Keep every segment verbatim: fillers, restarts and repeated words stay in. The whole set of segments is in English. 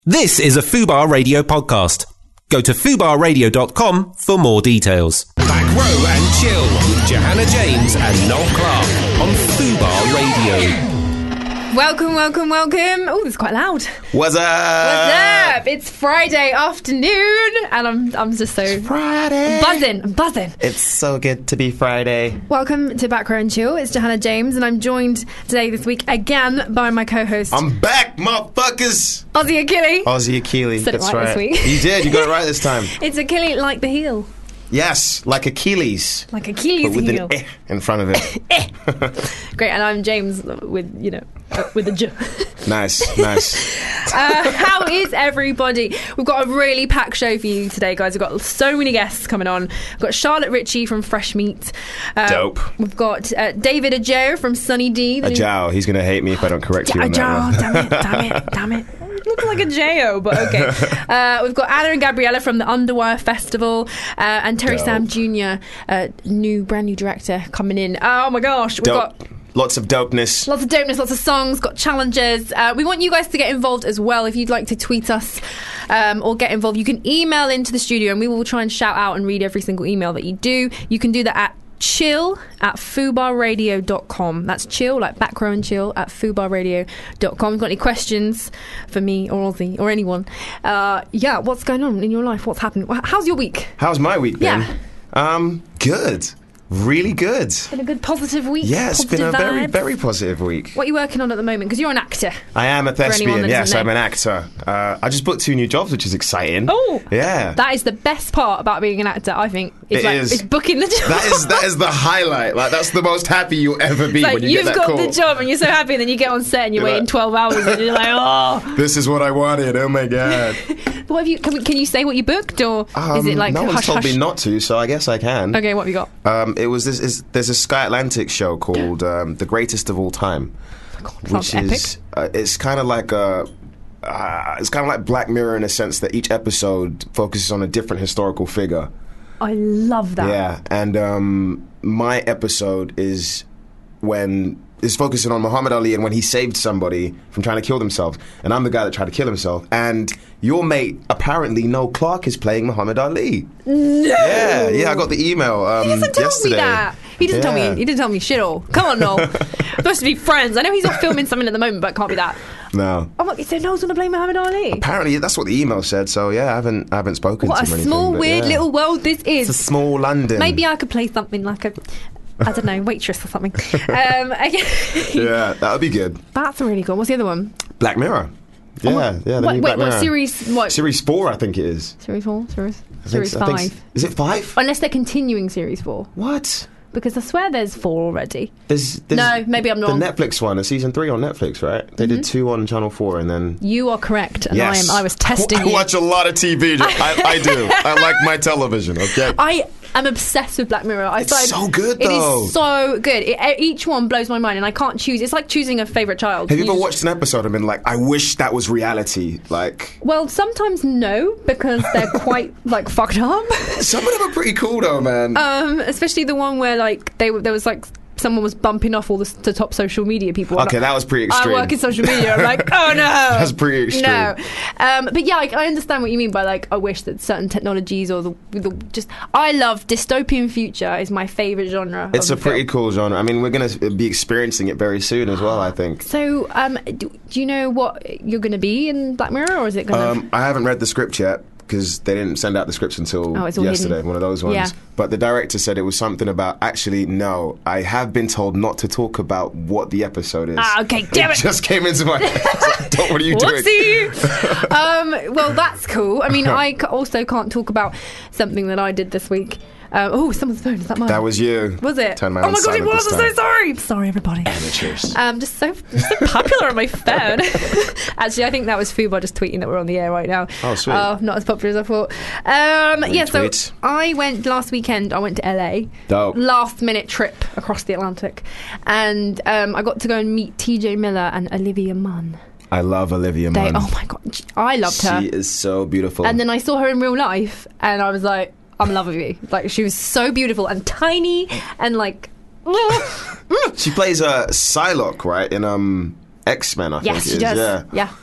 This is a Fubar Radio podcast. Go to fubar radio dot com for more details. Back Row and Chill with Johanna James and Noel Clark on Fubar Radio. Welcome, welcome, welcome. Oh, it's quite loud. What's up? What's up? It's Friday afternoon, and I'm I'm just so it's Friday. buzzing, I'm buzzing. It's so good to be Friday. Welcome to Back Row and Chill. It's Johanna James, and I'm joined today this week again by my co-host. I'm back, motherfuckers. Ozzy Achille. Ozzy Achille. Said it That's right right. this week. You did. You got it right this time. It's Achille like the heel. Yes, like Achilles. Like Achilles but with heel. an eh in front of it. Eh. Great, and I'm James with, you know, uh, with a J. Nice, nice. Uh, how is everybody? We've got a really packed show for you today, guys. We've got so many guests coming on. We've got Charlotte Ritchie from Fresh Meat. Uh, Dope. We've got uh, David Ajao from Sunny D. Ajao. He's going to hate me if I don't correct you on that Ajao, one. damn it, damn it, damn it. Looks like a J O, but okay. Uh, we've got Anna and Gabriella from the Underwire Festival, uh, and Terry Dope. Sam Junior, uh, new, brand new director coming in. Oh my gosh, we've Dope. got Lots of dopeness. lots of dopeness, lots of songs, got challenges. Uh, we want you guys to get involved as well. If you'd like to tweet us um, or get involved, you can email into the studio and we will try and shout out and read every single email that you do. You can do that at chill at fubar radio dot com. That's chill, like back row and chill, at fubar radio dot com. Got any questions for me or Ozzy or anyone? Uh, yeah, what's going on in your life? What's happening? How's your week? How's my week been? Yeah. Um, good. Really good. Been a good positive week? Yeah, it's been a Positive very, vibes? very positive week. What are you working on at the moment? Because you're an actor. I am a anyone thespian, that yes, doesn't I'm know. an actor. Uh, I just booked two new jobs, which is exciting. Oh, yeah. That is the best part about being an actor, I think. It's It like, is. It's booking the job. That is that is the highlight. Like that's the most happy you'll ever be It's like, when you you've get that got call. the job and you're so happy, and then you get on set and you're You're waiting like- twelve hours and you're like, oh. This is what I wanted. Oh my god. What have you? Can, we, can you say what you booked, or is it Um, like no one's hush told hush? me not to, so I guess I can. Okay, what have you got? Um, it was this. Is, there's a Sky Atlantic show called um, The Greatest of All Time, Sounds which is uh, it's kind of like a. Uh, it's kind of like Black Mirror in a sense that each episode focuses on a different historical figure. I love that. Yeah, and um, my episode is when is focusing on Muhammad Ali and when he saved somebody from trying to kill themselves, and I'm the guy that tried to kill himself. And your mate, apparently, Noel Clark, is playing Muhammad Ali. No. Yeah, yeah, I got the email um, He doesn't tell yesterday. me that. He doesn't Yeah. tell me. He didn't tell me shit all. Come on, Noel. We're supposed to be friends. I know he's off filming something at the moment, but it can't be that. No. Oh, look, so Noel's going to play Muhammad Ali. Apparently, that's what the email said. So yeah, I haven't, I haven't spoken What to a him or anything. small, but weird yeah. little world this is. It's a small London. Maybe I could play something like a, I don't know, waitress or something. Um, okay. Yeah, that would be good. That's really cool. What's the other one? Black Mirror. Yeah, yeah. The Wait, new wait Black what Mirror. series? What Series four, I think it is. series four? Series I think series so- I think five? s- Is it five? Unless they're continuing series four, What? because I swear there's four already. There's, there's No, maybe I'm wrong. The Netflix one, a season three on Netflix, right? They did two on Channel Four, and then You are correct, and yes, I am. I was testing I you. watch a lot of T V. I, I do. I like my television. Okay. I am obsessed with Black Mirror. I It's started, so good, It though. is so good. It, e- each one blows my mind, and I can't choose. It's like choosing a favorite child. Have you ever just- watched an episode and been like, I wish that was reality? Like, Well, sometimes no, because they're quite like fucked up. some of them are pretty cool though, man. Um, especially the one where like they were- there was like someone was bumping off all the, the top social media people. I'm okay, like, that was pretty I extreme. work in social media. I'm like, oh no, That's pretty extreme. No, um, but yeah, like, I understand what you mean by like I wish that certain technologies or the, the just I love dystopian future is my favorite genre. It's a of pretty film. cool genre. I mean, we're going to be experiencing it very soon as well, I think. So, um, do, do you know what you're going to be in Black Mirror, or is it going to? Um, I haven't read the script yet because they didn't send out the scripts until Oh, it's all yesterday, hidden. one of those ones. Yeah. But the director said it was something about, actually, no, I have been told not to talk about what the episode is. Ah, okay, damn it. just came into my head. I was like, Don't, what are you doing? Whoopsie! um, well, that's cool. I mean, I c- also can't talk about something that I did this week. Um, oh, someone's phone. Is that mine? That was you. Was it? Turn my oh own my god, it silent was! this I'm so time. sorry. Sorry, everybody. Amateurs. Um, just so just so popular on my phone. Actually, I think that was Fubar just tweeting that we're on the air right now. Oh, sweet. Uh, not as popular as I thought. Um, yeah, so Retweet. I went last weekend. I went to L A. Dope. Last minute trip across the Atlantic, and um, I got to go and meet T J Miller and Olivia Munn. I love Olivia They, Munn. oh my god, I loved her. She is so beautiful. And then I saw her in real life, and I was like, I'm in love with you. Like, she was so beautiful and tiny, and like, she plays a uh, Psylocke, right? In um, X-Men, I yes, think she it is. does. Yeah. Yeah.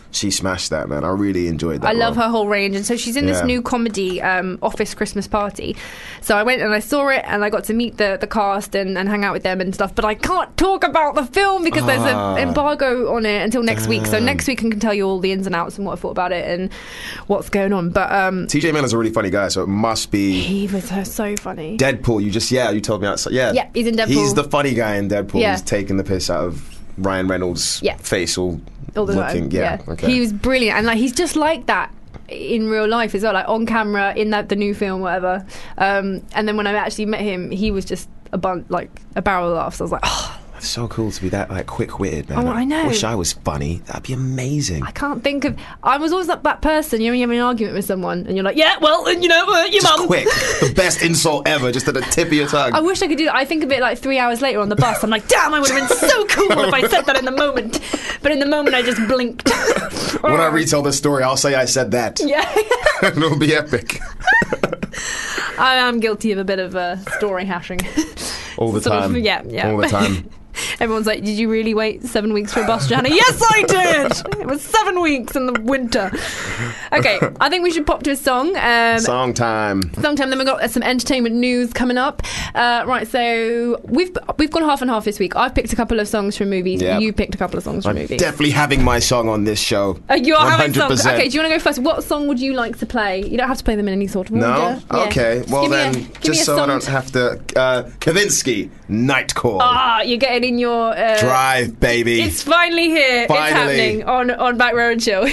she smashed that, man. I really enjoyed that. I love role. her whole range, and so she's in this Yeah. new comedy, um, Office Christmas Party. So I went and I saw it, and I got to meet the, the cast and, and hang out with them and stuff. But I can't talk about the film because there's Ah. an embargo on it until next week. So Damn. next week I can tell you all the ins and outs and what I thought about it and what's going on. But um, T J Miller's a really funny guy, so it must be he was uh, so funny. Deadpool. You just yeah, you told me outside. Yeah, Yeah, he's in Deadpool. He's the funny guy in Deadpool. Yeah. He's taking the piss out of Ryan Reynolds' Yeah. face all, all the looking. time. Yeah, okay. He was brilliant, and like he's just like that in real life as well, like on camera in that the new film, whatever. Um, and then when I actually met him, he was just a bun like a barrel of laughs. I was like, oh, It's so cool to be that like quick-witted, man. Oh, I know. Wish I was funny. That'd be amazing. I can't think of. I was always that, that person. You know, when you have an argument with someone, and you're like, yeah, well, you know, uh, your Just mum. quick, the best insult ever, just at the tip of your tongue. I wish I could do that. I think of it like three hours later on the bus. I'm like, damn, I would have been so cool if I said that in the moment. But in the moment, I just blinked. When I retell this story, I'll say I said that. Yeah. It'll be epic. I am guilty of a bit of uh, story hashing. All the Sort of, time. yeah, yeah. All the time. Everyone's like, did you really wait seven weeks for a bus journey? Yes, I did! It was seven weeks in the winter. Okay, I think we should pop to a song. Um, Song time. Song time, then we've got uh, some entertainment news coming up. Uh, right, so we've we've gone half and half this week. I've picked a couple of songs from movies. Yep. You picked a couple of songs from I'm movies. definitely having my song on this show. Uh, you are having songs. one hundred percent. Okay, do you want to go first? What song would you like to play? You don't have to play them in any sort of order. No? Yeah. Okay. Just Well give me then, a- give me just a so I song don't to- have to... Uh, Kavinsky, Night Call. Ah, you're getting in your... Uh, Drive, baby. It's finally here. It's Finally. happening on, on Back Row and Chill.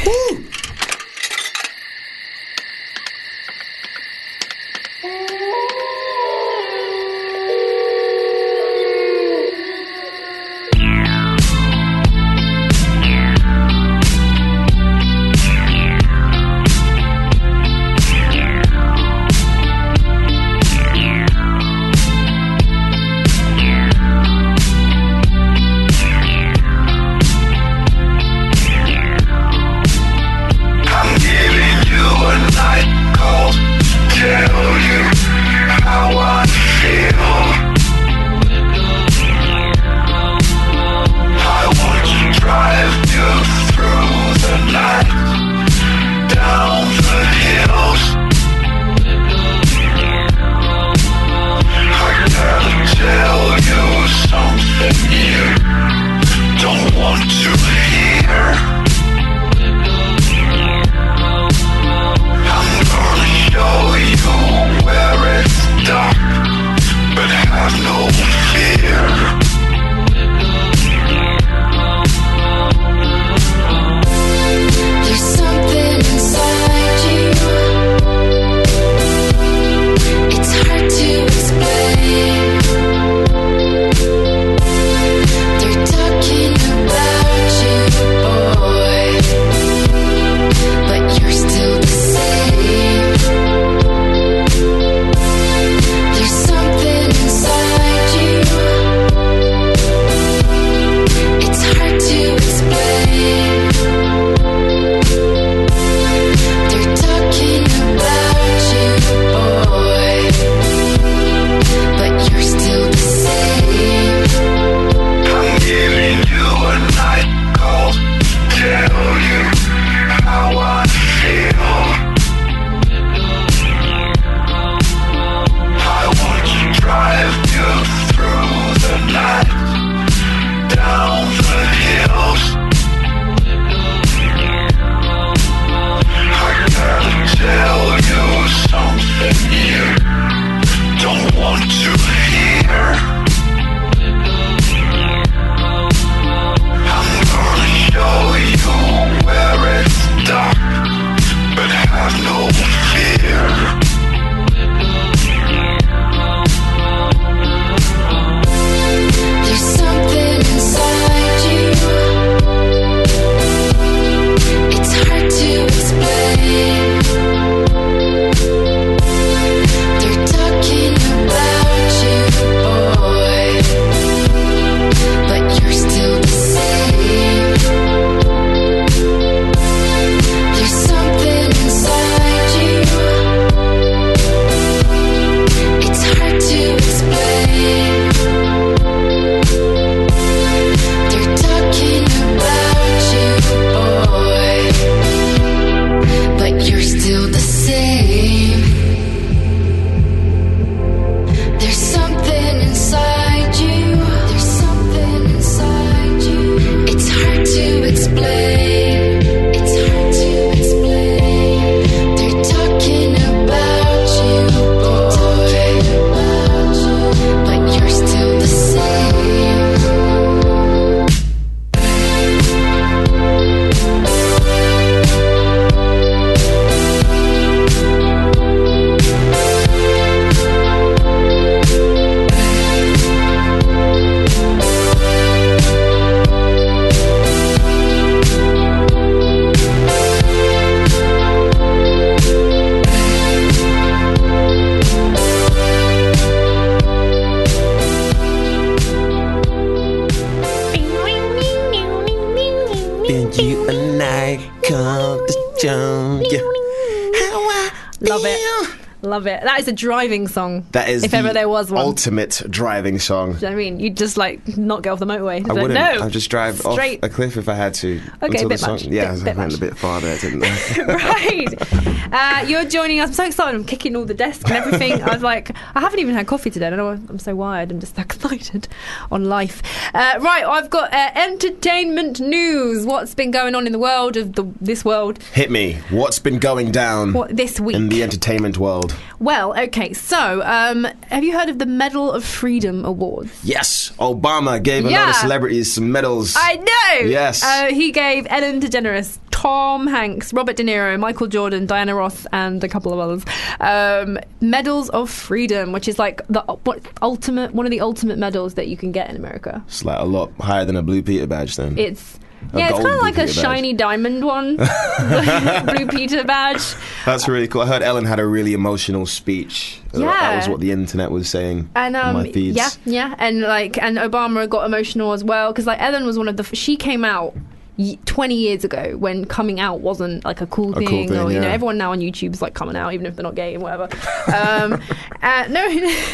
Love it. Love it. That is a driving song. That is if the ever there was one. ultimate driving song. Do you know what I mean? You'd just like not get off the motorway. Just I like, wouldn't. no, I'd just drive straight. off a cliff if I had to. Okay, until a bit the song. much. Yeah, Bit- I bit went much. a bit far there, didn't I? Right. Uh, you're joining us. I'm so excited. I'm kicking all the desks and everything. I was like, I haven't even had coffee today. I don't know. I'm so wired. I'm just excited on life. Uh, right. I've got uh, entertainment news. What's been going on in the world of the this world? Hit me. What's been going down What this week in the entertainment world? Well, okay. So, um, have you heard of the Medal of Freedom Awards? Yes, Obama gave a Yeah. lot of celebrities some medals. I know. Yes. Uh, he gave Ellen DeGeneres, Tom Hanks, Robert De Niro, Michael Jordan, Diana Ross, and a couple of others um, medals of freedom, which is like the what, ultimate, one of the ultimate medals that you can get in America. It's like a lot higher than a Blue Peter badge then. It's A yeah, it's gold kind of like Blue a Peter badge. shiny diamond one, Blue Peter badge. That's really cool. I heard Ellen had a really emotional speech. Uh, Yeah. That was what the internet was saying And um, on my feeds. yeah, yeah, and like, and Obama got emotional as well because like Ellen was one of the. She came out y- twenty years ago when coming out wasn't like a cool A thing, cool thing, or you know, yeah. everyone now on YouTube's like coming out even if they're not gay and whatever. um, uh, no,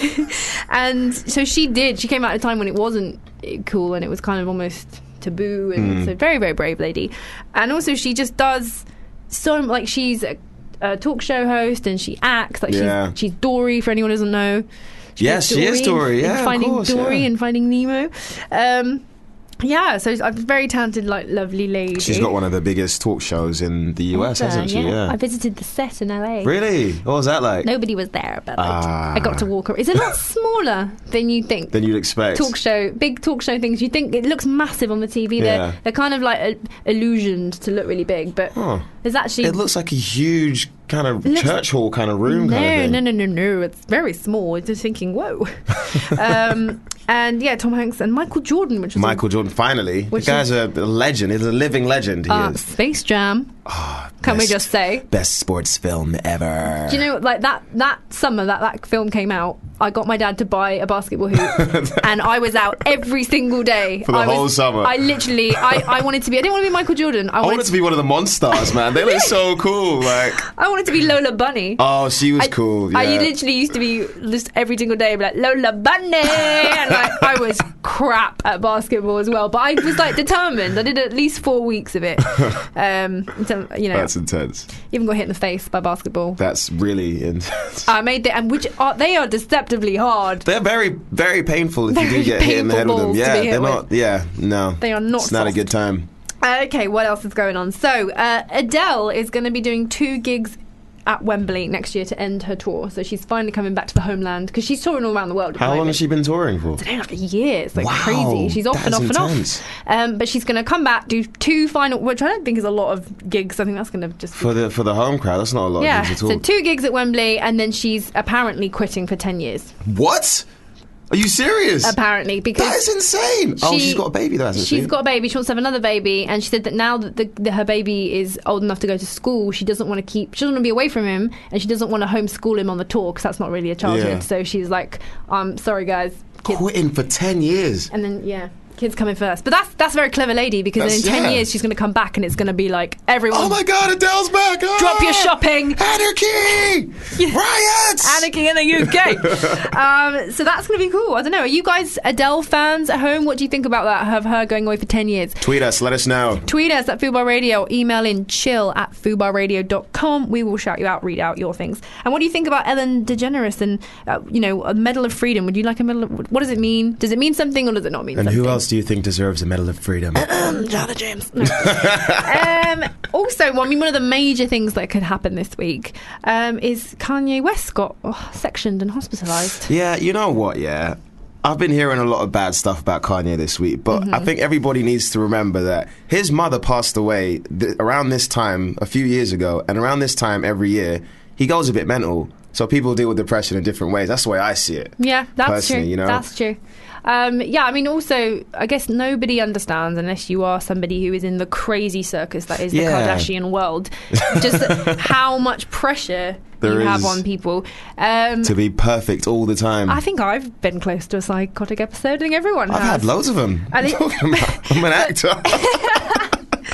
and so she did. She came out at a time when it wasn't cool and it was kind of almost taboo, and Mm. so very very brave lady. And also she just does so like she's a, a talk show host and she acts like Yeah. she's she's Dory for anyone who doesn't know. Yes, she is Dory, in yeah, of Finding course, Dory yeah. and Finding Nemo. Um, yeah, so a very talented, like, lovely lady. She's got one of the biggest talk shows in the U S, Ever, hasn't she? Yeah. I visited the set in L A. Really? What was that like? Nobody was there, but like, Ah. I got to walk around. It's a lot smaller than you think. Than you'd expect. Talk show, big talk show things. You think it looks massive on the T V. They're Yeah. they're kind of like uh, illusioned to look really big, but Oh. there's actually It looks like a huge kind of looks- church hall kind of room no, kind of thing. no, no, no, no. It's very small. It's just thinking, whoa. um, and yeah, Tom Hanks and Michael Jordan, which was Michael Jordan, finally. Which the guy's a legend. He's a living legend. He a, uh, is. Space Jam. Can we Best- just say? Best sports film ever. Do you know, like that that summer that that film came out, I got my dad to buy a basketball hoop, and I was out every single day For the I was, whole summer. I literally, I, I wanted to be. I didn't want to be Michael Jordan. I I wanted, wanted to be one of the Monstars, man. They look so cool. Like, I wanted to be Lola Bunny. oh, she was I, cool. Yeah. I literally used to be just every single day, be like Lola Bunny, and like I was crap at basketball as well. But I was like determined. I did at least four weeks of it. Um, so, you know, That's intense. even got hit in the face by basketball. That's really intense. I made the, and which are they are deceptively hard. They're very, very painful if you Very do get hit in the head painful with them. balls to Yeah, be hit they're with. not. Yeah, no. They are not It's not a soft. good time. Uh, okay, what else is going on? So uh, Adele is going to be doing two gigs at Wembley next year to end her tour. So she's finally coming back to the homeland because she's touring all around the world. at the How long moment. has she been touring for? I don't know, like a year. It's like Wow, crazy. She's off and that's off intense. and off. Um, but she's going to come back, do two final, which I don't think is a lot of gigs. I think that's going to just For the for the home crowd, that's not a lot yeah. of gigs at all. So two gigs at Wembley, and then she's apparently quitting for ten years. What? Are you serious? Apparently, because That is insane. oh, she- she's got a baby though, hasn't she? She's got a baby. She wants to have another baby, and she said that now that, the, that her baby is old enough to go to school, she doesn't want to keep. She doesn't want to be away from him, and she doesn't want to homeschool him on the tour because that's not really a childhood. Yeah. So she's like, "I'm sorry, guys, kids." Quitting for ten years. And then yeah, kids coming first. But that's that's a very clever lady because That's- in ten yeah. years she's going to come back, and it's going to be like everyone. Oh my God, Adele's back! Ah! Drop your shopping. Anarchy! Riots! Anarchy in the U K. um, so that's going to be cool. I don't know. Are you guys Adele fans at home? What do you think about that? Have her going away for ten years? Tweet us, let us know. Tweet us at Fubar Radio, email in chill at fubar radio dot com. We will shout you out, read out your things. And what do you think about Ellen DeGeneres and, uh, you know, a Medal of Freedom? Would you like a Medal of... What does it mean? Does it mean something or does it not mean And something? who else do you think deserves a Medal of Freedom? Jana James. No. um, also, well, I mean, one of the major things that could happen this week um, is Kanye West got oh, sectioned and hospitalised. Yeah, you know what, yeah? I've been hearing a lot of bad stuff about Kanye this week, but Mm-hmm. I think everybody needs to remember that his mother passed away th- around this time, a few years ago, and around this time every year, he goes a bit mental. So people deal with depression in different ways. That's the way I see it. Yeah, that's Personally, true. you know? That's true. Um, yeah, I mean, also, I guess nobody understands unless you are somebody who is in the crazy circus that is the Yeah. Kardashian world, just how much pressure There you have is. on people. Um, To be perfect all the time. I think I've been close to a psychotic episode. I think everyone I've has. had loads of them. I think- I'm an actor.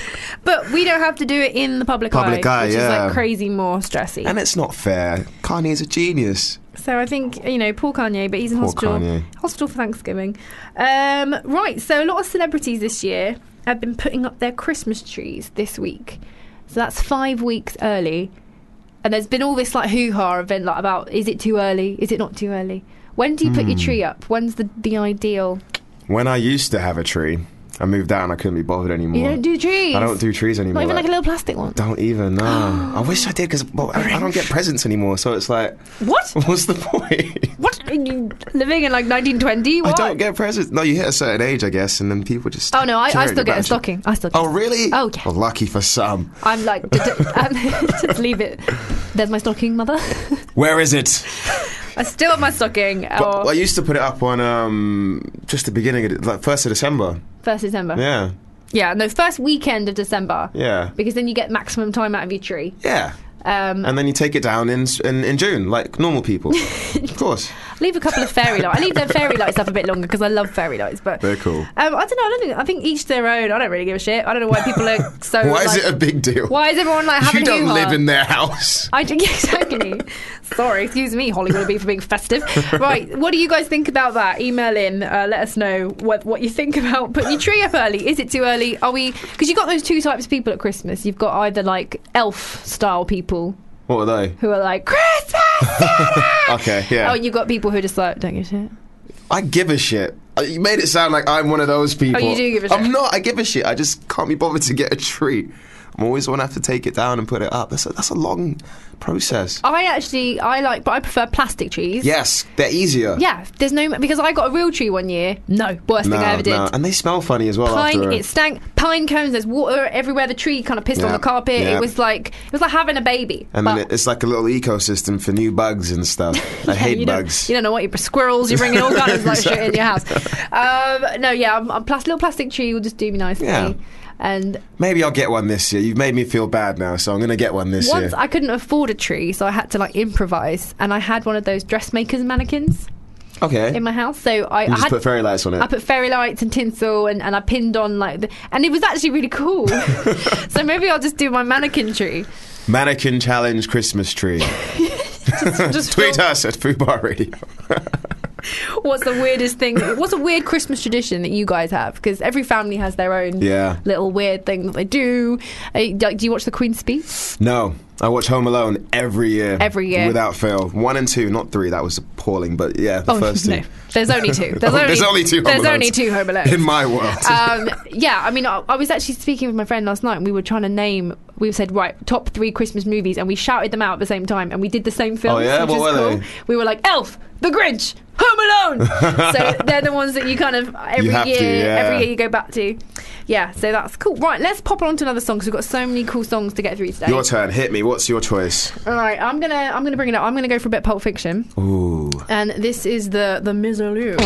But we don't have to do it in the public, Public eye, which is yeah. like crazy more stressy. And it's not fair. Kanye's a genius. So I think, you know, poor Kanye, but he's in Poor hospital. Kanye. Hospital for Thanksgiving. Um, right, so a lot of celebrities this year have been putting up their Christmas trees this week. So that's five weeks early. And there's been all this like hoo-ha event like about, is it too early? Is it not too early? When do you put Hmm. your tree up? When's the, the ideal? When I used to have a tree, I moved out and I couldn't be bothered anymore. You don't do trees? I don't do trees anymore. Not even like a little plastic one? Don't even, no. I wish I did, because well, I, I don't get presents anymore, so it's like... What? What's the point? What? Are you living in like nineteen twenty? I What? don't get presents. No, you hit a certain age, I guess, and then people just... Oh no, I, I tear it still get a about you. stocking. I still get Oh, really? Oh, yeah. Well, lucky for some. I'm like, d- d- um, just leave it. There's my stocking, mother. Where is it? I still have my stocking. But Or I used to put it up on um, just the beginning, of, like first of December. first December. Yeah, Yeah, no, first weekend of December. yeah, Because then you get maximum time out of your tree. yeah. Um, And then you take it down in in, in June, like normal people. Of course. leave a couple of fairy lights. I leave the fairy lights up a bit longer because I love fairy lights. But They're cool. Um, I don't know. I don't think. I think each their own. I don't really give a shit. I don't know why people are so. Why is like, it a big deal? Why is everyone like having You don't hoo-ha? live in their house. I do, yeah, exactly. Sorry, excuse me, Hollywood be for being festive. Right, what do you guys think about that? Email in, uh, let us know what what you think about putting your tree up early. Is it too early? Are we? Because you've got those two types of people at Christmas. You've got either like elf style people What are they? who are like Christmas Santa! Okay, yeah. Oh, and you've got people who are just like don't give a shit. I give a shit. Uh, You made it sound like I'm one of those people. Oh, you do give a shit. I'm not. I give a shit. I just can't be bothered to get a tree. I'm always want to have to take it down and put it up. That's a, that's a long process. I actually I like, but I prefer plastic trees. Yes, they're easier. Yeah, there's no because I got a real tree one year. No, worst No, thing I ever did. no. And they smell funny as well Pine, after. a- it stank. Pine cones. There's water everywhere. The tree kind of pissed on Yeah, the carpet. yeah. It was like it was like having a baby. and but then it, it's like a little ecosystem for new bugs and stuff. I yeah, hate you bugs. Don't, you don't know what you're squirrels. You're bringing all kinds of like shit in your house. Um, no, yeah, a plas- little plastic tree will just do me nicely. Yeah. And Maybe I'll get one this year. You've made me feel bad now, so I'm going to get one this once year. I couldn't afford a tree, so I had to like improvise, and I had one of those dressmakers mannequins Okay. in my house. So I, You I just had put fairy lights on it. I put fairy lights and tinsel, and, and I pinned on like, the, and it was actually really cool. So maybe I'll just do my mannequin tree. Mannequin challenge Christmas tree. Just Tweet film- us at Fubar Radio. What's the weirdest thing? What's a weird Christmas tradition that you guys have? Because every family has their own Yeah. little weird thing that they do. Uh, do do you watch The Queen's Speech? No, I watch Home Alone every year. Every year. Without fail. One and two, not three. That was appalling. But yeah, the first two. Oh, no, there's only two. There's Oh, only, there's only two Home There's Alones. only two Home Alones. In my world. um, yeah, I mean, I, I was actually speaking with my friend last night, and we were trying to name. We said, right, top three Christmas movies, and we shouted them out at the same time, and we did the same film. Oh, yeah? which What is were cool. they? We were like Elf, The Grinch, Home Alone. So they're the ones that you kind of every You have year, to, yeah. every year you go back to. Yeah, so that's cool. Right, let's pop on to another song because we've got so many cool songs to get through today. Your turn. Hit me. What's your choice? All right, I'm gonna I'm gonna bring it up. I'm gonna go for a bit of Pulp Fiction, Ooh. and this is the the Miserlou.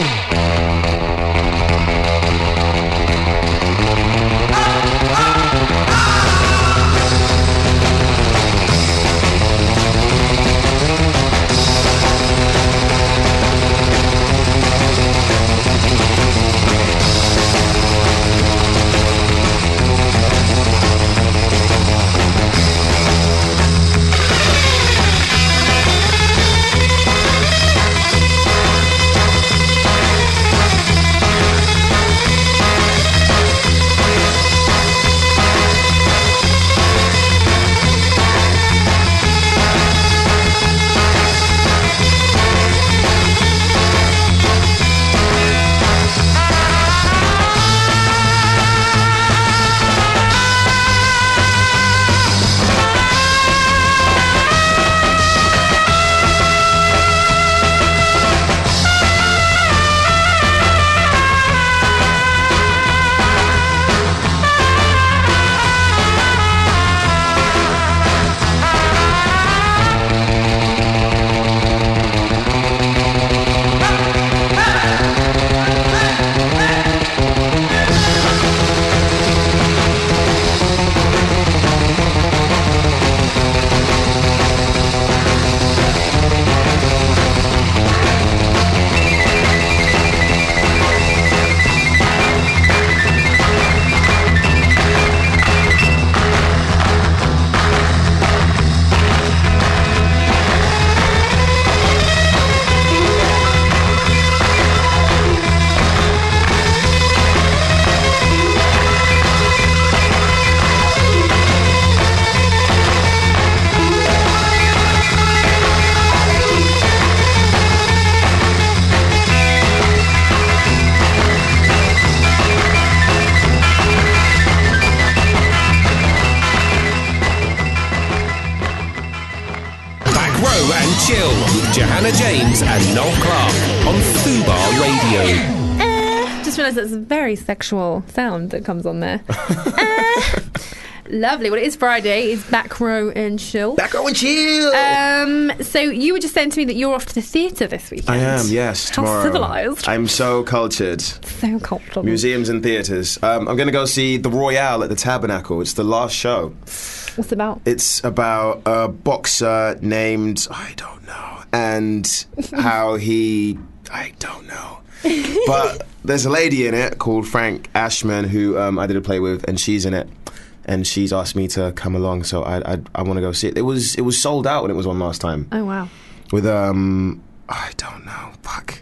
Row and Chill with Johanna James and Noel Clark on Fubar Radio. Uh, just realised that's a very sexual sound that comes on there. uh, Lovely. Well, it is Friday. It's Back Row and Chill. Back Row and Chill. Um, so you were just saying to me that you're off to the theatre this weekend. I am, yes, How tomorrow. civilised. I'm so cultured. So cultured. Museums and theatres. Um, I'm going to go see The Royale at the Tabernacle. It's the last show. What's it about? It's about a boxer named, I don't know, and how he, I don't know. But there's a lady in it called Frank Ashman who um, I did a play with, and she's in it. And she's asked me to come along, so I I, I want to go see it. It was it was sold out when it was on last time. Oh wow! With um, I don't know, fuck.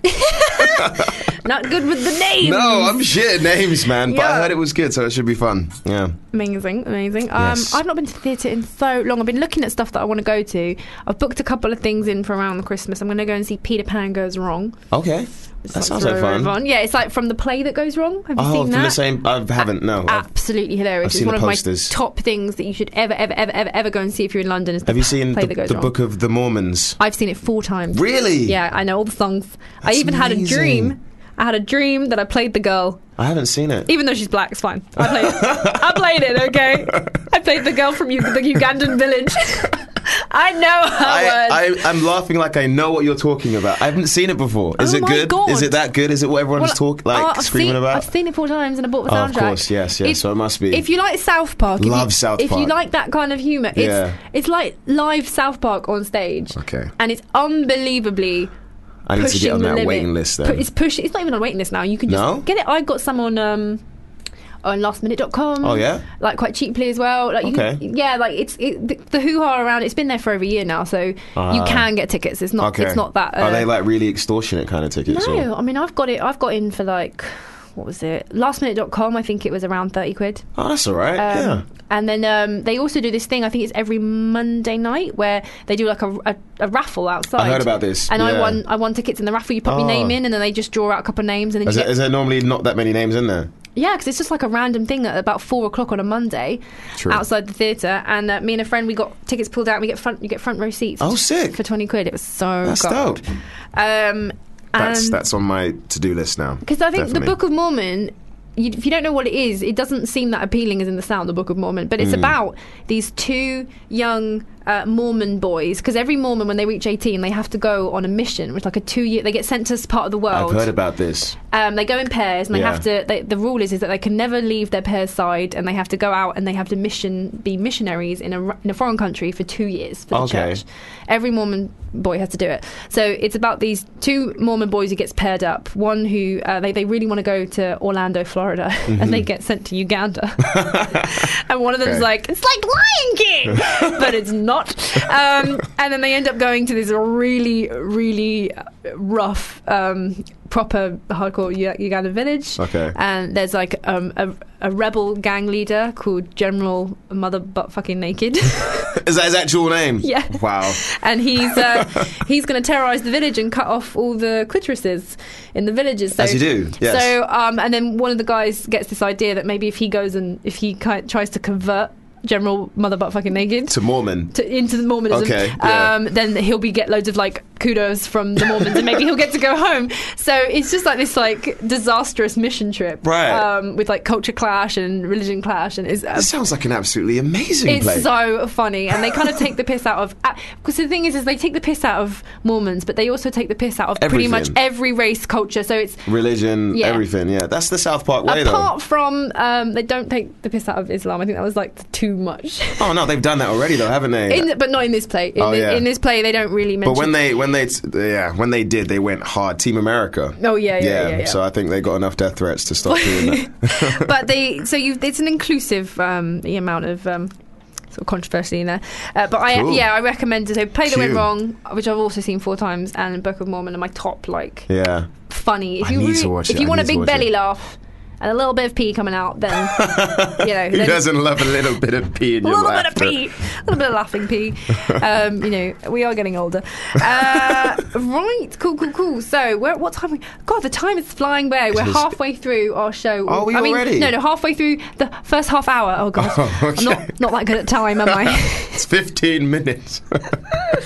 Not good with the names. No, I'm shit at names, man. But Yeah. I heard it was good, so it should be fun. Yeah. Amazing, amazing. Um, Yes. I've not been to the theatre in so long. I've been looking at stuff that I want to go to. I've booked a couple of things in for around the Christmas. I'm going to go and see Peter Pan Goes Wrong. Okay. It's That like sounds very, like very fun. Yeah, it's like from the play that goes wrong. Have you Oh, seen from that? the same. I haven't. No. I've- Absolutely hilarious. I've It's seen one the of posters. my top things that you should ever, ever, ever, ever, ever go and see if you're in London. Is the Have you seen play the, that goes the wrong. Book of the Mormons? I've seen it four times. Really? Yeah, I know all the songs. I That's even had a amazing. dream. I had a dream that I played the girl. I haven't seen it. Even though she's black, it's fine. I played it. I played it, okay? I played the girl from U- the Ugandan village. I know her I, words. I, I'm laughing like I know what you're talking about. I haven't seen it before. Is Oh it my good? God. Is it that good? Is it what everyone's Well, talk like uh, I've screaming seen, about? I've seen it four times and I bought the Oh, soundtrack. of course, yes, yes, so it must be. If you like South Park, if Love you, South If you Park. like that kind of humour, it's Yeah. it's like live South Park on stage. Okay. And it's unbelievably. I need to pushing get on the that limit. waiting list Pu- then. It's pushing. It's not even on a waiting list now. You can just No? get it. I got some on um on last minute dot com. Oh, yeah? like quite cheaply as well. Like you Okay. can, yeah, like it's it, the, the hoo ha around. It's been there for over a year now, so you Ah. can get tickets. It's not. Okay. It's not that. Uh, Are they like really extortionate kind of tickets? or- no, I mean I've got it. I've got in for like what was it? last minute dot com. I think it was around thirty quid. Oh, that's all right. Um, yeah. And then um, they also do this thing. I think it's every Monday night where they do like a, a, a raffle outside. I heard about this, And I yeah. won. I won tickets in the raffle. You put your Oh. name in, and then they just draw out a couple of names, and then Is you there, get, is there normally not that many names in there? yeah, because it's just like a random thing at about four o'clock on a Monday True. outside the theatre. And uh, me and a friend, we got tickets pulled out. And we get front. You get front row seats. Oh, sick. For twenty quid. It was so. That's gold. dope. Um, That's and- that's on my to-do list now. Because I think Definitely. the Book of Mormon, you, if you don't know what it is, it doesn't seem that appealing as in the sound, the Book of Mormon. But it's Mm. about these two young uh, Mormon boys. Because every Mormon, when they reach eighteen, they have to go on a mission, which like a two-year. They get sent to this part of the world. I've heard about this. Um, they go in pairs, and they Yeah. have to. They, the rule is is that they can never leave their pair's side, and they have to go out and they have to mission be missionaries in a in a foreign country for two years for the Okay. church. Every Mormon boy has to do it. So it's about these two Mormon boys who gets paired up. One who uh, they they really want to go to Orlando, Florida, and they get sent to Uganda. And one of them's Okay. like, it's like Lion King, but it's not. Um, and then they end up going to this really, really rough, um, proper hardcore U- Ugandan village. Okay. And there's like um, a, a rebel gang leader called General Mother Butt Fucking Naked. Is that his actual name? Yeah. Wow. And he's uh, he's going to terrorise the village and cut off all the clitorises in the villages. So, As you do, yes. So, um, and then one of the guys gets this idea that maybe if he goes and if he ki- tries to convert General Mother Butt Fucking Naked To Mormon. to, into the Mormonism, Okay, yeah. um, then he'll be get loads of like kudos from the Mormons, and maybe he'll get to go home. So it's just like this like disastrous mission trip, Right. Um, with like culture clash and religion clash, and it's uh, This sounds like an absolutely amazing it's play. so funny, and they kind of take the piss out of. Because the thing is, is they take the piss out of Mormons, but they also take the piss out of pretty much Everything. every race, culture. So it's Religion, Yeah. everything. Yeah, that's the South Park way, though. apart from um, they don't take the piss out of Islam. I think that was like too much. Oh no, they've done that already, though, haven't they? In, but not in this play. In, Oh, the- yeah. in this play, they don't really mention. But when they, when they, yeah, when they did, they went hard. Team America. Oh, yeah, yeah, yeah, yeah. So I think they got enough death threats to stop doing that. but they so you it's an inclusive um, the amount of um, sort of controversy in there. Uh, but I Cool. yeah I recommend it. So Play That Went Cute. Wrong, which I've also seen four times, and Book of Mormon are my top like Yeah. funny. If I you need really, to watch if it. you I want a need to big watch belly it. laugh and a little bit of pee coming out, then you know Who then doesn't love a little bit of pee in a your little bit laughter? of pee, a little bit of laughing pee. Um, you know, we are getting older. Uh, right, cool, cool, cool. So, we're, what time? We, God, the time is flying by. We're Is- halfway through our show. Are we I mean, already? No, no, halfway through the first half hour. Oh God, Oh, okay. I'm not not that good at time, am I? It's fifteen minutes.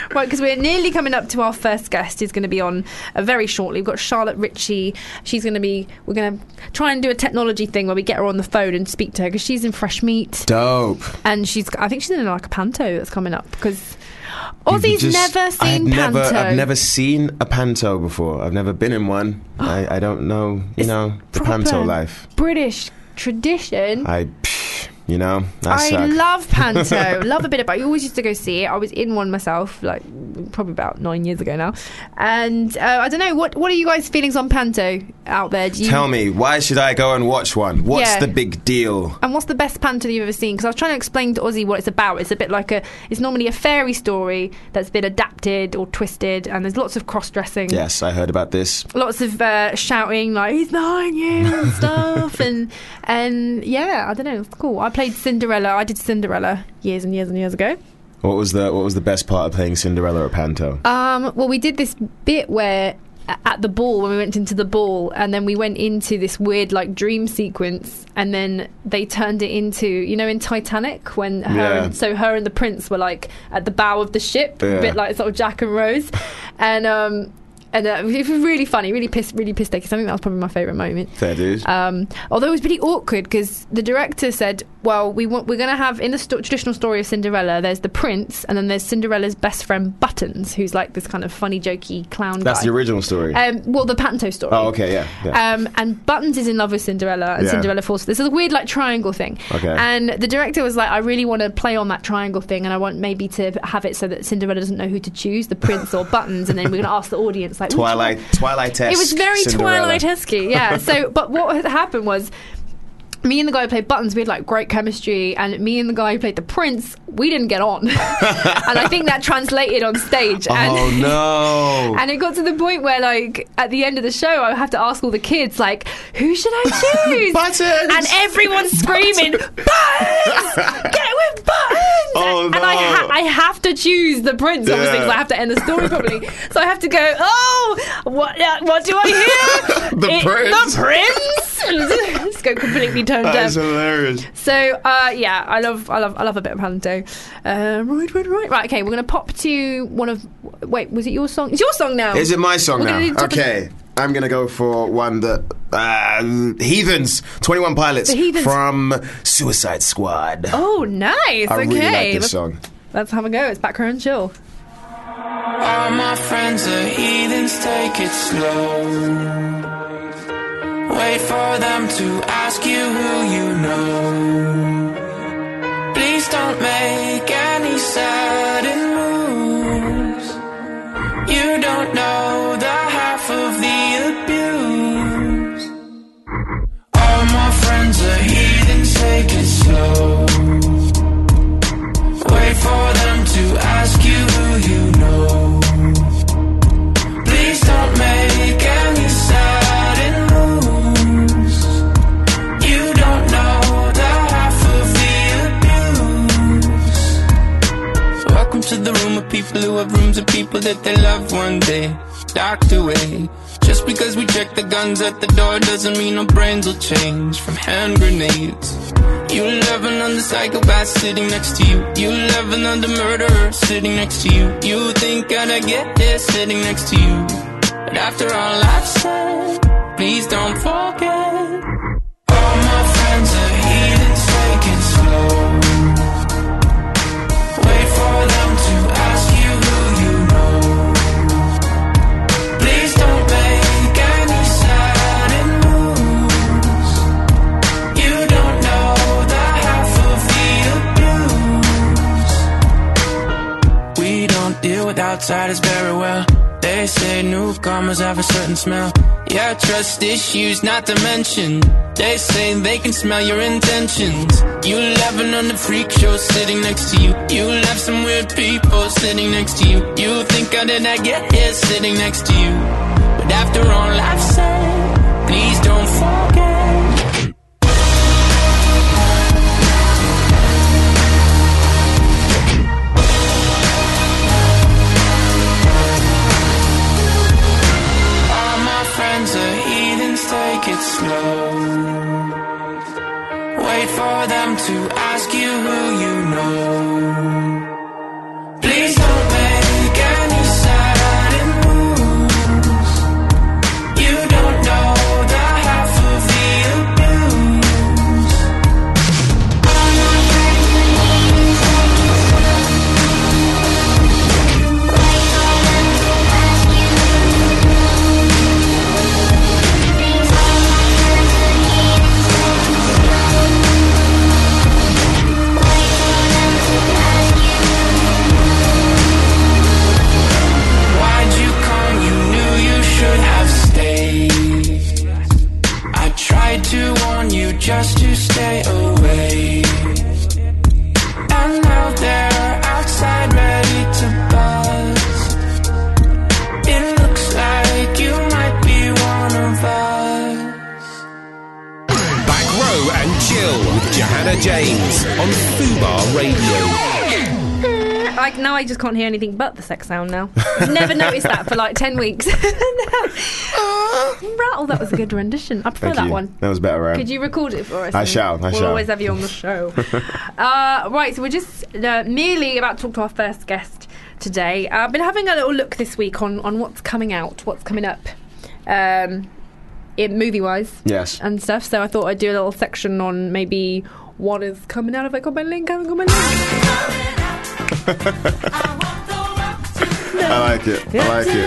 Right, because we're nearly coming up to our first guest who's going to be on uh, very shortly. We've got Charlotte Ritchie. She's going to be, we're going to try and do a technology thing where we get her on the phone and speak to her because she's in Fresh Meat. Dope. And she's, I think she's in like a panto that's coming up because Ozzy's Just- never seen I've panto. Never, I've never seen a panto before. I've never been in one. I, I don't know, you It's know, the proper panto life. British tradition. I, pff, you know, I, I suck. love panto. Love a bit about. I always used to go see it. I was in one myself, like probably about nine years ago now. And uh, I don't know what. What are you guys' feelings on panto out there? Do you, Tell me, why should I go and watch one? What's Yeah. the big deal? And what's the best panto you've ever seen? Because I was trying to explain to Ozzy what it's about. It's a bit like a. It's normally a fairy story that's been adapted or twisted, and there's lots of cross dressing. Yes, I heard about this. Lots of uh, shouting like he's behind you and stuff, and and yeah, I don't know. It's cool. I played Cinderella. I did Cinderella years and years and years ago. What was the What was the best part of playing Cinderella at panto? Um, well, we did this bit where a- at the ball, when we went into the ball, and then we went into this weird like dream sequence, and then they turned it into, you know, in Titanic when her Yeah. and, so her and the prince were like at the bow of the ship, Yeah. a bit like sort of Jack and Rose, and um. And uh, it was really funny, really pissed, really pissed taking. I think that was probably my favourite moment. Fair dues. Um, although it was pretty awkward because the director said, "Well, we want we're going to have in the sto- traditional story of Cinderella. There's the prince, and then there's Cinderella's best friend Buttons, who's like this kind of funny, jokey clown That's guy." the original story. Um, well, the panto story. oh, okay, yeah. yeah. Um, and Buttons is in love with Cinderella, and Yeah. Cinderella falls. This is a weird, like, triangle thing. Okay. And the director was like, "I really want to play on that triangle thing, and I want maybe to have it so that Cinderella doesn't know who to choose, the prince or Buttons, and then we're going to ask the audience like, which one?" Twilight, Twilight-esque. It was very Cinderella. Twilight-esque, yeah. So, but what had happened was, me and the guy who played Buttons, we had like great chemistry, and me and the guy who played the prince, we didn't get on. And I think that translated on stage. And, Oh no! and it got to the point where, like, at the end of the show, I would have to ask all the kids, like, who should I choose? Buttons! And everyone's screaming, Buttons! Get with Buttons! Oh, and and I, no. ha- I have to choose the prince, obviously, Yeah. because I have to end the story properly. So I have to go, oh, what uh, what do I hear? The prince. The prince! And just go completely turned That down. is hilarious. So uh, yeah, I love, I love, I love a bit of panto. Uh, right, right, right, right. Okay, we're gonna pop to one of. Wait, was it your song? It's your song now. Is it my song We're gonna do now? top of- Okay. I'm going to go for one that... Uh, Heathens. twenty-one Pilots. The Heathens. From Suicide Squad. Oh, nice. I okay, really like this let's, song. let's have a go. It's Back Row and Chill. All my friends are heathens, take it slow. Wait for them to ask you who you know. Please don't make any sudden moves. You don't know the half of the abuse. All my friends are heathens, take it slow. Wait for them to ask you who you know. Please don't make any sudden moves. You don't know the half of the abuse. Welcome to the room of people who have rooms of people that they love one day docked away. Just because we check the guns at the door doesn't mean our brains will change from hand grenades. You love another psychopath sitting next to you. You love another murderer sitting next to you. You think I'd get here sitting next to you. But after all I've said, please don't forget. All my friends are heathens, take it slow. Wait for them to ask you who you know. Please don't make any sudden moves. You don't know the half of the abuse. We don't deal with outsiders very well. They say newcomers have a certain smell. Yeah, trust issues not to mention. They say they can smell your intentions. You laughing on the freak show sitting next to you. You love some weird people sitting next to you. You think how did I get here sitting next to you? But after all I've said, please don't forget. All my friends are heathens, take it slow. Wait for them to ask you who you know. Please don't make James on Fubar Radio. I, now I just can't hear anything but the sex sound now. I've never noticed that for like ten weeks. Rattle, that was a good rendition. I prefer Thank that you. one. That was better, right? Could you record it for us? I And shall, I we'll shall. always have you on the show. uh, right, so we're just uh, merely about to talk to our first guest today. Uh, I've been having a little look this week on, on what's coming out, what's coming up, um, in movie-wise Yes. and stuff. So I thought I'd do a little section on maybe what is coming out. Have I got my link? I haven't got my link. I like it. I like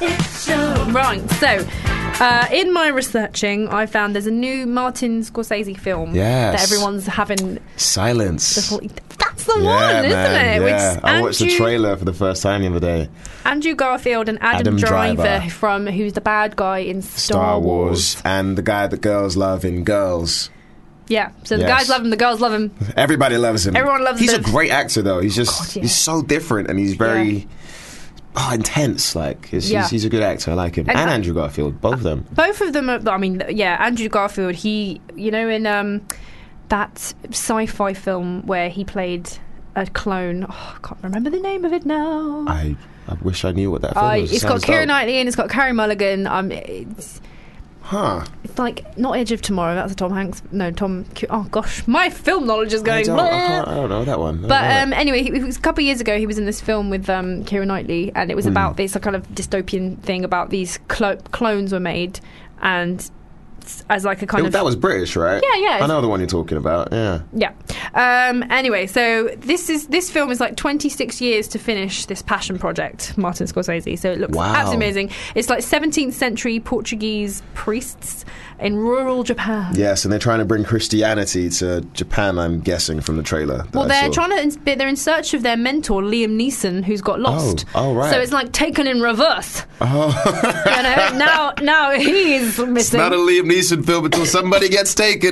it. Right, so uh, in my researching, I found there's a new Martin Scorsese film Yes. that everyone's having. Silence. That's the Yeah, one, isn't man, it? yeah. Which I watched the Andrew- trailer for the first time the other day. Andrew Garfield and Adam, Adam Driver, Driver. from who's the bad guy in Star, Star Wars. And the guy that girls love in Girls. Yeah, so the Yes. guys love him, the girls love him. Everybody loves him. Everyone loves He's him. a great actor, though. He's just God, yeah. he's so different, and he's very Yeah. oh, intense. Like he's, Yeah. he's, he's a good actor. I like him. And- And, Andrew Garfield, both of them. Both of them are, I mean, yeah, Andrew Garfield, he, you know, in um, that sci-fi film where he played a clone, oh, I can't remember the name of it now. I I wish I knew what that film Uh, was. it's got Sounds Keira dope. Knightley and it's got Carey Mulligan. Um, it's, Huh? it's like not Edge of Tomorrow. That's a Tom Hanks. No, Tom. Q- oh gosh, my film knowledge is I going. don't, I, blah. can't, I don't know that one. I don't But know um, that. anyway, he, it was a couple of years ago. He was in this film with um, Keira Knightley, and it was Hmm. about this a kind of dystopian thing about these clo- clones were made, and s- as like a kind It- of that was British, right? Yeah, yeah, I it's- know the one you're talking about. Yeah. yeah. Um, anyway, so this is this film is like twenty-six years to finish this passion project, Martin Scorsese. So it looks Wow. absolutely amazing. It's like seventeenth century Portuguese priests in rural Japan. Yes, and they're trying to bring Christianity to Japan. I'm guessing from the trailer. that Well, I they're saw. trying to. ins- They're in search of their mentor, Liam Neeson, who's got lost. oh, right. So it's like taken in reverse. Oh. You know, now, now he's It's missing. not a Liam Neeson film until somebody gets taken.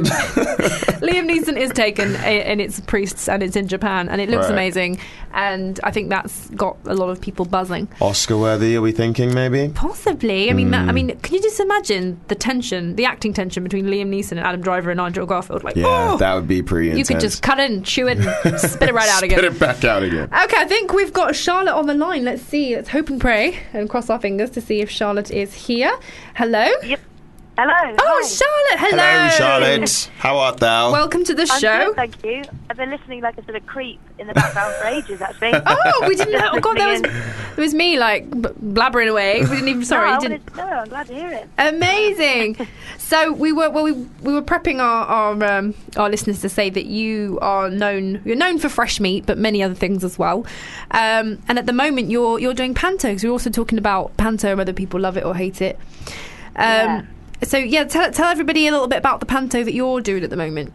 Liam Neeson is taken, a- and it's priests, and it's in Japan, and it looks Right. amazing. And I think that's got a lot of people buzzing. Oscar worthy, are we thinking maybe? Possibly. I mean, ma- I Hmm. mean, can you just imagine the tension, the acting tension between Liam Neeson and Adam Driver and Andrew Garfield? Like, Yeah, oh, that would be pretty intense. you could just cut it and chew it and spit it right out again. Spit it back out again. Okay, I think we've got Charlotte on the line. Let's see. Let's hope and pray and cross our fingers to see if Charlotte is here. Hello? Yep. Hello. Oh, hi. Charlotte, hello. Hello, Charlotte. How art thou? Welcome to the I'm show. good, thank you. I've been listening like a sort of creep in the background for ages, actually. Oh, we didn't know. Oh, God, that was, Listening it was me, like, b- blabbering away. We didn't even, sorry. no, I didn't. wanted- no, I'm glad to hear it. Amazing. So we were well, we we were prepping our our, um, our listeners to say that you are known you're known for fresh meat, but many other things as well. Um, and at the moment, you're you're doing panto. Because we're also talking about panto, whether people love it or hate it. Um, Yeah. So yeah, tell tell everybody a little bit about the panto that you're doing at the moment.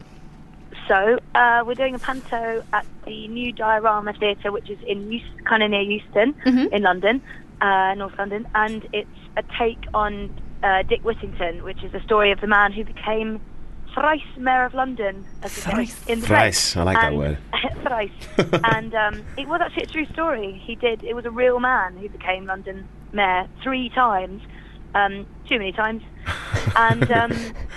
So, uh, we're doing a panto at the new Diorama Theatre, which is in Eust- kind of near Euston, Mhm. in London, uh, North London, and it's a take on uh, Dick Whittington, which is the story of the man who became thrice Mayor of London, as it Thrice. goes in the Thrice, play. I like that And- word. thrice. And um, it was actually a true story. He did. It was a real man who became London Mayor three times, um, too many times, and um,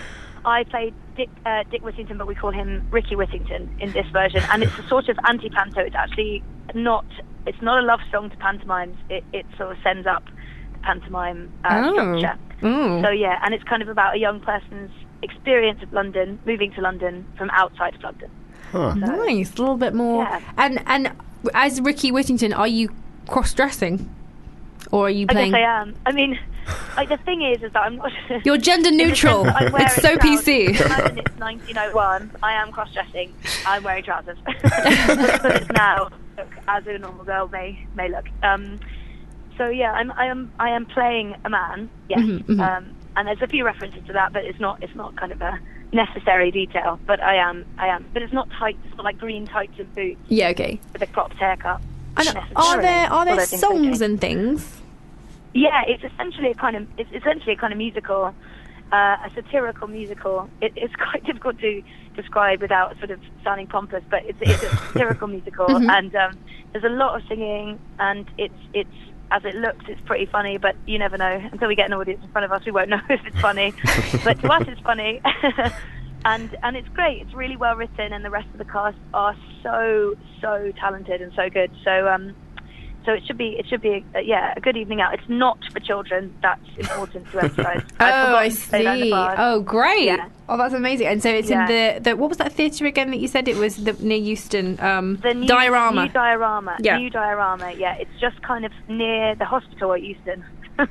I played Dick, uh, Dick Whittington, but we call him Ricky Whittington in this version, and it's a sort of anti-panto. It's actually not. It's not a love song to pantomimes. It, it sort of sends up the pantomime uh, Oh. structure. Mm. So yeah, and it's kind of about a young person's experience of London, moving to London from outside of London. Huh. Nice, a little bit more. Yeah. And and as Ricky Whittington, are you cross-dressing, or are you I playing? guess I am. I mean, like, the thing is, is that I'm not. You're gender in the neutral. sense that I'm It's wearing so P C. trousers. Imagine it's nineteen oh one. I am cross-dressing. I'm wearing trousers. But it's now look as a normal girl may may look. Um, so yeah, I'm I am I am playing a man. Yes. Mhm, mhm. Um, and there's a few references to that, but it's not it's not kind of a necessary detail. But I am I am. But it's not tight. It's not like green tights and boots Yeah, okay. with a cropped haircut. And are necessarily, there are there although I think songs okay. and things? Yeah, it's essentially a kind of it's essentially a kind of musical, uh, a satirical musical. It, it's quite difficult to describe without sort of sounding pompous, but it's, it's a satirical musical, Mhm. and um, there's a lot of singing, and it's it's as it looks, it's pretty funny, but you never know until we get an audience in front of us. We won't know if it's funny, but to us, it's funny. and and it's great. It's really well written, and the rest of the cast are so so talented and so good. So um, so it should be it should be a, yeah a good evening out. It's not for children. That's important to emphasise. Oh, I see. Oh, great. Yeah. Oh, that's amazing. And so it's Yeah. in the, the what was that theatre again that you said it was the, near Euston? Um, The new, Diorama. New Diorama. Yeah. New Diorama. Yeah, it's just kind of near the hospital at Euston.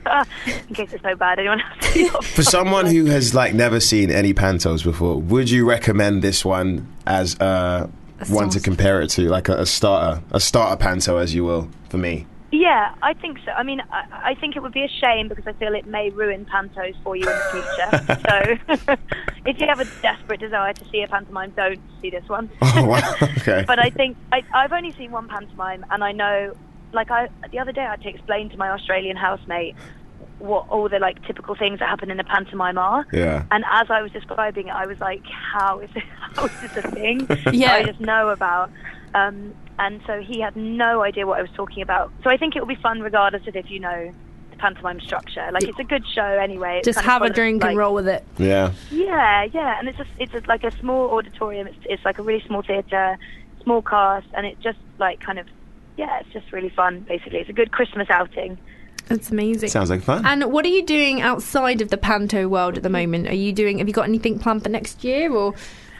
In case it's so bad, anyone has to see it. For someone who has like never seen any pantos before, would you recommend this one as uh, A one to start. compare it to, like a, a starter, a starter panto, as you will, for me? Yeah, I think so. I mean, I, I think it would be a shame because I feel it may ruin pantos for you in the future. So, if you have a desperate desire to see a pantomime, don't see this one. Oh wow, okay. But I think I, I've only seen one pantomime, and I know, like, I the other day I had to explain to my Australian housemate what all the like typical things that happen in a pantomime are. Yeah. And as I was describing it, I was like, "How is this? How is this a thing? Yeah. I just know about." Um, and so he had no idea what I was talking about. So I think it will be fun regardless of if you know the pantomime structure. Like, it's a good show anyway. It's Just kind of have a full of, drink and like- roll with it. Yeah. Yeah, yeah. And it's just, it's just like a small auditorium. It's, it's like a really small theatre, small cast, and it's just like kind of, yeah, it's just really fun, basically. It's a good Christmas outing. It's amazing. Sounds like fun. And what are you doing outside of the panto world at the moment? Are you doing? Have you got anything planned for next year or?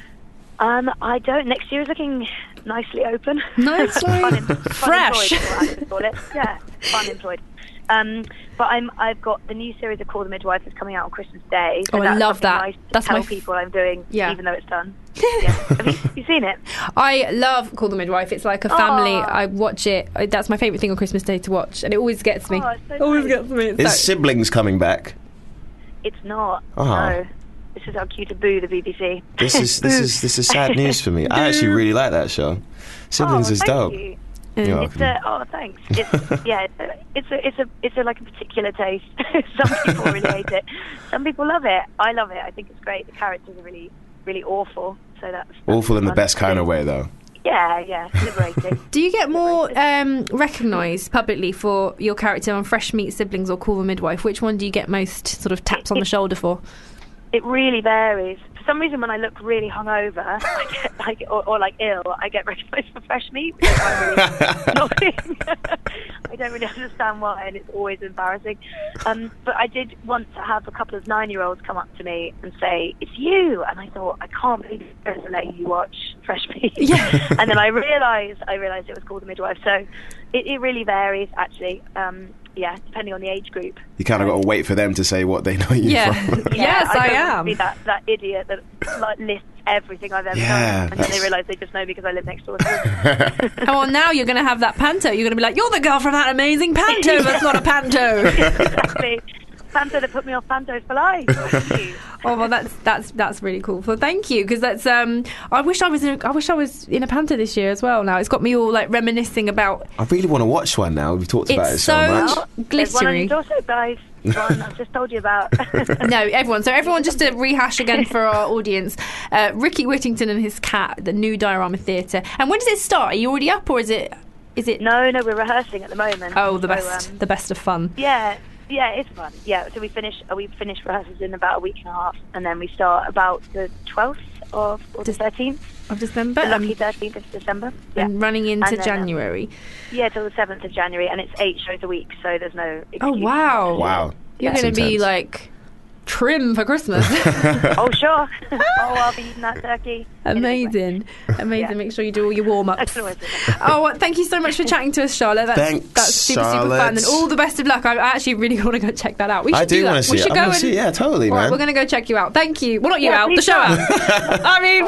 Um, I don't. Next year is looking nicely open. Nicely Fun em- fresh. Fun employed, is what I would call it. Yeah, fun employed. Um, but I'm. I've got the new series of Call the Midwife is coming out on Christmas Day. So Oh, I that's love something that. Nice to That's tell my f- people I'm doing, Yeah. even though it's done. Yeah. Have you, you seen it? I love Call the Midwife. It's like a family. Aw. I watch it. I- That's my favourite thing on Christmas Day to watch, and it always gets me. Oh, it's so always nice. gets me. It's Is so- Siblings coming back? It's not. Oh. No. This is our cue to boo the B B C. This is this is this is sad news for me. I actually really like that show. Siblings oh, is thank dope. You. You're It's welcome. a, oh, thanks. It's, yeah, it's a, it's a, it's a, it's a like a particular taste. Some people really hate it. Some people love it. I love it. I think it's great. The characters are really, really awful. So that's, that's Awful in the fun best to kind do. of way, though. Yeah, yeah, liberating. Do you get more um, recognised publicly for your character on Fresh Meat Siblings or Call the Midwife? Which one do you get most sort of taps on the shoulder for? It really varies. For some reason, when I look really hungover, I get like, or, or like ill, I get recognised for Fresh Meat. Which I'm really not I don't really understand why, and it's always embarrassing. Um, but I did once have a couple of nine-year-olds come up to me and say, "It's you," and I thought, I can't believe they're letting you watch Fresh Meat. Yeah. And then I realised, I realised it was called The Midwife. So it, it really varies, actually. Um, yeah, depending on the age group. You kind of got to wait for them to say what they know you Yeah. from. Yes, I don't want am. to be that, that idiot that like lists everything I've ever Yeah, done, and then they that's- realise they just know because I live next door to them. Oh, well, now you're going to have that panto. You're going to be like, you're the girl from that amazing panto that's not a panto. Exactly. Panto that put me off pantos for life. Thank you. Oh well, that's that's that's really cool. So thank you, because that's um. I wish I was in. A, I wish I was in a panto this year as well. Now it's got me all like reminiscing about. I really want to watch one now. We've talked about it It's so, so much. Well, there's one on glittery. your doorstep, guys. One I've just told you about. No, everyone. So everyone, just to rehash again for our audience, uh, Ricky Whittington and his cat, the New Diorama Theatre. And when does it start? Are you already up, or is it? Is it? No, no, we're rehearsing at the moment. Oh, the So, best, um, the best of fun. Yeah, yeah, it's fun. Yeah, so we finish uh, we finish rehearsals in about a week and a half, and then we start about the twelfth of or the Just- thirteenth, Of December, the lucky um, thirteenth of December. Yeah, and running into And then, um, January. yeah, till the seventh of January, and it's eight shows a week, so there's no. Oh excuse. wow! Wow. You're That's going to be intense. like trim for Christmas. Oh sure. Oh, I'll be eating that turkey. Amazing, amazing. Yeah. Make sure you do all your warm I ups. can always do that. Oh, well, thank you so much for chatting to us, Charlotte. That's, Thanks, that's super, super Charlotte. fun. And all the best of luck. I actually really want to go check that out. We should I do that. want to we see should it. go I want and, to see it. Yeah, totally, All right, man. we're going to go check you out. Thank you. Well, not you Yeah, out, the please show don't. out. I mean,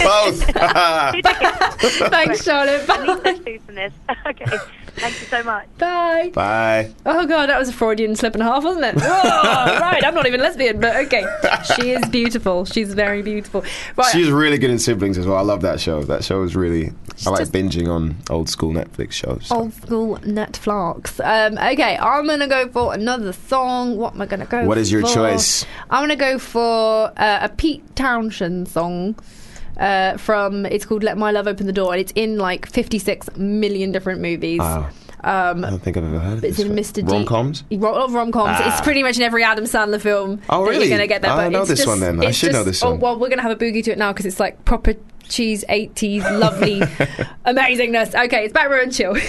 what? Both. Thanks, Charlotte. I need Bye. to do from this. Okay. Thank you so much. Bye. Bye. Oh, God, that was a Freudian slip and a half, wasn't it? Whoa, right, I'm not even lesbian, but okay. She is beautiful. She's very beautiful. Right. She's really good in Siblings as well. I love that show. That show is really. I like just- binging on old school Netflix shows. Old school Netflix. Um, okay, I'm going to go for another song. What am I going to go for? What is your choice? I'm going to go for uh, a Pete Townshend song. Uh, from it's called Let My Love Open the Door, and it's in like fifty-six million different movies. Wow. Um, I don't think I've ever heard of it's this. in Mister D. Rom-coms? A lot of rom-coms. Ah. It's pretty much in every Adam Sandler film. Oh, that really? You're going to get that. I but know it's this just, one then. I it's should know just- this oh, one. well, we're going to have a boogie to it now because it's like proper cheese eighties, lovely amazingness. Okay, it's Back Row and Chill.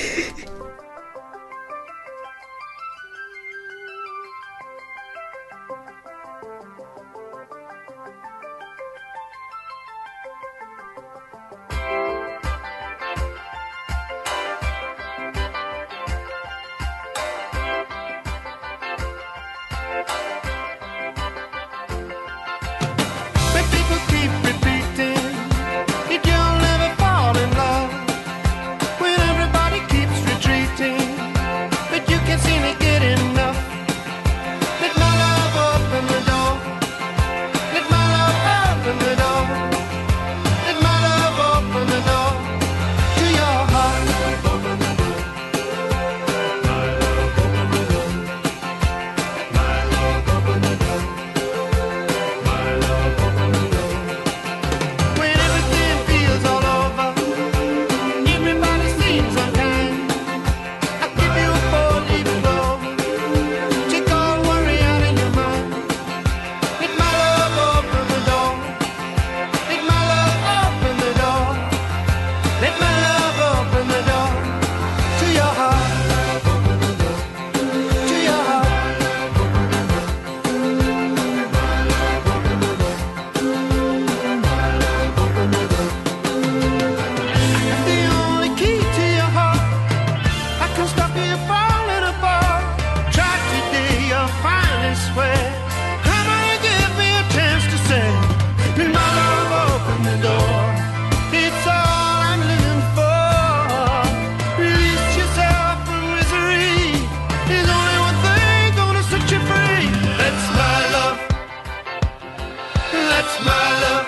But people keep repeating that you'll never fall in love when everybody keeps retreating. But you can't seem to get enough. Let my love open the door. Let my love open the door. Let my love open the door to your heart. Open the door. My love open the door. My love open the door. My love open the door. When everything feels all over, everybody seems unkind. I'll give you a four-leaf clover. Take all worry out of your mind. Let my love open the door. Let my love open the door. Let my love open the door to your heart. To your heart. The only key to your heart, I can stop you falling apart. Try today, you'll finally swear. Come on and give me a chance to say, let my love open the door. It's all I'm living for. Release yourself from misery. There's only one thing gonna set you free. That's my love. That's my love.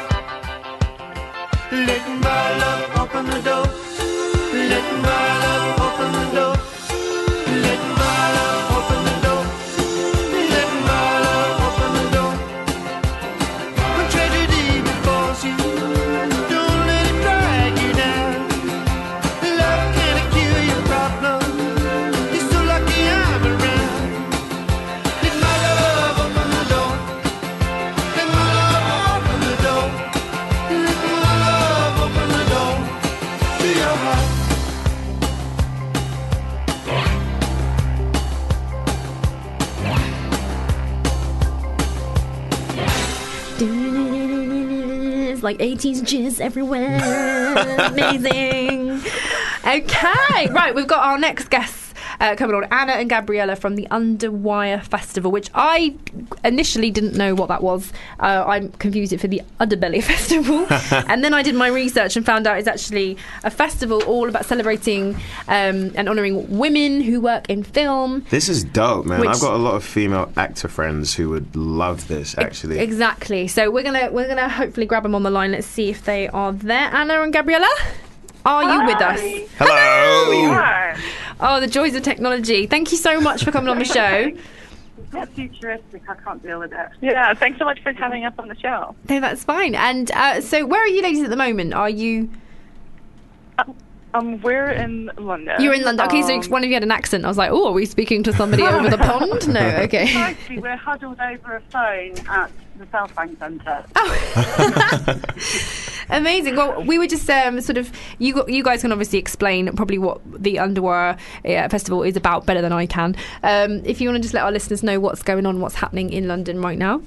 Let my love open the door. Let my love open the door. Let my love open the door. Let my love open the door. When tragedy befalls you, don't let it drag you down. Love can't cure your problem. You're so lucky I'm around. Let my love open the door. Let my love open the door. Let my love open the door to your heart. It's like eighties jizz everywhere. Amazing. Okay, right, we've got our next guests uh, coming on, Anna and Gabriella from the Underwire Festival, which I initially didn't know what that was. Uh, I confused it for the Underbelly Festival. And then I did my research and found out it's actually a festival all about celebrating um, and honouring women who work in film. This is dope, man. Which- I've got a lot of female actor friends who would love this, actually. Exactly. So we're gonna we're gonna hopefully grab them on the line. Let's see if they are there. Anna and Gabriella, are you with us? Hello! Hi. Oh, the joys of technology. Thank you so much for coming on the show. That's futuristic. I can't deal with it. Yeah, thanks so much for coming up on the show. No, that's fine. And uh, so, where are you ladies at the moment? Are you? Um, we're in London. You're in London. Okay, so Um, one of you had an accent. I was like, oh, are we speaking to somebody over the pond? No, okay. Precisely, we're huddled over a phone at the South Bank Centre. Oh. Amazing. Well, we were just um, sort of you. got- You guys can obviously explain probably what the Underwire uh, Festival is about better than I can. Um, if you want to just let our listeners know what's going on, what's happening in London right now.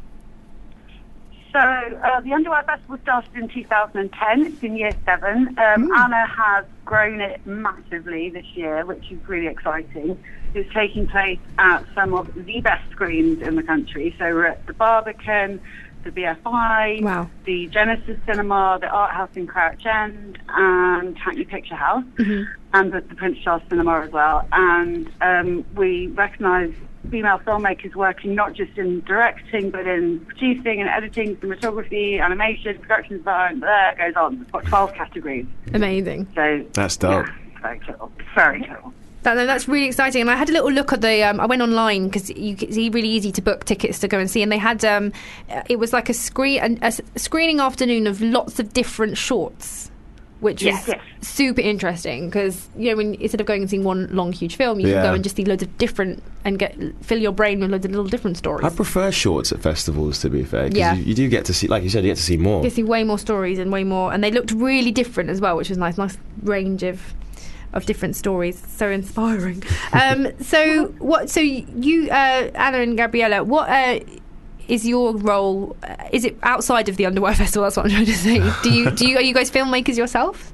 So uh, the Underwire Festival started in two thousand ten. It's in year seven. Um, Anna has grown it massively this year, which is really exciting. It's taking place at some of the best screens in the country. So we're at the Barbican, the B F I, Wow. the Genesis Cinema, the Art House in Crouch End, and Hackney Picture House, and the, the Prince Charles Cinema as well. And um, we recognise female filmmakers working not just in directing, but in producing and editing, cinematography, animation, production design. There it goes on. We've got twelve categories. Amazing. So That's dope. yeah, very cool. Very cool. That, no, that's really exciting. And I had a little look at the. Um, I went online because you, it's really easy to book tickets to go and see. And they had. Um, it was like a screen, a, a screening afternoon of lots of different shorts. which Yes. was Yes. super interesting because, you know, when instead of going and seeing one long huge film, you Yeah. can go and just see loads of different and get fill your brain with loads of little different stories. I prefer shorts at festivals, to be fair. 'Cause Yeah. you, you do get to see, like you said, you get to see more. You get to see way more stories and way more, and they looked really different as well, which was nice. Nice range of of different stories. So inspiring. Um, so what? So you, uh, Anna and Gabriella, what? Uh, is your role? Uh, is it outside of the Underwire Festival? That's what I'm trying to say. Do you? Do you? Are you guys filmmakers yourself?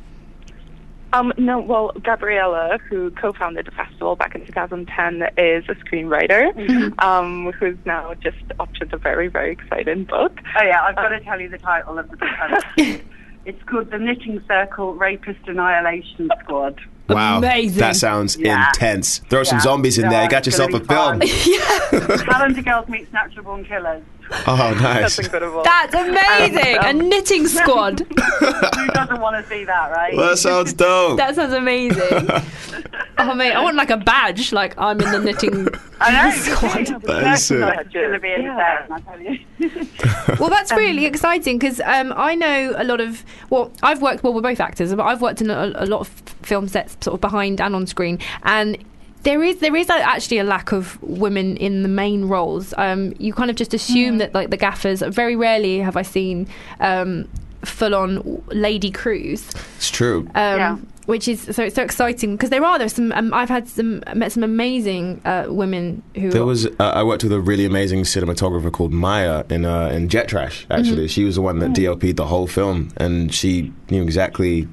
Um, no, well, Gabriella, who co-founded the festival back in two thousand ten, is a screenwriter Mm-hmm. um, who's now just optioned a very, very exciting book. Oh yeah, I've got to tell you the title of the book. It's called The Knitting Circle Rapist Annihilation Squad. Wow, Amazing. that sounds Yeah. intense. Throw some Yeah. zombies in Yeah, there. You got it's yourself gonna a be film. fun. Calendar Girls meets Natural Born Killers. Oh, nice. That's incredible. That's amazing. Um, a knitting squad. Who doesn't want to see that, right? Well, that sounds dope. That sounds amazing. Oh mate, I want like a badge. Like I'm in the knitting I know. squad. That is sick. It's going to be insane, I tell you. Well, that's really exciting because um, I know a lot of. Well, I've worked. Well, we're both actors, but I've worked in a, a lot of film sets, sort of behind and on screen, and there is there is actually a lack of women in the main roles. Um, you kind of just assume Mm. that like the gaffers. Very rarely have I seen um, full on lady crews. It's true. Um, Yeah. Which is so it's so exciting because there are there's some um, I've had some met some amazing uh, women who There was uh, I worked with a really amazing cinematographer called Maya in uh, in Jet Trash. Actually, Mm-hmm. she was the one that D O P'd the whole film, and she knew exactly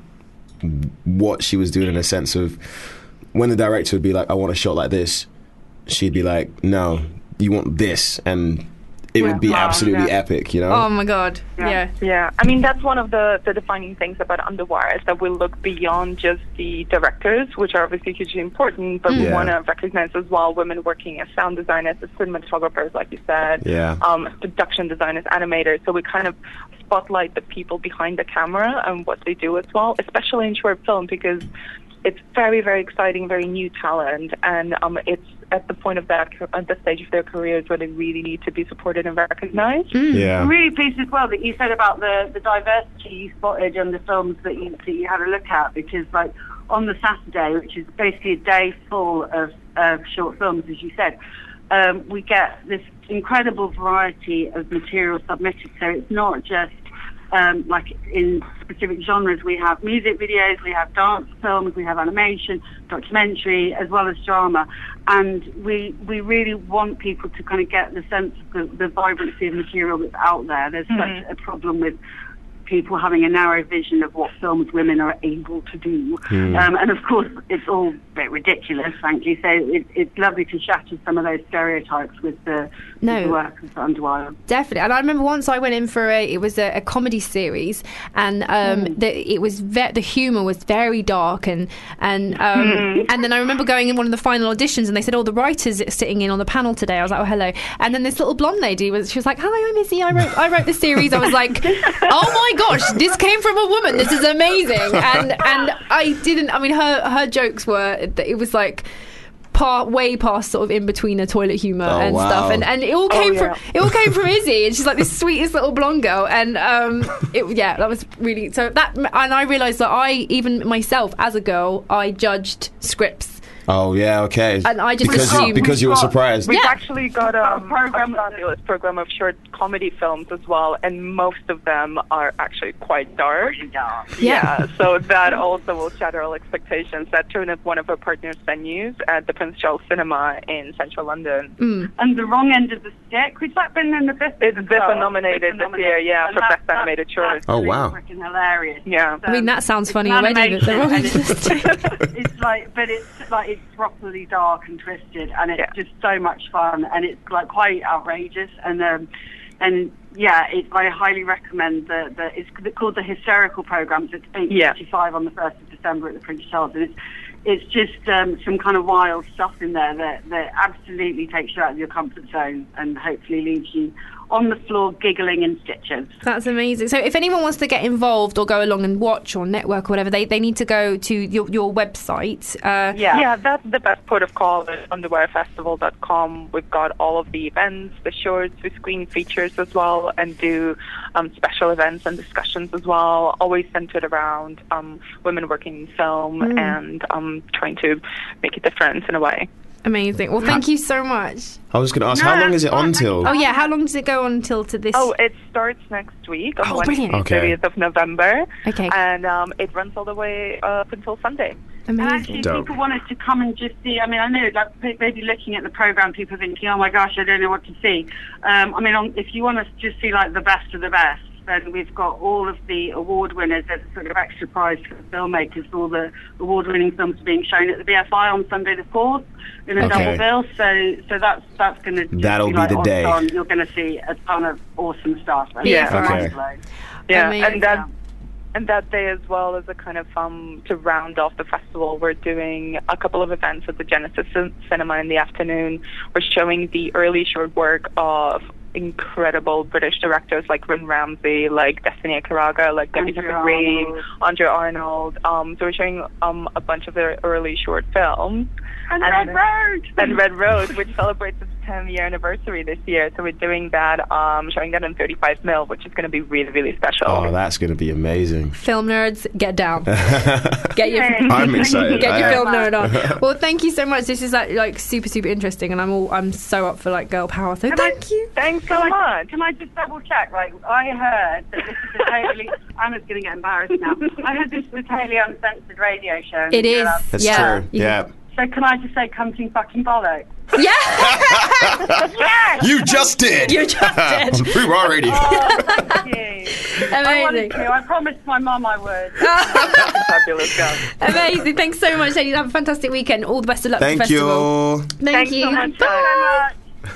what she was doing in a sense of when the director would be like, "I want a shot like this," she'd be like, "No, you want this," and it would be Wow, absolutely yeah. epic, you know. oh my god Yeah. yeah. Yeah, I mean, that's one of the, the defining things about Underwire is that we look beyond just the directors, which are obviously hugely important, but we Yeah. want to recognize as well women working as sound designers, as cinematographers, like you said, Yeah. um, production designers, animators. So we kind of spotlight the people behind the camera and what they do as well, especially in short film, because it's very, very exciting, very new talent, and um, it's at the point of that, at the stage of their careers where they really need to be supported and recognized. Yeah. I'm really pleased as well that you said about the, the diversity you spotted in the films that you, that you had a look at, because like on the Saturday, which is basically a day full of, of short films, as you said, um, we get this incredible variety of material submitted. So it's not just um, like in specific genres. We have music videos, we have dance films, we have animation, documentary, as well as drama. And we we really want people to kind of get the sense of the, the vibrancy of material that's out there. There's Mhm. such a problem with people having a narrow vision of what films women are able to do. Hmm. Um, and of course, it's all a bit ridiculous, frankly. So it, it's lovely to shatter some of those stereotypes with the, No. with the work of Underwire. Definitely, and I remember once I went in for a it was a, a comedy series, and um, Mm. the, it was ve- the humour was very dark, and and um, Mm. and then I remember going in one of the final auditions, and they said, "Oh, the writers are sitting in on the panel today." I was like, "Oh, hello," and then this little blonde lady was she was like, "Hi, I'm Izzy. I wrote I wrote the series." I was like, "Oh my gosh, this came from a woman. This is amazing," and and I didn't. I mean, her her jokes were that it was like. Part, way past sort of in between a toilet humour Oh, and wow. stuff, and, and it all came yeah. from it all came from Izzy, and she's like this sweetest little blonde girl, and um, it, yeah, that was really so that, and I realised that I even myself as a girl I judged scripts, Oh yeah, okay. and I just because you, assumed because you were surprised. We've Yeah. actually got um, A program- a fabulous program of short comedy films as well, and most of them are actually quite dark. Yeah. so that also will shatter all expectations. That turned up one of our partners' venues at the Prince Charles Cinema in central London. Mm. And The Wrong End of the Stick, which has been in the fifth. It's BIFA nominated this year, yeah, And for that- Best Animated Short. Oh, wow. That's freaking hilarious. Yeah. I mean, that sounds It's funny an already, but animation, they're and all it's, it's like, but it's like it's properly dark and twisted, and it's Yeah. just so much fun, and it's like quite outrageous, and um, and yeah, it, I highly recommend the, the it's called the Hysterical Programs. It's eight fifty-five on the first of December at the Prince Charles, and it's it's just um, some kind of wild stuff in there that that absolutely takes you out of your comfort zone and hopefully leaves you on the floor giggling in stitches. That's amazing. So if anyone wants to get involved or go along and watch or network or whatever, they, they need to go to your, your website. Uh, Yeah. Yeah, that's the best port of call is underwear festival dot com. We've got all of the events, the shorts, we screen features as well, and do um, special events and discussions as well, always centered around um, women working in film Mm. and um, trying to make a difference in a way. Amazing. Well, thank you so much. I was going to ask, No, how long that's is it fine. on till? Oh, yeah. How long does it go on until to this? Oh, it starts next week on Oh, Wednesday, brilliant. Okay. thirtieth of November. Okay. And um, it runs all the way up until Sunday. And Amazing. actually, Dope. people wanted to come and just see. I mean, I know, like, p- maybe looking at the program, people thinking, "Oh my gosh, I don't know what to see." Um, I mean, on, if you want to just see like the best of the best, then we've got all of the award winners as a sort of extra prize for the filmmakers. All the award-winning films are being shown at the B F I on Sunday the fourth in a Okay. double bill. So, so that's that's going to That'll be, be like, the on day. on. You're going to see a ton of awesome stuff. I mean, Yeah. it's Okay. mind-blowing. Yeah, Amazing. and that and that day as well as a kind of um to round off the festival, we're doing a couple of events at the Genesis Cin- Cinema in the afternoon. We're showing the early short work of incredible British directors like Rin Ramsey, like Destiny Caraga, like Debbie Andrew Tucker Reid, Arnold. Andrew Arnold. Um, so we're showing um a bunch of their early short films. And, And- Red Road. And Red Road, which celebrates its tenth year anniversary this year. So we're doing that, um, showing that in thirty-five mil, which is going to be really, really special. Oh, that's going to be amazing. Film nerds, get down. Get your Yay. I'm excited. get your I film am. nerd on. Well, thank you so much. This is like, like super super interesting, and I'm all I'm so up for like girl power. So Can thank I- you. Thanks so Can I, much. can I just double check? Like, I heard that this is a totally. Anna's going to get embarrassed now. I heard this is a totally uncensored radio show. It is. That's Yeah. true. You Yeah. So can I just say, cunting fucking bollocks? Yeah. Yes. You just did. You just On did. Free Bar Radio. Oh, thank you. I wanted Amazing. to. I promised my mum I would. Fabulous girl. Amazing. Thanks so much, Lady. Have a fantastic weekend. All the best of luck Thank for the festival. you. Thank Thanks you. so much, Bye.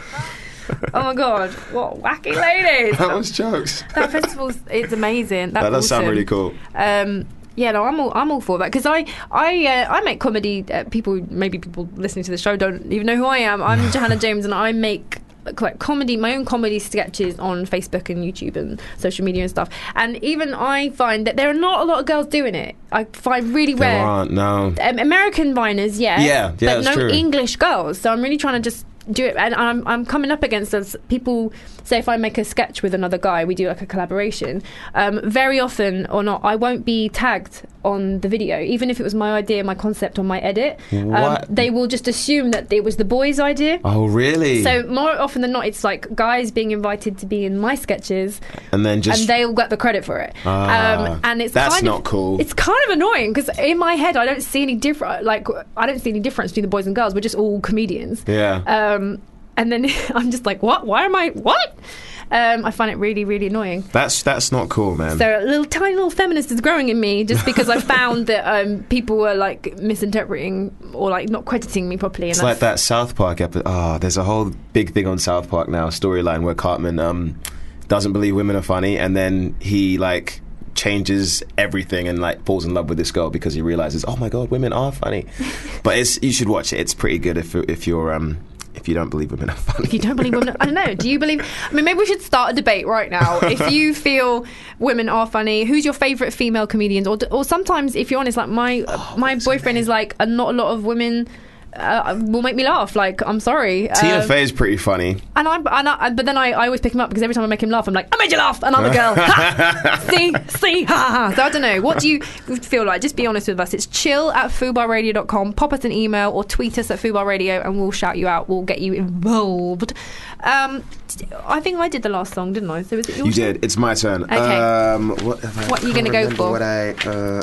Thank you Oh my god, what wacky ladies! That was jokes. That festival's it's amazing. That's That does sound awesome. really cool. Um, yeah, no, I'm all I'm all for that because I I uh, I make comedy. Uh, people maybe people listening to the show don't even know who I am. I'm Johanna James, and I make like comedy, my own comedy sketches on Facebook and YouTube and social media and stuff. And even I find that there are not a lot of girls doing it. I find really There rare. aren't, no. Um, American viners, yeah, Yeah, yeah, but that's no true. English girls. So I'm really trying to just do it, and I'm I'm coming up against us. People say if I make a sketch with another guy, we do like a collaboration. Um, very often or not, I won't be tagged on the video, even if it was my idea, my concept, or my edit. Um, What? they will just assume that it was the boy's idea. Oh, really? So more often than not, it's like guys being invited to be in my sketches, and then just... and they'll get the credit for it. Ah, um, and it's that's kind not of, cool. It's kind of annoying because in my head, I don't see any different. Like I don't see any difference between the boys and girls. We're just all comedians. Yeah. Um, and then I'm just like, what? Why am I? What? Um, I find it really, really annoying. That's that's not cool, man. So a little tiny little feminist is growing in me just because I found that um, people were like misinterpreting or like not crediting me properly. It's and like that South Park episode. Oh, there's a whole big thing on South Park now, storyline where Cartman um, doesn't believe women are funny, and then he like changes everything and like falls in love with this girl because he realizes, oh my god, women are funny. But it's you should watch it. It's pretty good if if you're um if you don't believe women are funny. If you don't believe women, I don't know. Do you believe? I mean, maybe we should start a debate right now. If you feel women are funny, who's your favourite female comedians? Or, or sometimes, if you're honest, like my Oh, my boyfriend is like, uh, not a lot of women uh, will make me laugh. Like, I'm sorry. Tina Um, Fey is pretty funny. And I'm, and I, but then I, I always pick him up because every time I make him laugh, I'm like, I made you laugh, and I'm a girl. Ha! see, see, ha, ha, ha. So I don't know. What do you feel like? Just be honest with us. It's chill at fubar radio dot com. Pop us an email or tweet us at fubar radio, and we'll shout you out. We'll get you involved. Um, I think I did the last song, didn't I? So was it your You turn? did. It's my turn. Okay. Um, what have I- What are you I can't gonna go remember for? What I, uh,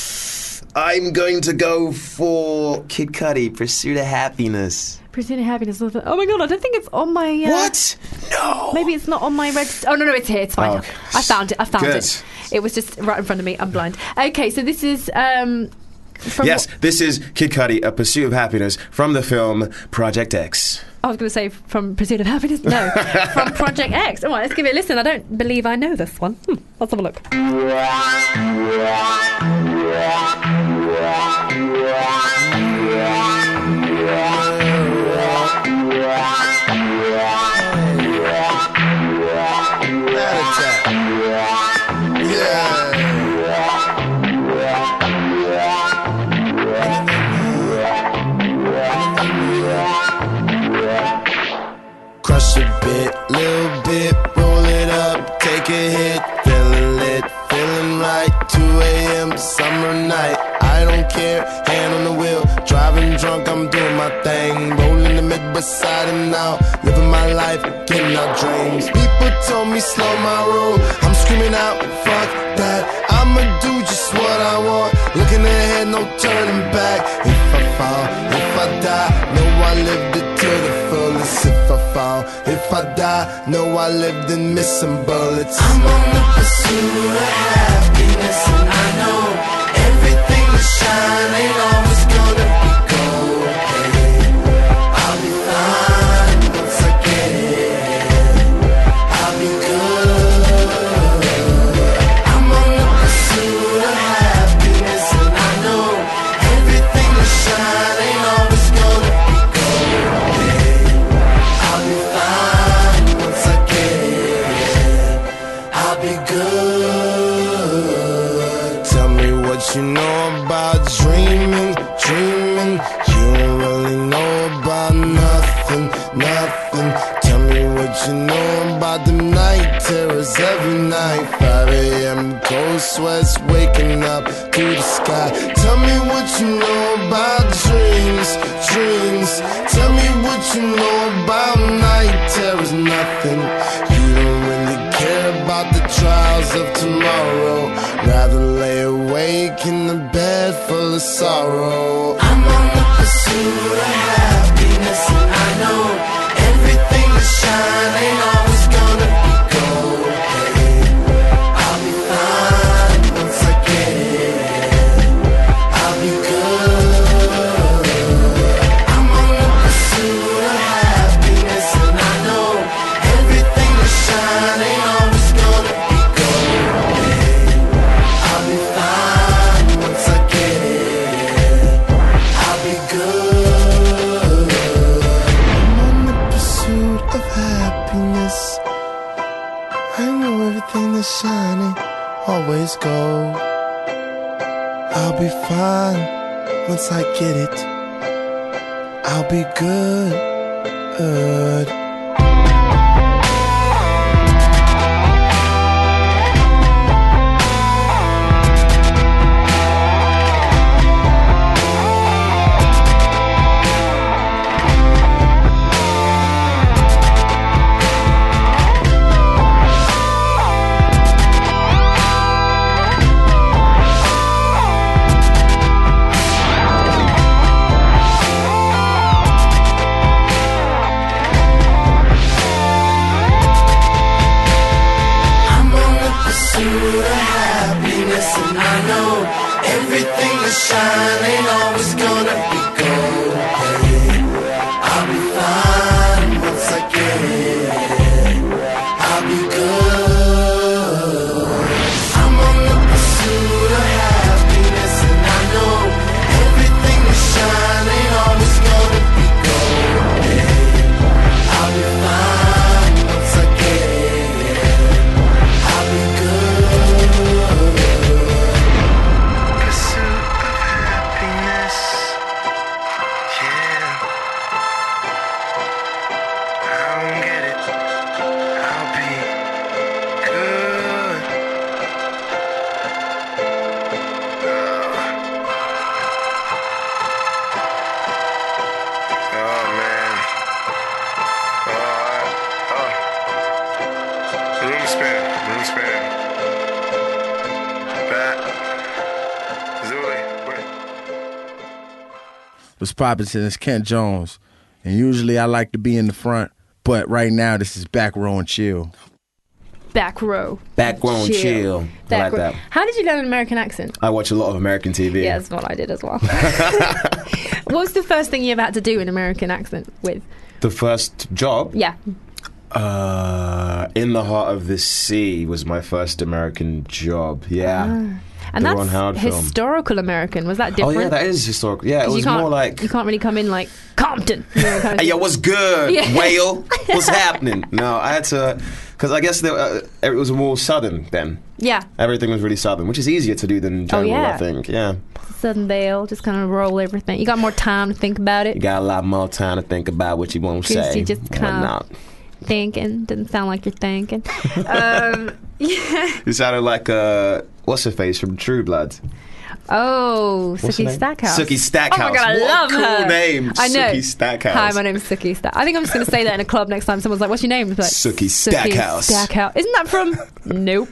I'm going to go for Kid Cudi, Pursuit of Happiness. Pursuit of Happiness. Oh my god, I don't think it's on my. Uh, What? No. Maybe it's not on my red. Oh no, no, it's here. It's fine. Oh, I found it. I found good. it. It was just right in front of me. I'm blind. Okay, so this is. Um, from Yes, what- this is Kid Cudi, A Pursuit of Happiness from the film Project X. I was going to say from Pursuit of Happiness. No, from Project X. All right, let's give it a listen. I don't believe I know this one. Hmm, let's have a look. thing. Rolling the Midwest side and out, living my life, getting out dreams. People told me slow my roll. I'm screaming out, fuck that. I'ma do just what I want. Looking ahead, no turning back. If I fall, if I die, know I lived it to the fullest. If I fall, if I die, know I lived in missing bullets. I'm on the pursuit of happiness, and I know everything that shine ain't always gonna be gold. Hey, I'll be fine once I get it. I'll be good. I'm on the pursuit of happiness, and I know everything that shine ain't always gonna be gold. Hey, I'll be fine once I get it. I'll be good. Tell me what you know about dreaming, dreaming. You don't really know about nothing, nothing. Tell me what you know about the night terrors every night. five a.m. cold sweats waking up to the sky. Tell me what you know about dreams, dreams. Tell me what you know about night terrors, nothing. You don't really care about the trials of tomorrow. Rather lay awake in the bed full of sorrow. I'm on the pursuit of happiness, and I know everything that shine ain't always gonna be gold. Hey, I'll be fine once I get it. I'll be good. I'm on the pursuit of happiness, and I know everything that shine ain't always gonna be gold. Hey, I'll be fine once I get it. I'll be good. I'm on the pursuit of happiness. I know everything that's shining always gold. I'll be fine once I get it. I'll be good. good. Shine ain't always gonna be gold. Hey, I'll be fine once I get it. I'll be good. I'm on the pursuit of happiness, and I know everything that shine ain't always gonna be gold. Hey, I'll be fine once I get it. I'll be good. Pursuit happiness, yeah. I don't get it. I'll be good. Oh, oh man. Oh, oh. Room spin, room spin. Bat. Zuli, wait. What's poppin'? It's Kent Jones, and usually I like to be in the front, but right now this is back row and chill. Back row. Back row and chill. I Back like row. that. How did you learn an American accent? I watch a lot of American T V. Yeah, that's what I did as well. What was the first thing you ever had to do an American accent with? The first job, Yeah. uh, In the Heart of the Sea, was my first American job. Yeah. Ah. And The that's Ron Howard film. historical American. Was that Oh different? yeah, that is historical. Yeah, it 'Cause you was can't- more like, you can't really come in like Compton. You know, kind of hey, yo, what's good, Yeah. whale? What's happening? No, I had to, because I guess there, uh, it was more southern then. Yeah. Everything was really southern, which is easier to do than jungle, yeah. I think. Yeah, Southern Belle, just kind of roll everything. You got more time to think about you it. got a lot more time to think about what you won't 'Cause say. you just and kinda- whatnot. Thinking. Doesn't sound like you're thinking. um, yeah. You sounded like uh, what's her face from True Blood. Oh, What's her Sookie name? Stackhouse. Sookie Stackhouse. Oh my god, I What love a cool her. name. I know. Sookie Stackhouse. Hi, my name's Sookie Stack. I think I'm just going to say that in a club next time. Someone's like, "What's your name?" It's like, Sookie Stackhouse. Stackhouse. Isn't that from? Nope.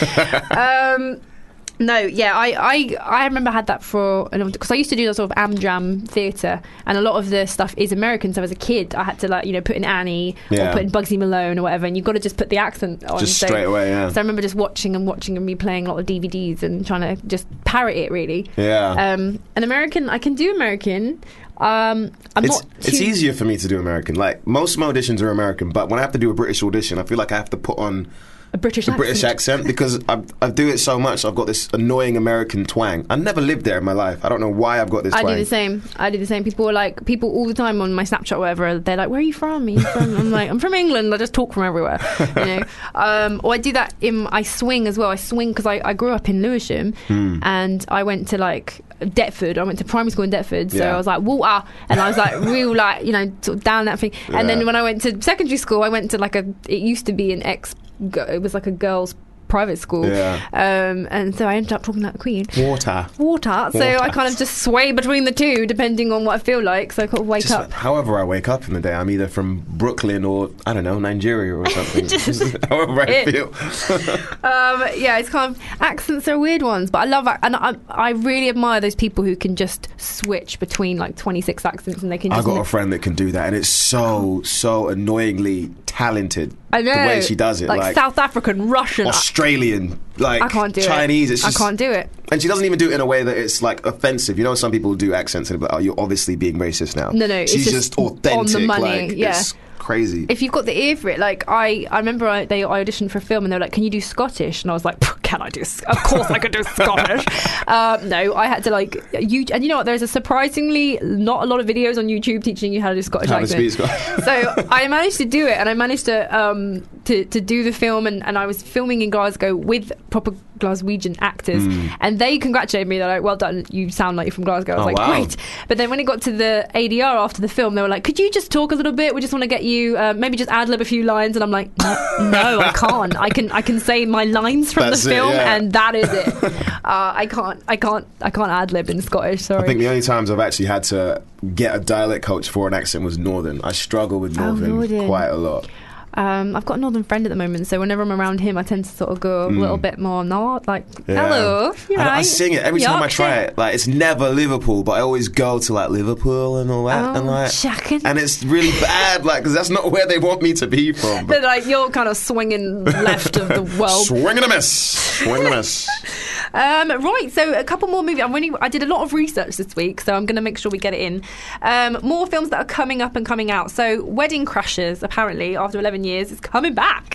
um. No, yeah, I, I, I remember I had that for because I used to do that sort of Amdram theatre, and a lot of the stuff is American. So as a kid, I had to like you know put in Annie Yeah. or put in Bugsy Malone or whatever, and you've got to just put the accent on. Just so, straight away, yeah. So I remember just watching and watching and replaying a lot of D V Ds and trying to just parrot it really. Yeah. Um, an American, I can do American. Um, I'm It's, not. it's too- easier for me to do American. Like, most of my auditions are American, but when I have to do a British audition, I feel like I have to put on a British the accent. British accent because I, I do it so much. I've got this annoying American twang. I never lived there in my life. I don't know why I've got this I twang. do the same. I do the same. People are like, people all the time on my Snapchat or whatever, they're like, where are you from? Are you from? I'm like, I'm from England. I just talk from everywhere. You know? Um, or I do that in, I swing as well. I swing because I, I grew up in Lewisham Hmm. and I went to like Deptford. I went to primary school in Deptford. So Yeah. I was like, water. And I was like, real, like, you know, sort of down that thing. And Yeah. then when I went to secondary school, I went to like a, it used to be an ex, it was like a girls' private school. Yeah. Um, and so I ended up talking like the Queen. Water. Water. So Water. I kind of just sway between the two depending on what I feel like. So I kind of wake Just up. however I wake up in the day, I'm either from Brooklyn or, I don't know, Nigeria or something. Just however I it. feel. Um, yeah, it's kind of accents are weird ones, but I love ac- and I, I really admire those people who can just switch between like twenty-six accents and they can I just. got a friend that can do that, and it's so, so annoyingly talented. I know The way she does it. like, Like, South African, Russian. Australian, like I can't do Chinese. it. It's just, I can't do it. And she doesn't even do it in a way that it's like offensive. You know, some people do accents and be like, oh, you're obviously being racist now. No, no, it's she's just just, authentic. on the money, Like, yeah. it's crazy. If you've got the ear for it, like I, I remember I, they I auditioned for a film and they were like, "Can you do Scottish?" And I was like, "Can I do? Sc- Of course I can do Scottish." um, no, I had to like you. And you know what? There's a surprisingly not a lot of videos on YouTube teaching you how to do Scottish How to accent. speak Scottish. So I managed to do it, and I managed to um to, to do the film, and, and I was filming in Glasgow with proper Glaswegian actors, and they congratulated me. They're like, "Well done, you sound like you're from Glasgow." I was Oh, like, wow. "Great." But then when it got to the A D R after the film, they were like, "Could you just talk a little bit? We just want to get you uh, maybe just ad lib a few lines." And I'm like, "No, no, I can't. I can I can say my lines from That's the it, film, yeah. and that is it. uh, I can't I can't I can't ad lib in Scottish. Sorry." I think the only times I've actually had to get a dialect coach for an accent was Northern. I struggle with Oh, Northern, Northern. quite a lot. Um, I've got a northern friend at the moment, so whenever I'm around him, I tend to sort of go a little bit more not like, Yeah. hello, you're And I right. sing it every time I try Yorkshire. it. Like, it's never Liverpool, but I always go to like Liverpool and all that, Oh, and like, shocking. and it's really bad, like, because that's not where they want me to be from. But But like you're kind of swinging left of the world. swing and a miss, swing and a miss. Um, right, so a couple more movies. I'm really, I did a lot of research this week, so I'm going to make sure we get it in. Um, more films that are coming up and coming out. So, Wedding Crashers, apparently, after eleven years, is coming back.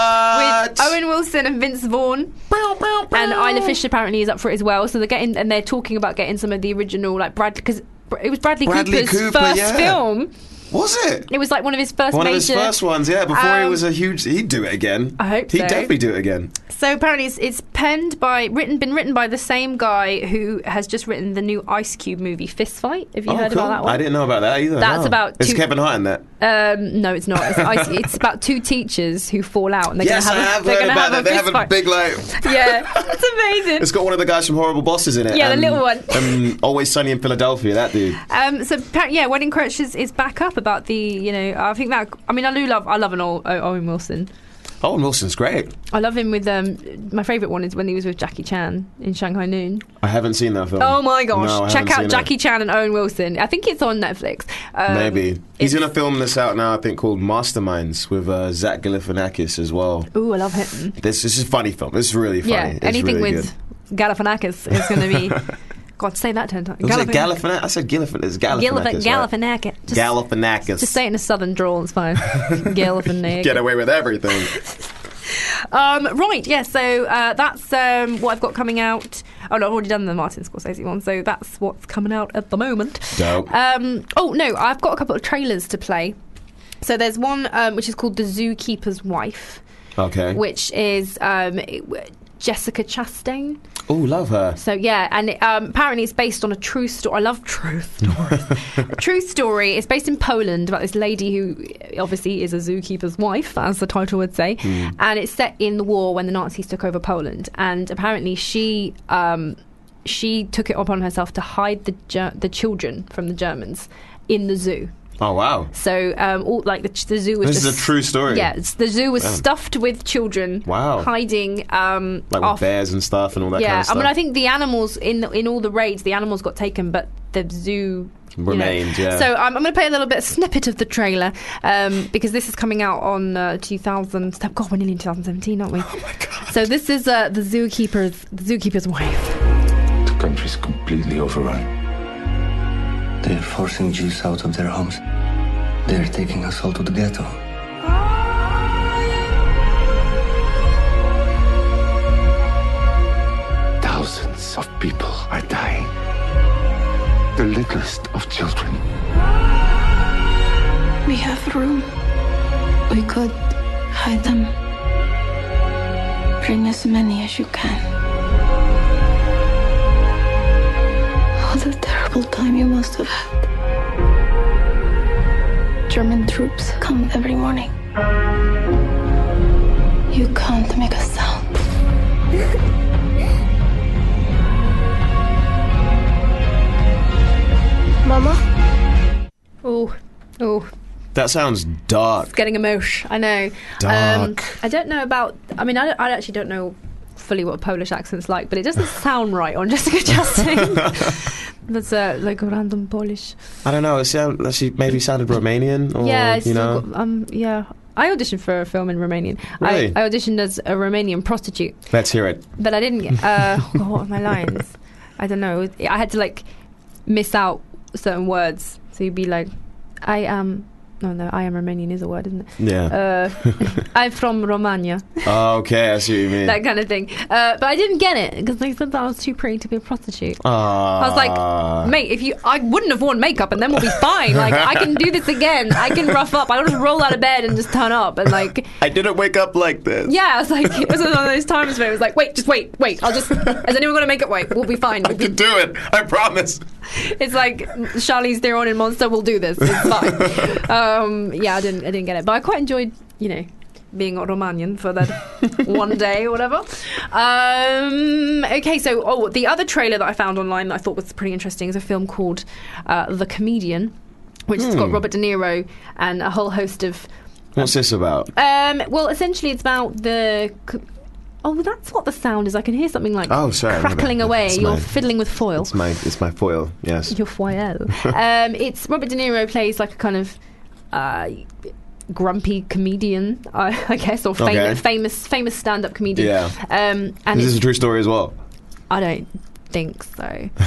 What? With Owen Wilson and Vince Vaughn. And Isla Fisher apparently is up for it as well. So they're getting, and they're talking about getting some of the original, like Brad, because it was Bradley, Bradley Cooper's Cooper, first yeah. film. Was it? It was like one of his first One major. of his first ones, yeah. Before he Um, was a huge, he'd do it again. I hope he'd so. definitely do it again. So apparently it's, it's penned by, written, been written by the same guy who has just written the new Ice Cube movie, Fist Fight. Have you Oh, heard cool. about that one? I didn't know about that either. That's no. about Is two- Kevin Hart in that? Um, no, it's not. It's, ice, it's about two teachers who fall out and they're Yes, I going to have, have a, they're heard gonna about have that. a They have fist a fight. big like. Yeah, it's amazing. It's got one of the guys from Horrible Bosses in it. Yeah, the and, little one. Um, Always Sunny in Philadelphia. That dude. Um, so apparently, yeah, Wedding Crashers is back up about the, you know, I think that, I mean, I do love, I love an old, Owen Wilson. Owen Wilson's great. I love him with, um, my favourite one is when he was with Jackie Chan in Shanghai Noon. I haven't seen that film. Oh my gosh, No, I check haven't out seen Jackie it. Chan and Owen Wilson. I think it's on Netflix. Um, Maybe. He's it's- in a film that's out now, I think, called Masterminds with uh, Zach Galifianakis as well. Ooh, I love him. This, this is a funny film. It's really funny. Yeah, It's anything really with good. Galifianakis is going to be. God, say that ten times. Was it Galifianakis? I said Galifianakis. It's Galifianakis. Galifianakis. right? Just, Galifianakis. just say it in a southern drawl, it's fine. Galifianakis. Get away with everything. Um, right, yeah, so uh, that's um, what I've got coming out. Oh, no, I've already done the Martin Scorsese one, so that's what's coming out at the moment. Dope. Um, oh, no, I've got a couple of trailers to play. So there's one um, which is called The Zookeeper's Wife, Okay. which is um, it- Jessica Chastain. Oh, love her. So yeah, and it, um, apparently it's based on a true story. I love true stories. A true story. It's based in Poland about this lady who obviously is a zookeeper's wife, as the title would say, and it's set in the war when the Nazis took over Poland. And apparently she um, she took it upon herself to hide the Ger- the children from the Germans in the zoo. Oh wow! So, um, all like the, the zoo was. This just, is a true story. Yeah, it's, the zoo was Wow. stuffed with children. Wow. Hiding. Um, Like with off- bears and stuff and all that yeah, kind of stuff. I mean, I think the animals in the, in all the raids, the animals got taken, but the zoo. you know. Remained, yeah. So um, I'm going to play a little bit of snippet of the trailer um, because this is coming out on uh, two thousand. God, we're nearly in twenty seventeen, aren't we? Oh my god! So this is uh, the zookeeper's the zookeeper's wife. The country's completely overrun. They're forcing Jews out of their homes. They're taking us all to the ghetto. Thousands of people are dying. The littlest of children. We have room. We could hide them. Bring as many as you can. What a terrible time you must have had. German troops come every morning. You can't make a sound. Mama? Oh, oh. That sounds dark. It's getting emotion. I know. Dark. Um, I don't know about. I mean, I, don't, I actually don't know fully what a Polish accent's like, but it doesn't sound right on Jessica Chastain. That's uh, like a random Polish. I don't know. It sound, she maybe sounded Romanian, or yeah, it's you know. got- um, yeah. I auditioned for a film in Romanian. Really? I, I auditioned as a Romanian prostitute, Let's hear it. but I didn't get. Uh, oh God, what are my lines? I don't know. I had to like miss out certain words. So you'd be like, I am. No, no, I am Romanian is a word, isn't it? Yeah. Uh, I'm from Romania. Oh, okay, I see what you mean. That kind of thing. Uh, but I didn't get it because they said that I was too pretty to be a prostitute. I was Ah. like, mate, if you, I wouldn't have worn makeup and then we'll be fine. Like, I can do this again. I can rough up. I'll just roll out of bed and just turn up. And like, I didn't wake up like this. yeah, I was like, it was one of those times where it was like, wait, just wait, wait. I'll just, has anyone got a makeup wipe? We'll be fine. I can do it. I promise. It's like Charlize Theron in Monster. We'll do this. It's fine. um, yeah, I didn't, I didn't get it, but I quite enjoyed, you know, being a Romanian for that one day or whatever. Um, okay, so oh, the other trailer that I found online that I thought was pretty interesting is a film called uh, The Comedian, which has got Hmm. Robert De Niro and a whole host of. What's this about? Um, well, essentially, it's about the. c- Oh, that's what the sound is. I can hear something like Oh, sorry. crackling away. It's You're my- fiddling with foil. It's my it's my foil. Yes. Your foil. um, it's Robert De Niro plays like a kind of uh, grumpy comedian, uh, I guess, or fam- Okay. famous famous stand-up comedian. Yeah. Um, and Is this it's- a true story as well? I don't think so.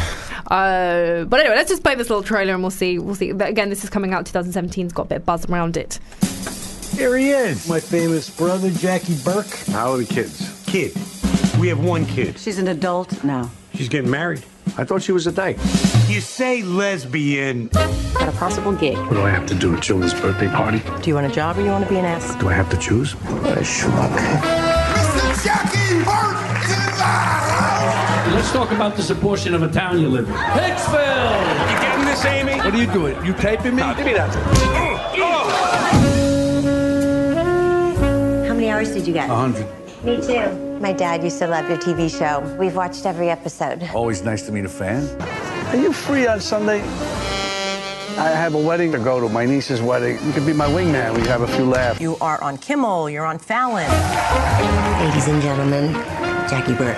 uh, but anyway, let's just play this little trailer and we'll see. We'll see. But again, this is coming out twenty seventeen. It's got a bit of buzz around it. Here he is, my famous brother, Jackie Burke. How are the kids? Kid. We have one kid. She's an adult now. She's getting married. I thought she was a dyke. You say lesbian. Got a possible gig. What do I have to do? Children's birthday party? Do you want a job or you want to be an ass? Do I have to choose? What a schmuck. Mister Jackie Burke in the house. Let's talk about this abortion of a town you live in. Hicksville! You getting this, Amy? What are you doing? You taping me? Give me that. How many hours did you get? A hundred. Me too. My dad used to love your T V show. We've watched every episode. Always nice to meet a fan. Are you free on Sunday? I have a wedding to go to, my niece's wedding. You could be my wingman. We have a few laughs. You are on Kimmel. You're on Fallon. Ladies and gentlemen, Jackie Burke.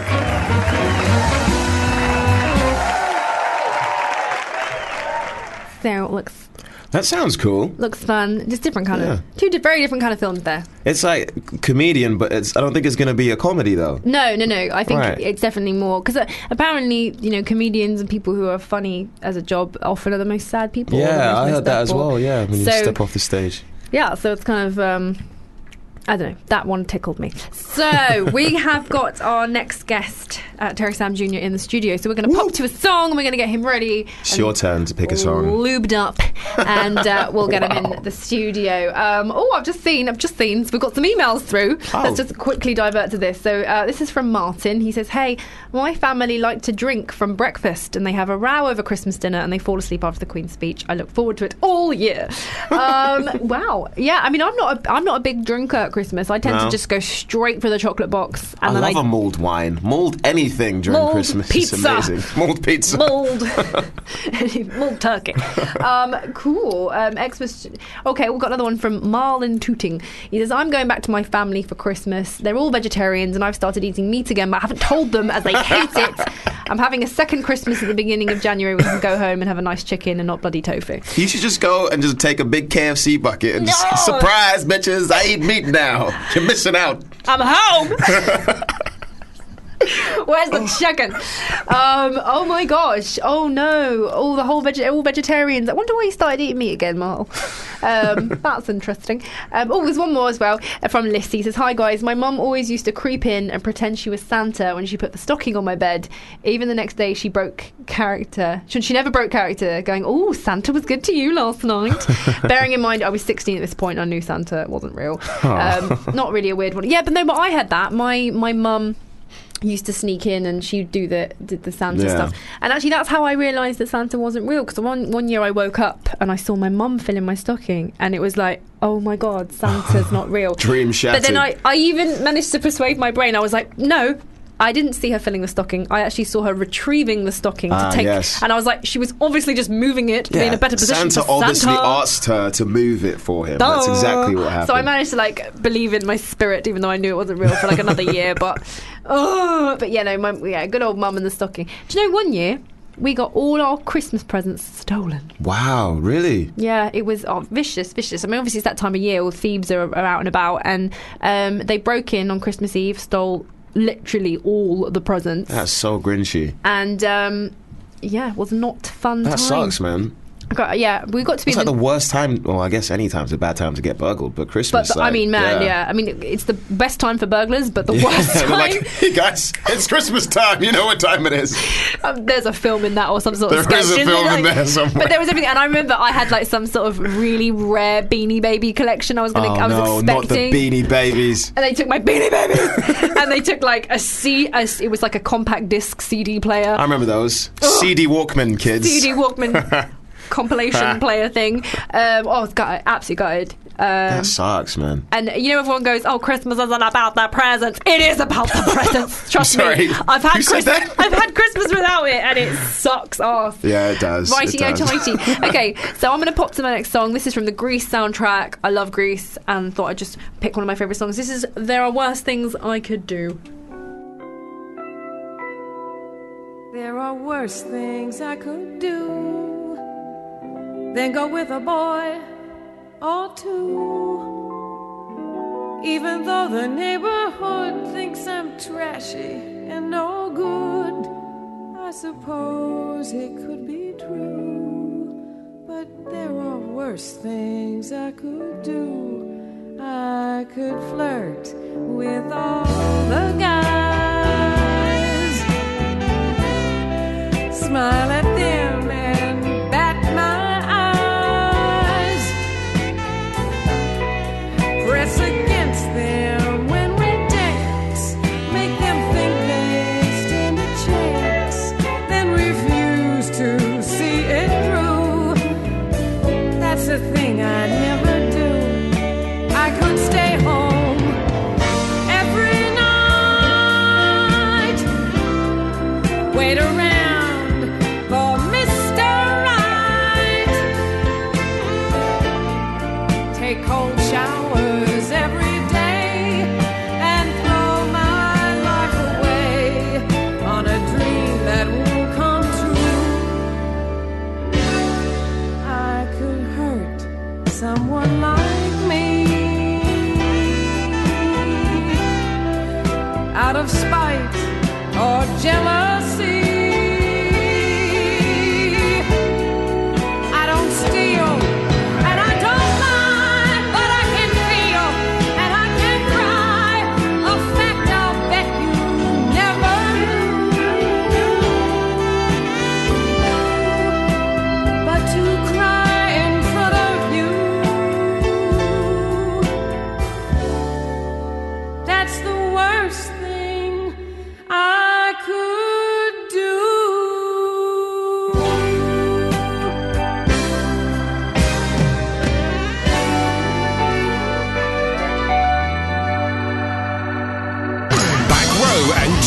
So it looks That sounds cool. looks fun. Just different kind Yeah. of two di- very different kind of films there. It's like comedian, but it's. I don't think it's going to be a comedy though. No, no, no. I think Right. it's definitely more because uh, apparently, you know, comedians and people who are funny as a job often are the most sad people. or the Yeah, most I heard that as messed up or- well. Yeah, when you So- step off the stage. Yeah, so it's kind of. Um, I don't know. That one tickled me. So we have got our next guest, uh, Terry Sam Junior in the studio. So we're going to pop to a song and we're going to get him ready. It's and your turn to pick a song. lubed up, and uh, we'll get him in the studio. Um, oh, I've just seen, I've just seen. So we've got some emails through. Oh. Let's just quickly divert to this. So uh, this is from Martin. He says, "Hey, my family like to drink from breakfast, and they have a row over Christmas dinner, and they fall asleep after the Queen's speech. I look forward to it all year." Um, wow. Yeah. I mean, I'm not. A, I'm not a big drinker at Christmas. I tend No. to just go straight for the chocolate box. I And then love I a mulled wine. Mulled anything during Mulled Christmas. pizza. It's amazing. Mulled pizza. Mold. Mold turkey. Um, cool. Um, Xmas. Okay, we've got another one from Marlon Tooting. He says, I'm going back to my family for Christmas. They're all vegetarians and I've started eating meat again, but I haven't told them as they hate it. I'm having a second Christmas at the beginning of January. We can go home and have a nice chicken and not bloody tofu. You should just go and just take a big K F C bucket and No. just, surprise, bitches, I eat meat now. You're missing out. I'm home. Where's the chicken? Um, oh my gosh! Oh no! All the whole veg- all vegetarians. I wonder why he started eating meat again, Marl. Um, that's interesting. Um, oh, there's one more as well uh, from Lissy. Says, "Hi guys, my mum always used to creep in and pretend she was Santa when she put the stocking on my bed. Even the next day, she broke character. She, she never broke character, going, "Oh, Santa was good to you last night." Bearing in mind, I was sixteen at this point. I knew Santa wasn't real. Um, not really a weird one. Yeah, but no, but I had that. My my mum used to sneak in and she'd do the did the Santa Yeah. stuff, and actually that's how I realised that Santa wasn't real, because one one year I woke up and I saw my mum filling my stocking and it was like, oh my god, Santa's not real. Dream shattered. But then I, I even managed to persuade my brain. I was like, no, I didn't see her filling the stocking. I actually saw her retrieving the stocking Ah, to take, yes. and I was like, she was obviously just moving it to be in a better position Santa for obviously Santa. asked her to move it for him. That's Duh. exactly what happened. So I managed to like believe in my spirit, even though I knew it wasn't real, for like another year. But oh, but yeah, no, my, yeah, good old mum and the stocking. Do you know, one year we got all our Christmas presents stolen. Wow, really? Yeah, it was oh, vicious, vicious. I mean, obviously it's that time of year, all thieves are, are out and about, and um, they broke in on Christmas Eve, stole literally all the presents, That's so grinchy. and um, yeah, it was not fun. That time. sucks, man. Got- yeah, we got to be. It's like the- the worst time. Well, I guess any time's a bad time to get burgled, but Christmas. But, but I like, mean, man, yeah. I mean, it's the best time for burglars, but the Yeah, worst they're time. like, hey guys, it's Christmas time. You know what time it is. Um, there's a film in that or some sort of There sketch. is a isn't film there? in there somewhere. But there was everything, and I remember I had like some sort of really rare Beanie Baby collection. I was going to, Oh I was no, not the expecting. Beanie Babies. And they took my Beanie Baby, and they took like a C. A, it was like a compact disc C D player. I remember those C D Walkman kids. C D Walkman compilation player thing. Um, oh, it's got absolutely gutted. Um, That sucks, man. And you know, everyone goes, "Oh, Christmas isn't about the presents." It is about the presents. Trust Sorry, me. I've had who said Christmas. that? I've had Christmas without it, and it sucks ass. Yeah, it does. Righty it o does. tighty. Okay, so I'm going to pop to my next song. This is from the Grease soundtrack. I love Grease, and thought I'd just pick one of my favourite songs. This is "There Are Worse Things I Could Do." There are worse things I could do than go with a boy or two. Even though the neighborhood thinks I'm trashy and no good, I suppose it could be true. But there are worse things I could do. I could flirt with all the guys, smile at them and bat my eyes, press against them when we dance, make them think they stand a chance, then refuse to see it through. That's the thing I never do. I could stay home every night, wait around for Mister Right, take cold showers every day, and throw my life away on a dream that won't come true. I could hurt someone like me out of spite or jealousy. I don't steal and I don't lie, but I can feel and I can cry, a fact I'll bet you never knew. But to cry in front of you, that's the worst thing I could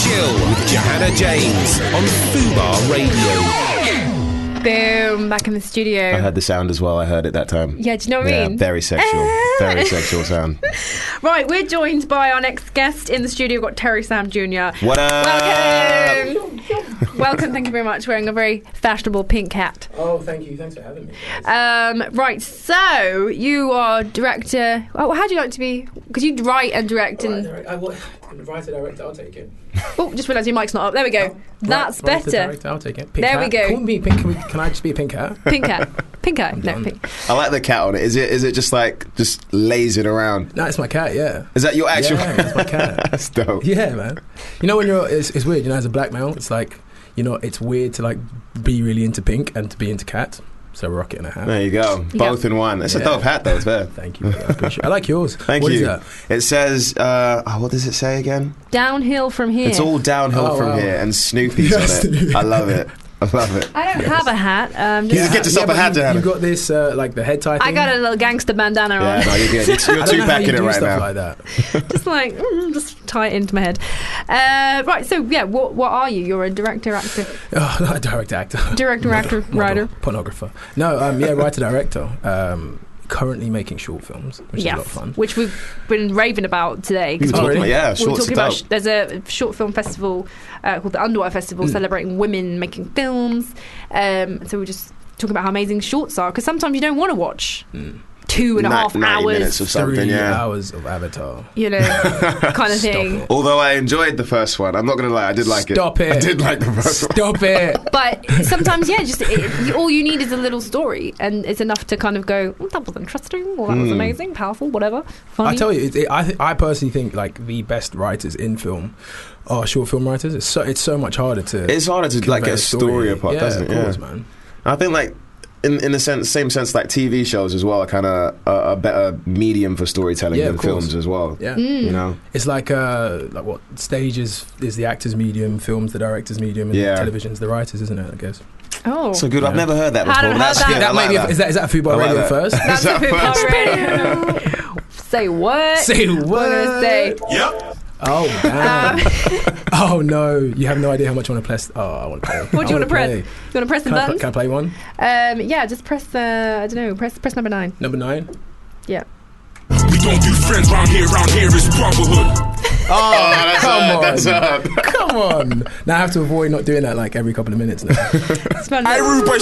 Chill with Johanna James on Fubar Radio. Boom, back in the studio. I heard the sound as well. I heard it that time. Yeah, do you know what I Yeah, mean? very sexual. Very sexual sound. Right, we're joined by our next guest in the studio. We've got Terry Sam Junior What up? Welcome. Welcome, thank you very much. Wearing a very fashionable pink hat. Oh, thank you. Thanks for having me. Um, right, so you are director. Oh, how do you like to be? Because you write and direct and. Right, I, well, writer, director, I'll take it. Oh, just realised your mic's not up. There we go. That's Right, writer, better. Director, I'll take it. Pink There hat. we go. Call me pink. Can, we, can I just be a pink hat? Pink hat. Pink hat. No, pink. I like the cat on it. Is it is it just like just lazing around? No, it's my cat. Yeah. Is that your actual? Yeah, that's my cat. That's dope. Yeah, man. You know when you're, it's, it's weird. You know, as a black male, it's like, you know, it's weird to like be really into pink and to be into cat. So rock it in a hat. There you go. Both in one. It's Yeah. a dope hat though. It's fair. Thank you. I appreciate it. I like yours. Thank What you. is that? It says, uh, oh, what does it say again? Downhill from here. It's all downhill Oh, from wow. here, and Snoopy's Yes. on it. I love it. I love it. I don't have a hat. Um, You just just get yourself Yeah, a hat, but you, Johanna. you got this, uh, like the head tie thing. I got a little gangster bandana Yeah, on. no, you're good. It's, you're I don't two know how packing you it do right stuff now. like that. Just like, mm, just tie it into my head. Uh, right, so yeah, what what are you? You're a director, actor, Oh, not a director, actor. director, actor, Model, writer. pornographer. No, um, yeah, writer, director. Um, currently making short films, which is a lot of fun. Which we've been raving about today. 'cause We were talking about- yeah, we were shorts talking are about. dope. sh- There's a short film festival uh, called the Underwater Festival, Mm. celebrating women making films. Um, so we're just talking about how amazing shorts are, because sometimes you don't want to watch two and a Ni- half ninety hours, minutes of something, Three yeah. hours of Avatar. you know, kind of thing. Although I enjoyed the first one, I'm not gonna lie, I did like it. Stop it. I did like the first one. Stop it. But sometimes, yeah, just it, all you need is a little story, and it's enough to kind of go, oh, that was interesting, or that was Mm. amazing, powerful, whatever. Funny. I tell you, it, it, I, th- I personally think like the best writers in film are short film writers. It's so it's so much harder to. It's harder to like convey get a story apart, yeah, doesn't it? Of course, yeah. man. I think like in in the sense, same sense, like T V shows as well are kind of a, a better medium for storytelling Yeah, than of course. films as well. Yeah, Mm. You know, it's like uh like what stage is is the actor's medium, film's the director's medium, and Yeah. television's the writer's, isn't it? I guess. Oh, so good. I've Yeah. never heard that before. Hadn't but that's heard that. good. That I might like be. A, that. is that is that a I Fubar like Radio that. first? That's Is that a Fubar first? Radio. Say what? Say what? What am I gonna say? Yep. Oh damn! oh no! You have no idea how much I want to press. Oh, I want to play. What do you want to press? You want to press the Can I, buttons? can I play one? Um, yeah, just press. Uh, I don't know. Press press number nine. Number nine. Yeah. We don't do friends round here, round here is brotherhood. Oh, that's come hard, on! that's hard. Come on! Now I have to avoid not doing that like every couple of minutes now. I Ruba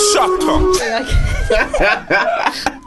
Shaka.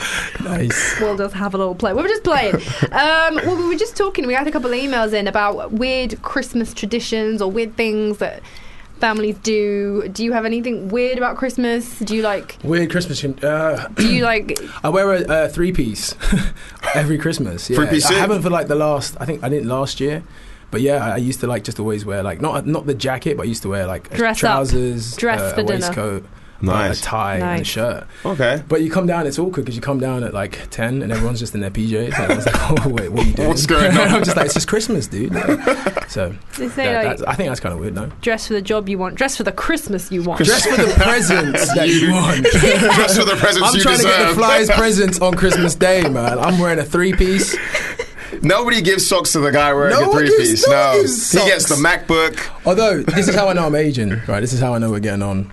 Nice. We'll just have a little play. We were just playing. Um, well, we were just talking. We had a couple of emails in about weird Christmas traditions or weird things that families do. Do you have anything weird about Christmas? Do you like? Weird Christmas. Uh, Do you like? I wear a, a three piece every Christmas. Yeah. Three-piece I suit? haven't for like the last. I think I didn't last year. But yeah, I used to like just always wear like not not the jacket, but I used to wear like Dress up. trousers, Dress uh, for a dinner. waistcoat, Nice. a tie, and a Nice. shirt. Okay. But you come down, it's awkward because you come down at like ten and everyone's just in their P Js. And I was like, oh wait, what are you doing? What's going on? I'm just like, it's just Christmas, dude. Yeah. So They say that- like that's- I think that's kind of weird, no? dress for the job you want, dress for the Christmas you want. Dress for the presents that you want. Dress for the presents I'm you trying to get the deserve. flyest presents on Christmas Day, man. I'm wearing a three piece. Nobody gives socks to the guy wearing No a one three gives- piece. no one No, gives he gets the socks. MacBook. Although this is how I know I'm aging, right? This is how I know we're getting on.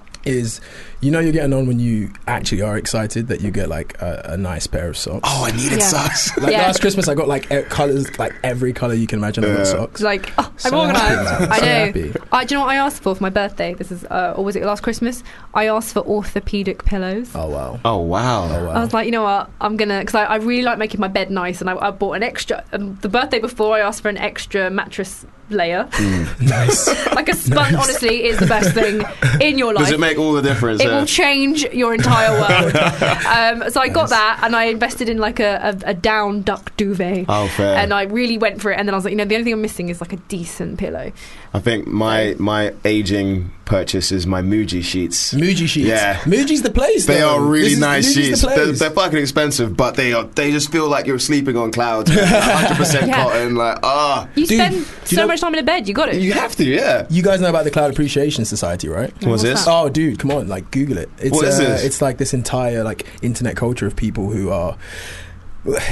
Is you know you're getting on when you actually are excited that you get like a, a nice pair of socks. Oh, I needed Yeah. socks. Like Yeah. last Christmas, I got like e- colors, like every color you can imagine. I got Yeah. socks. It's like, oh, I'm So organised. happy, man. I So know. happy. I, do you know what I asked for for my birthday? This is, uh, or was it last Christmas? I asked for orthopedic pillows. Oh wow. Oh wow. Oh wow. I was like, you know what? I'm gonna, because I, I really like making my bed nice, and I, I bought an extra. Um, the birthday before, I asked for an extra mattress layer. Nice. Like a sponge, honestly, is the best thing in your life. Does it make all the difference? It yeah? will change your entire world. um, so I got that, and I invested in like a, a, a down duck duvet. Oh, fair. And I really went for it. And then I was like, you know, the only thing I'm missing is like a decent pillow. I think my my aging purchase is my Muji sheets. Muji sheets. Yeah. Muji's the place. They though. are really This is- nice Muji's sheets. The They're, place. they're fucking expensive, but they are. They just feel like you're sleeping on clouds. one hundred percent Yeah. cotton. Like ah, You Dude, spend do you so know- much time in a bed, you got it. you have to. Yeah. You guys know about the Cloud Appreciation Society, right? What's this? that? Oh, dude, come on! Like, Google it. It's, What is uh, this? It's like this entire like internet culture of people who are.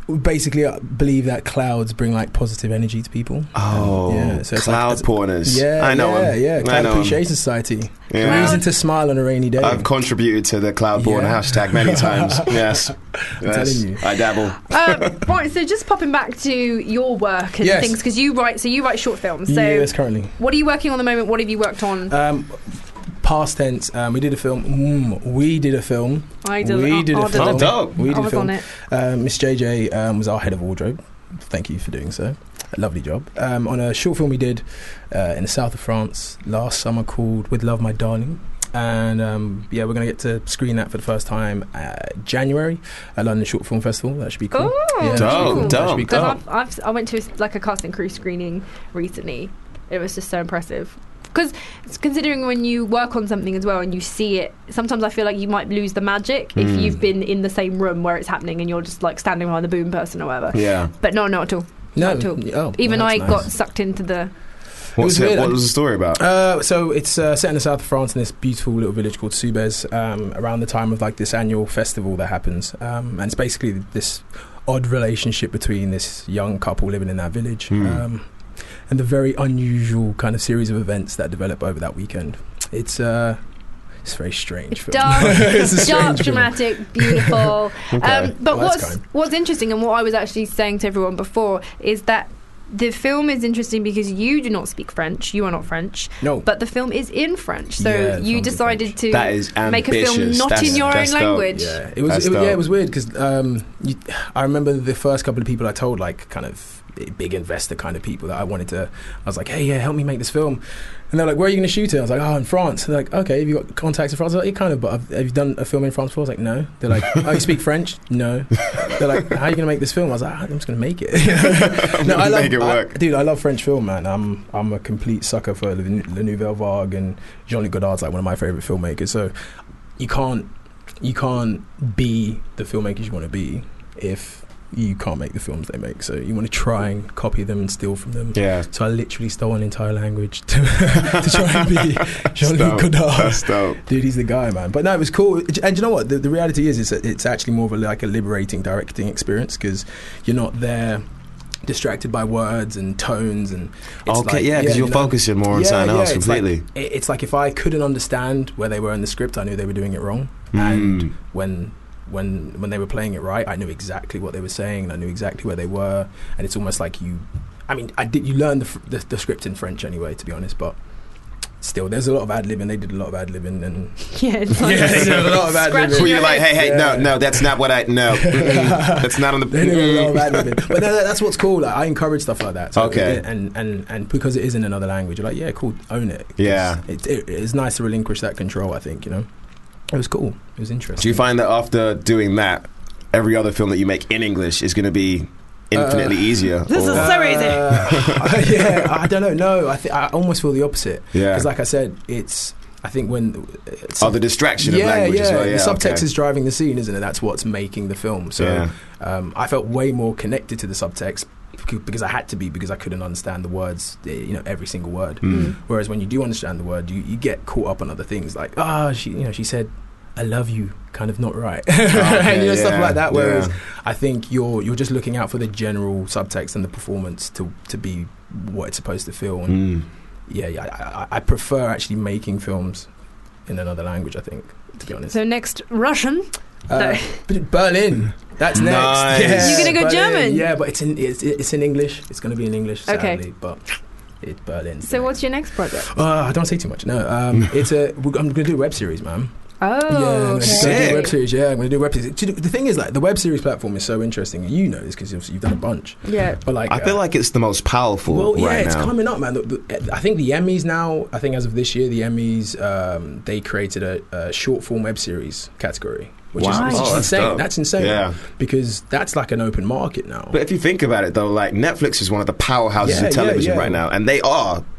basically I believe that clouds bring like positive energy to people. Oh, yeah, so it's cloud like, porners. Yeah, I know yeah, them. yeah. I Cloud know Appreciation them. Society. Yeah. Reason to smile on a rainy day. I've contributed to the cloud porn Yeah. hashtag many times. Yes, I'm yes. telling you. I dabble. uh, right, so just popping back to your work and Yes. things, because you write, so you write short films. So yes, currently. what are you working on at the moment? What have you worked on? Um, past tense. Um, we did a film. Mm, we did a film. I did. We did I a did film. it. dope. We did I a was film. on it. Um, Miss J J um, was our head of wardrobe. Thank you for doing so. A lovely job. Um, on a short film we did uh, in the south of France last summer called With Love My Darling. And um, yeah, we're going to get to screen that for the first time uh, January at London Short Film Festival. That should be cool. Oh, yeah, that should be dope, cool. That should be dope. cool. Because I've, I've, I went to like a cast and crew screening recently. It was just so impressive. Because considering when you work on something as well and you see it, sometimes I feel like you might lose the magic if Mm. you've been in the same room where it's happening and you're just like standing behind the boom person or whatever. Yeah. But no, not at all. No, Not at all. oh, Even well, I that's got nice. sucked into the. What's was it, weird. what was the story about? Uh, so it's uh, set in the south of France in this beautiful little village called Soubez um, around the time of like this annual festival that happens, um, and it's basically this odd relationship between this young couple living in that village Mm. um, and the very unusual kind of series of events that develop over that weekend. It's uh, it's very strange. It's film. dark, It's a dark, strange film. dramatic, beautiful. Okay. um, but Well, that's what's kind. what's interesting, and what I was actually saying to everyone before, is that the film is interesting because you do not speak French. You are not French. No. But the film is in French. So Yeah, the you film's in decided to That is make a film ambitious. not That's- in your own that's dope. language. Yeah, it was. That's It, was- yeah, dope. it was weird because um, you, I remember the first couple of people I told, like, kind of big investor kind of people that I wanted to. I was like, hey, yeah, help me make this film. And they're like, where are you going to shoot it? I was like, oh, in France. They're like, okay, have you got contacts in France? I was like, yeah, kind of, but have, have you done a film in France before? I was like, no. They're like, oh, you speak French? No. They're like, how are you going to make this film? I was like, I'm just going to make it. no, I love, Make it work. I, dude, I love French film, man. I'm I'm a complete sucker for Le, Le Nouvelle Vague, and Jean-Luc Godard's like one of my favourite filmmakers. So you can't you can't be the filmmakers you want to be if you can't make the films they make. So you want to try and copy them and steal from them. Yeah. So I literally stole an entire language to, to try and be Jean-Luc dope. Godard. That's dope. Dude, he's the guy, man. But no, it was cool. And you know what? The, the reality is, is that it's actually more of a, like a liberating directing experience because you're not there distracted by words and tones and it's Okay, like, yeah, 'cause you're you know, focusing more on yeah, something yeah, else it's like- completely. it- it's like if I couldn't understand where they were in the script, I knew they were doing it wrong. Mm. And when when when they were playing it right, I knew exactly what they were saying and I knew exactly where they were. And it's almost like you, I mean, I did. You learn the, fr- the the script in French anyway, to be honest, but. Still, there's a lot of ad libbing. They did a lot of ad libbing, and Yeah, it's like yeah, they did a lot of ad scratching libbing. Were you your like, hey, head. hey, no, no, that's not what I, no, mm-mm, that's not on the, They did a lot of ad mm-mm. libbing. But no, that's what's cool. Like, I encourage stuff like that. So Okay. it- and, and and because it is in another language, you're like, yeah, cool, own it. 'Cause Yeah. it, it, it's nice to relinquish that control. I think you know, it was cool. It was interesting. Do you find that after doing that, every other film that you make in English is going to be infinitely Uh, easier? This is or- so easy. Uh, yeah, I don't know. No, I think I almost feel the opposite. Yeah. Because, like I said, it's. I think when. It's Oh, the distraction yeah, of language yeah, as well. Yeah, the subtext okay. is driving the scene, isn't it? That's what's making the film. So Yeah. um, I felt way more connected to the subtext bec- because I had to be because I couldn't understand the words, eh, you know, every single word. Mm. Whereas when you do understand the word, you, you get caught up on other things like, ah, she, you know, she said, "I love you," kind of not right, and you know, stuff yeah, like that. Whereas yeah. I think you're you're just looking out for the general subtext and the performance to to be what it's supposed to feel. And Mm. yeah, yeah, I, I, I prefer actually making films in another language. I think, to be honest. So next, Russian. Uh, No. but Berlin. That's next. Nice. Yeah, You're gonna go Berlin. German? Yeah, but it's in it's, it's in English. It's going to be in English, Okay. sadly. But it's Berlin. So what's your next project? Uh, I don't say too much. No, um, it's a. I'm going to do a web series, man. Oh, Yeah, I'm gonna do Sick. a web series. Yeah, I'm going to do a web series. Do you know- The thing is, like, the web series platform is so interesting. You know this because you've, you've done a bunch. Yeah. But like, I feel uh, like it's the most powerful well, yeah, right it's now. coming up, man. The, the, I think the Emmys now. I think as of this year, the Emmys um, they created a, a short form web series category, which Wow. is, which Oh, is that's insane. dope. That's insane. Yeah. Because that's like an open market now. But if you think about it, though, like Netflix is one of the powerhouses Yeah, of television yeah, yeah. right now, and they are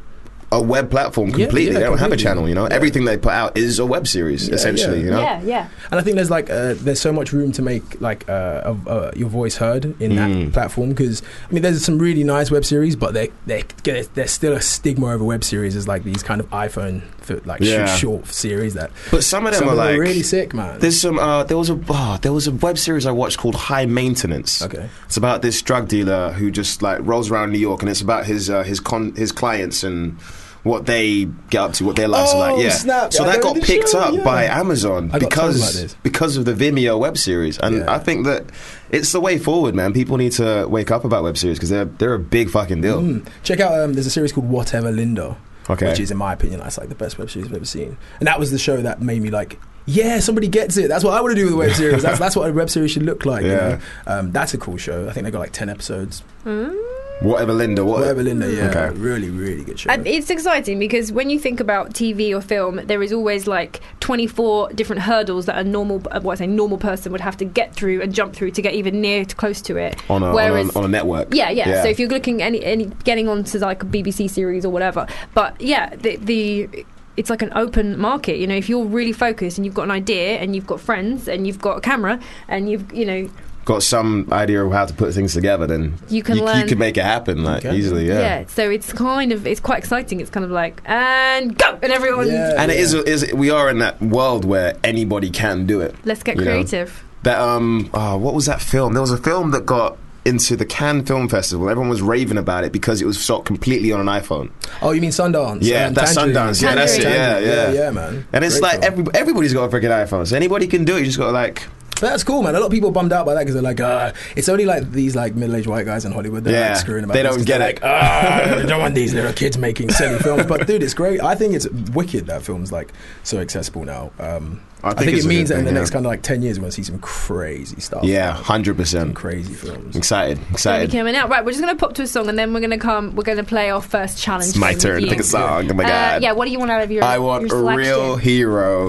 a web platform Yeah, completely. yeah, they don't have a completely. channel, you know. Everything they put out is a web series, Yeah, essentially. yeah. You know. Yeah, yeah. And I think there's like uh, there's so much room to make like uh, of, uh, your voice heard in Mm. that platform, because I mean there's some really nice web series, but they they there's still a stigma over web series as like these kind of iPhone like Yeah. sh- short series that. But some of them some are of them like really sick, man. There's some. Uh, there was a. Oh, there was a web series I watched called High Maintenance. Okay. It's about this drug dealer who just like rolls around New York, and it's about his uh, his con his clients and what they get up to, what their lives Oh, are like. Yeah. snap. So I that know got the picked show, up yeah. by Amazon I got told about because this. because of the Vimeo web series, and Yeah. I think that it's the way forward, man. People need to wake up about web series because they're they're a big fucking deal. Mm. Check out um, there's a series called Whatever Linda. Okay. Which is, in my opinion, that's like the best web series I've ever seen. And that was the show that made me like, yeah, somebody gets it. That's what I want to do with a web series. That's that's what a web series should look like. Yeah. You know? um, that's a cool show. I think they got like ten episodes. Whatever Linda, what, Whatever Linda, yeah, Okay. really, really good show. And it's exciting because when you think about T V or film, there is always like twenty-four different hurdles that a normal, uh, what I say, normal person would have to get through and jump through to get even near to close to it. on a, Whereas, on, a on a network. yeah, yeah, So if you're looking any any getting onto like a B B C series or whatever, but yeah, the the. It's like an open market, you know. If you're really focused and you've got an idea and you've got friends and you've got a camera and you've, you know, got some idea of how to put things together, then You can you, learn- you can make it happen like easily. Yeah. yeah. So it's kind of it's quite exciting. It's kind of like and go and everyone. And it is, is we are in that world where anybody can do it. Let's get you know? creative. That um, oh, what was that film? There was a film that got into the Cannes Film Festival. Everyone was raving about it because it was shot completely on an iPhone. Oh, you mean Sundance? Yeah, Um, that's Tangerine. Sundance. Yeah, that's it. Yeah, Tangerine. yeah, yeah, yeah, man. And it's Great like film. every, everybody's got a freaking iPhone, so anybody can do it. You just got to like. But that's cool, man. A lot of people are bummed out by that because they're like, uh, it's only like these like middle-aged white guys in Hollywood that are Yeah, like screwing about. they this don't 'cause get they're it. Like, ah, I don't want these little kids making silly films. But dude, it's great. I think it's wicked that film's like so accessible now. Um, I I think think, it's it a means good that in the thing, next yeah. kind of like ten years, we're gonna see some crazy stuff. Yeah, hundred percent. Crazy films. Excited, Gonna be excited. coming out. Right, we're just going to pop to a song and then we're going to come. We're going to play our first challenge. It's my game turn with to you. pick a song. Oh my Uh, god. yeah, what do you want out of your? I want your a selection? real hero.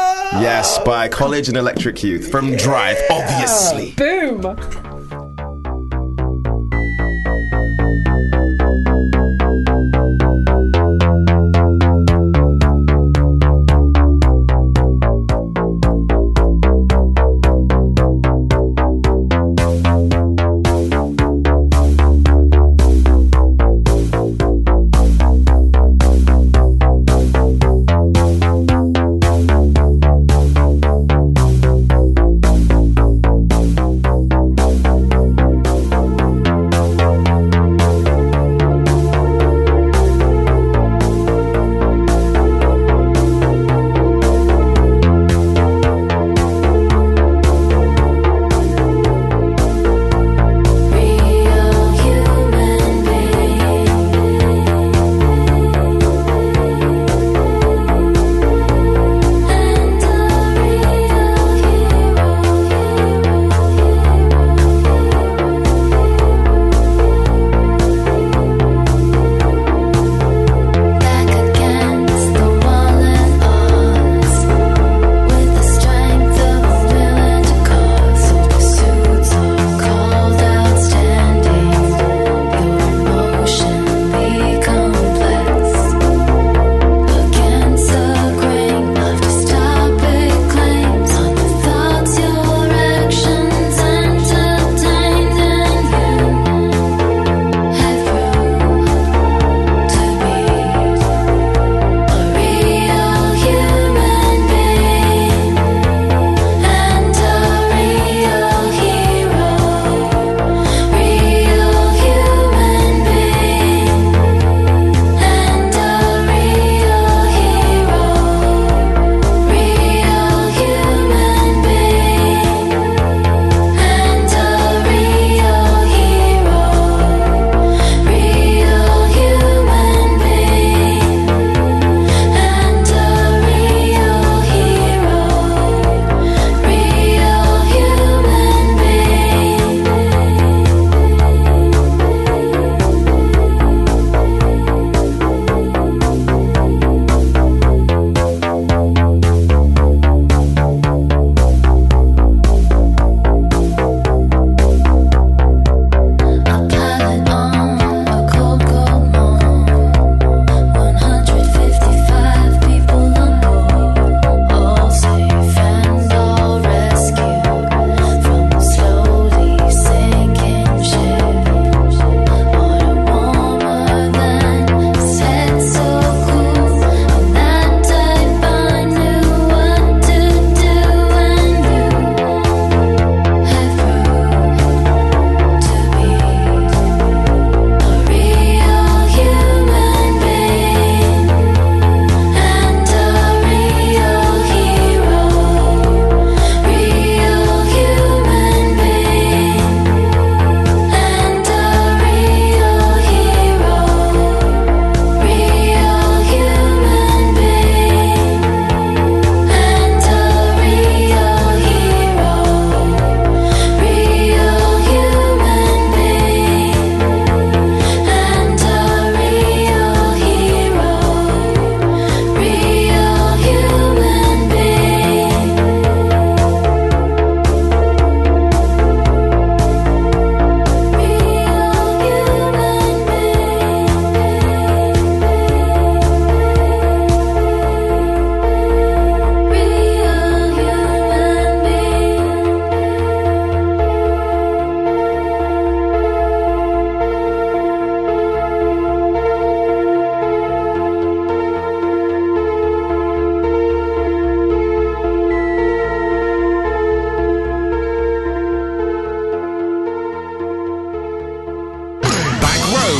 Yes, by College and Electric Youth from Drive, obviously. Boom. Thank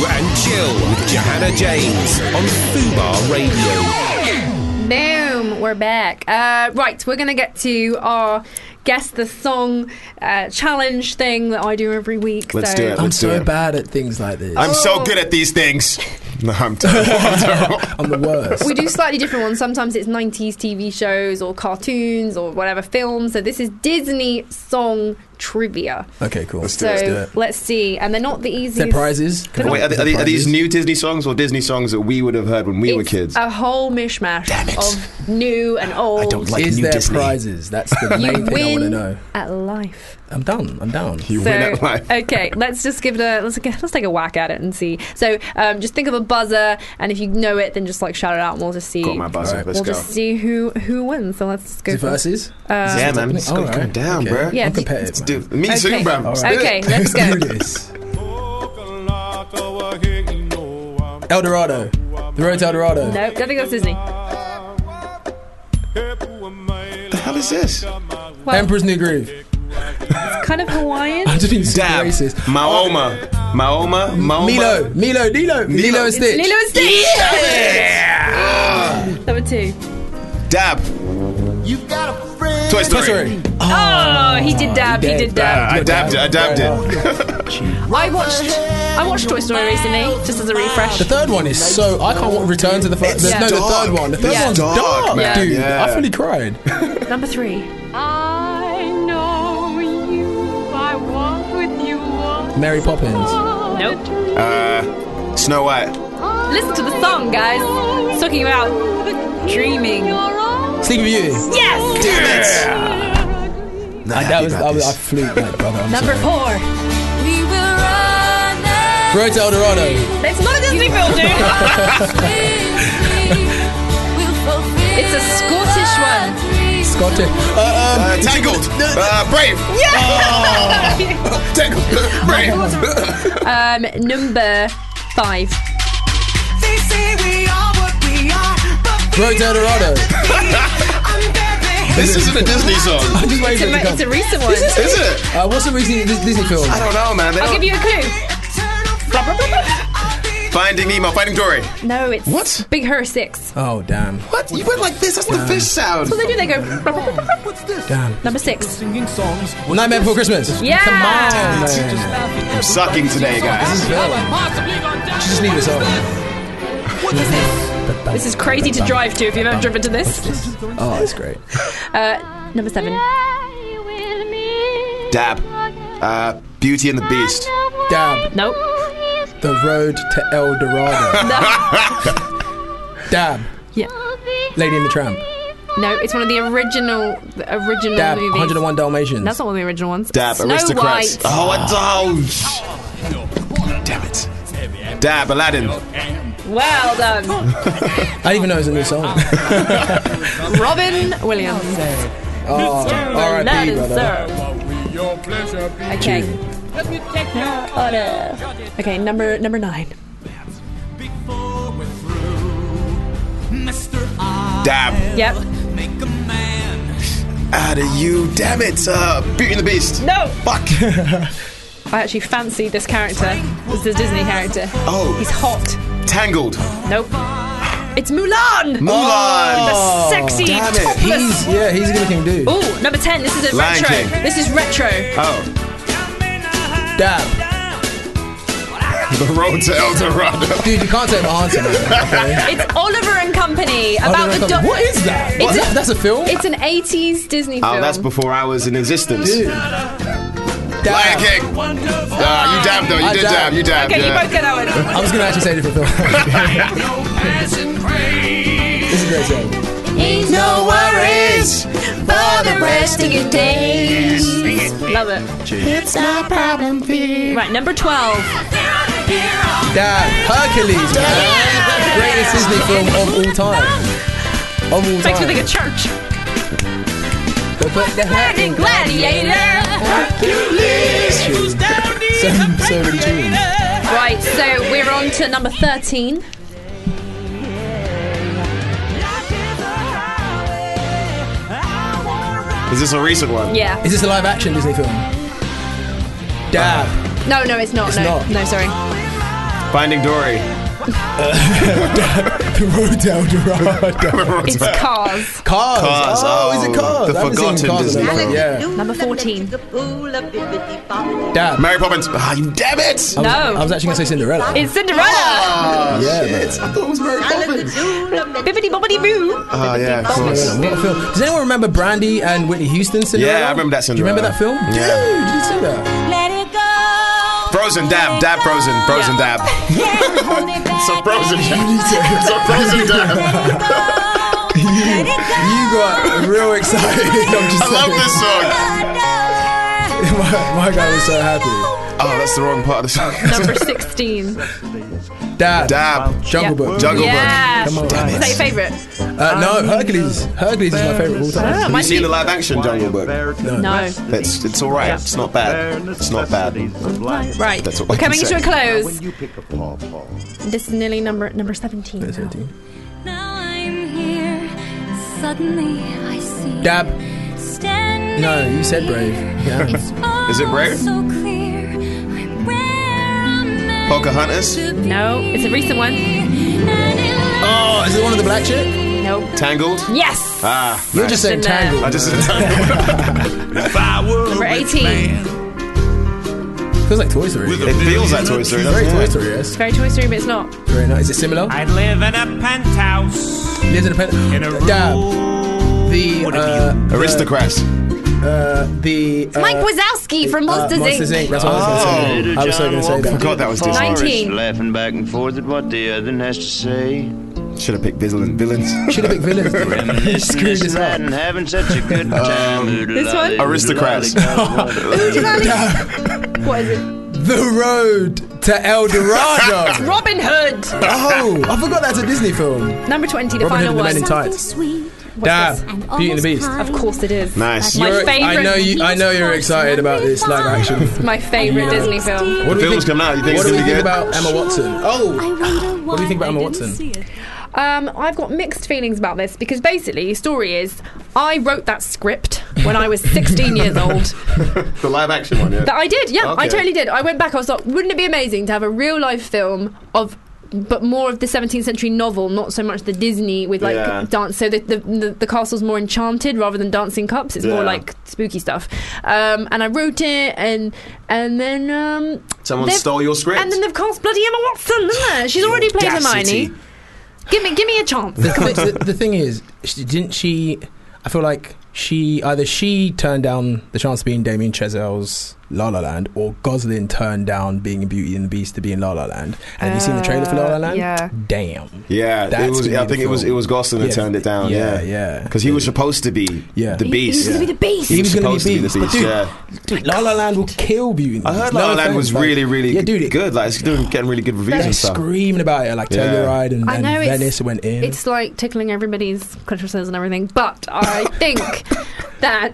and Chill with Johanna James on Fubar Radio. Boom, we're back. Uh, right, we're going to get to our Guess the Song uh, challenge thing that I do every week. Let's so. do it. Let's I'm do so it. bad at things like this. I'm so good at these things. No, I'm terrible. I'm terrible. I'm the worst. We do slightly different ones. Sometimes it's nineties T V shows or cartoons or whatever films. So this is Disney song trivia. Okay, cool. Let's so do it. Let's do it. let's see. And they're not the Is easiest. there prizes? Can I- Wait, are, is they- are, there they- are these prizes? new Disney songs or Disney songs that we would have heard when we were It's kids? a whole mishmash of new and old. I don't like Is new there Disney. prizes? That's the You main thing I want to win know. at life. I'm done. I'm down. You So, win at life. okay, let's just give it a let's let's take a whack at it and see. So, um, just think of a buzzer, and if you know it, then just like shout it out, and we'll just see. Got my buzzer. Alright. Let's we'll go. just see who who wins. So let's go. Is it for versus? Uh, Yeah, man. It's going Alright. down, Okay. bro. Yeah, I'm do- competitive. Do, man. me Okay. too, bro. Alright. Okay, let's Let's go. do this. El Dorado. The Road to El Dorado. No, don't think that's Disney. What the hell is this? Well, Emperor's New Groove. it's kind of Hawaiian. I'm just being super Dab. racist. Maoma. Maoma. Maoma. Milo. Milo. Lilo. Lilo and Stitch. Lilo and Stitch. Yeah. Number two. Dab. Toy Toy Story. Story. Oh, he did dab. He did Uh, dab. I dabbed it. I dabbed it. I watched. I watched Toy Story recently, just as a refresh. The third one is so I can't want return to the first. It's No, the dark. third one. The third Yeah. one's Dark, dark, man. dude. Yeah. I fully cried. Number three. I know you. I walk with you. Mary Poppins. Nope. Uh, Snow White. Listen to the song, guys. It's talking about dreaming. Sleeping Beauty. Yes. Damn it. I, that was, I, was, I flew like brother. I'm Number sorry. four. We will run and Road to El Dorado. It's not a Disney film, dude. we'll fulfill It's a Scottish one. Scottish. Uh, um, Uh, Tangled. Uh, Brave. Yeah. Tangled. Brave. um, number five. They say we are what we are, but Road to El Dorado. This isn't a Disney song. I'm just waiting It's for it a, to come. it's a recent one. Is it? Uh, what's the recent Dis- Disney film? I don't know, man. They I'll don't- give you a clue. Blah, blah, blah, blah. Finding Nemo. Finding Dory. No, it's What? Big Hero six. Oh damn. What? You went like this. That's the fish sound. That's what they do. They go. Blah, blah, blah, blah. Damn. Number six. Nightmare Before Christmas. Yeah. Come on, man. I'm sucking today, guys. Just leave this on. This is crazy to drive to if you've ever driven to this. Oh, that's great. Uh, number seven. Dab. Uh, Beauty and the Beast. Dab. Nope. The Road to El Dorado. No. Dab. Yeah. Lady and the Tramp. No, it's one of the original, the original Dab. movies. one oh one Dalmatians. That's not one of the original ones. Dab. Snow Aristocrats. White. Oh, I don't. Damn it. Dab. Aladdin. Well done, I didn't even know it was a new song. Robin Williams. Oh, R I P, brother. Okay. Okay, number number nine. Dab. Yep. Out of you. Damn it. Uh, Beauty and the Beast. No. Fuck. I actually fancy this character. This is a Disney character. Oh. He's hot. Tangled. Nope. It's Mulan. Mulan. The sexy damn it. topless. He's, yeah, he's a good looking dude. Ooh, number ten. This is a Lion retro. King. This is retro. Oh. Dab. The Road to El Dorado. Dude, you can't take my answer, man. Okay. It's Oliver and Company about Oliver and the Company. do- What is that? It's What? a- That's a film? It's an eighties Disney film. Oh, that's before I was in existence. Dude. Lion Dab. King. Uh, you dabbed though. You I did dabbed. dab. You dabbed. Okay, yeah. you both get that one. I was going to actually say a different film. This is a great song. Ain't No worries for the rest of your days. Love it. It's no problem for you. Right, number twelve. Dab. Hercules, man. Greatest Disney film of all time. Of all time. Makes me think of church. Go put the hat in Gladiator. Hercules. So, so many tunes. Right, so we're on to number thirteen. Is this a recent one? Yeah. Is this a live action Disney film? Dab. No, no, it's not. It's no, not. no, sorry. Finding Dory. Road to El Dorado. It's Cars. Cars. Cars, Oh, is it oh, Cars? the I haven't seen forgotten Cars in a Disney long- film. Yeah. Number fourteen. Dad. Mary Poppins. Ah, you damn it! I was, No. I was actually going to say Cinderella. It's Cinderella. Ah, Yeah, shit. I thought it was Mary Poppins. Bibbidi bobbidi boo. Oh, yeah, of course. Cinderella. What a film. Does anyone remember Brandy and Whitney Houston's Cinderella? Yeah, I remember that Do you remember that film? Yeah. Dude, did you see that? Let it go. Frozen, dab, dab, frozen, frozen, dab. It's a frozen dab. It's a frozen dab. you, you got real excited. I'm just I love this song. my, my guy was so happy. Oh, that's the wrong part of the song. Number sixteen. Dab. Dab. Jungle Yeah. Book. Jungle Yeah. Come on. Is that your favourite? Uh, no, Hercules. Hercules is my favourite of all time. Ah, Have might you seen be- the live action Jungle Book? No. It's it's all right. It's not bad. It's not bad. Right. That's what We're I can coming say. into a close. This is nearly number number seventeen. Now I'm here. Suddenly I see. Dab. Standing No, you said Brave. Yeah. Is it Brave? so clear. I'm where I'm meant Pocahontas? to be. No, it's a recent one. Oh, is it one of the black chick? Nope. Tangled? Yes. Ah, You're just saying Been there. Tangled. I just said Tangled. Number eighteen. Feels like Toy Story. It feels like Toy Story. It's very doesn't Toy it? Story, yes. It's very Toy Story, but it's not. Very nice. Is it similar? I'd live in a penthouse. Lives in a pen. In a room. Dab. The uh, Aristocrats. uh, the uh, Mike Wazowski from Monsters, uh, Monsters Incorporated. Incorporated. That's what I was going to say. I was so going to say I that. forgot that was Disney. nineteen. Laughing back and forth at what the other has to say. Should have picked villain, villains. Should have picked villains. Reminiscing Screwed this this and that up. and having such a good time. This one? Aristocrats. What is it? The Road to El Dorado. Robin Hood. Oh, I forgot that's a Disney film. Number twenty, the Robin final Hood and the Men in one. Tights. Sweet. Dab. this? Beauty and the Beast. Of course it is. Nice. My You're- favourite. I know you. I know you're excited about this live action. My favourite Disney film. What do we Film's think? coming out. You think What it's do we gonna be think good? about Emma Watson? Oh, what do you think about Emma Watson? Um, I've got mixed feelings about this because basically, the story is I wrote that script when I was sixteen years old. The live action one, yeah. That I did, yeah, I Okay. totally did. I went back. I was like, wouldn't it be amazing to have a real life film of, but more of the seventeenth century novel, not so much the Disney with like Yeah. dance. So the, the the the castle's more enchanted rather than dancing cups. It's more Yeah. like spooky stuff. Um, and I wrote it, and and then um, Someone they've- stole your script. and then they've cast bloody Emma Watson, isn't there? She's already played Audacity. Hermione. Give me give me a chance. The, the, the thing is, she, didn't she? I feel like she either she turned down the chance of being Damien Chazelle's La La Land, or Gosling turned down being in Beauty and the Beast to be in La La Land. And have you seen the trailer for La La Land? yeah. Damn. Yeah, it That's was, gonna I be the think it was film. it was Gosling that Yeah, turned it down. yeah, Yeah, yeah. Because he was supposed to be Yeah. the He- He was Beast. going to be the beast. He was going supposed to to be be Beast, the but Beast, dude, yeah. dude, La La Land will kill Beauty and the I Beast. heard No La La Land offense, was like- really, really yeah, dude, it- good. Like it's doing getting really good reviews They're and stuff. screaming about it, like Yeah. Telluride and, I and know it's- Venice went in. It's like tickling everybody's clitorises and everything, but I think that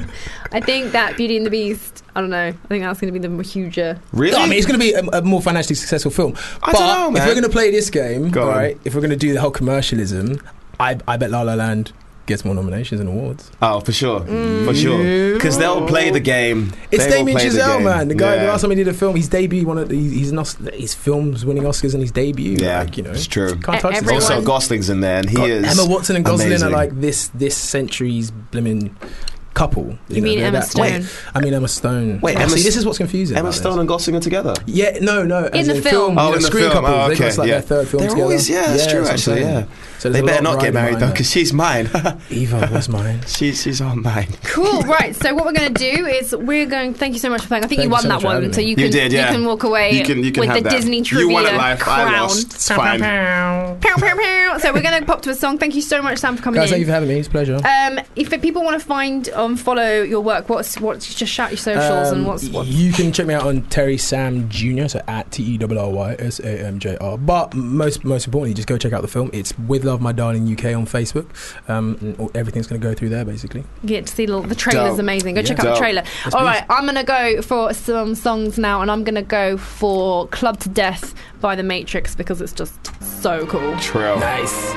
I think that Beauty and the Beast. I don't know. I think that's going to be the huger. Really? I mean, it's going to be a, a more financially successful film. I but don't know, man. if we're going to play this game, Go all on. right, if we're going to do the whole commercialism, I, I bet La La Land gets more nominations and awards. Oh, for sure, Mm. for sure. Because they'll play the game. It's They will Damien play the Chazelle, game. man. The guy, the Yeah. last time he did a film, his debut, one of the, he's not, his films winning Oscars in his debut. Yeah, like, you know, it's true. Can't touch this. Everyone- Also, Gosling's in there, and he God, is. Emma Watson and Gosling amazing. are like this this century's blimmin' couple. You know, mean they're Emma that- Stone? Wait, I mean Emma Stone. Wait, Oh, Emma see, S- this is what's confusing. Emma about Stone this. and Gosling are together. Yeah, no, no. as the film. Oh, you know, in the screen film. couples. Oh, They've got okay, like yeah. their third film They're together. always- yeah, that's true, what I'm actually, saying. yeah. So They there's a better lot not get riding married behind though, that. because she's mine. Eva was mine. she's she's on mine. Cool. Right. So what we're going to do is we're going. Thank you so much for playing. I think Thank you you won so that much for one, having so me. you You can did, yeah. can walk away You can- you can with have the that. Disney You trivia won it live, I crown. lost. It's fine. Pow, pow, pow. So we're going to pop to a song. Thank you so much, Sam, for coming Guys, thank you in. for having me. It's a pleasure. Um, if people want to find um follow your work, what's what's just shout your socials and Um, what's what. You can check me out on Terry Sam Junior, so at T E R R Y S A M J R. But most most importantly, just go check out the film. It's With Love, My Darling U K on Facebook. Um, and all- everything's going to go through there, basically. Get to see the, the trailer's Dope. amazing. Go Yeah. check out the Dope. trailer. Yes, All please. right, I'm gonna go for some songs now, and I'm gonna go for "Club to Death" by The Matrix because it's just so cool. True. Nice.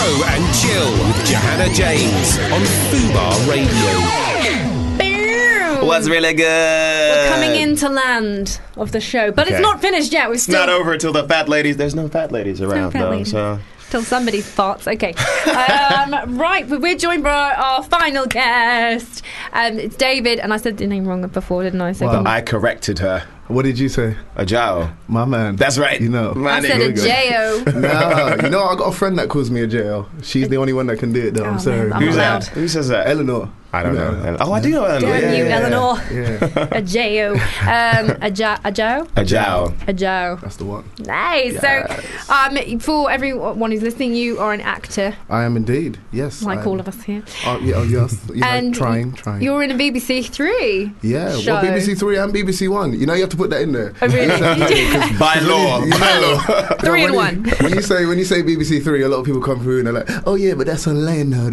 Row and Chill with Johanna James on Fubar Radio. What's really good? We're coming into land of the show, but Okay. it's not finished yet. We're It's still not over until the fat ladies. There's no fat ladies around, fat though. ladies. So till somebody farts. Okay, um, right. but We're joined by our final guest. Um, it's David, and I said the name wrong before, didn't I? So but I corrected her. What did you say? A Jao. My man. That's right. You know. My I said a J O. Nah, you know, I got a friend that calls me a J O. She's the only one that can do it, though. Oh, I'm sorry. man, I'm Who's allowed. that? Who says that? Eleanor. I don't Yeah. know. Oh, I do know Eleanor. Damn yeah, you, yeah, Eleanor. Yeah. A J O. Um, a ja, a Joe. A Jao. A Joe. That's the one. Nice. Yes. So, um, for everyone who's listening, you are an actor, I am indeed. Yes. like I all am. of us here. Oh, yeah, oh, yes. You know, And trying, trying. You're in a B B C Three. Yeah, show. well, B B C Three and B B C One. You know, you have to put that in there. Oh, really? By law. By law. Three when in you- one. When you say when you say B B C Three, a lot of people come through and they're like, "Oh yeah, but that's on Leonard."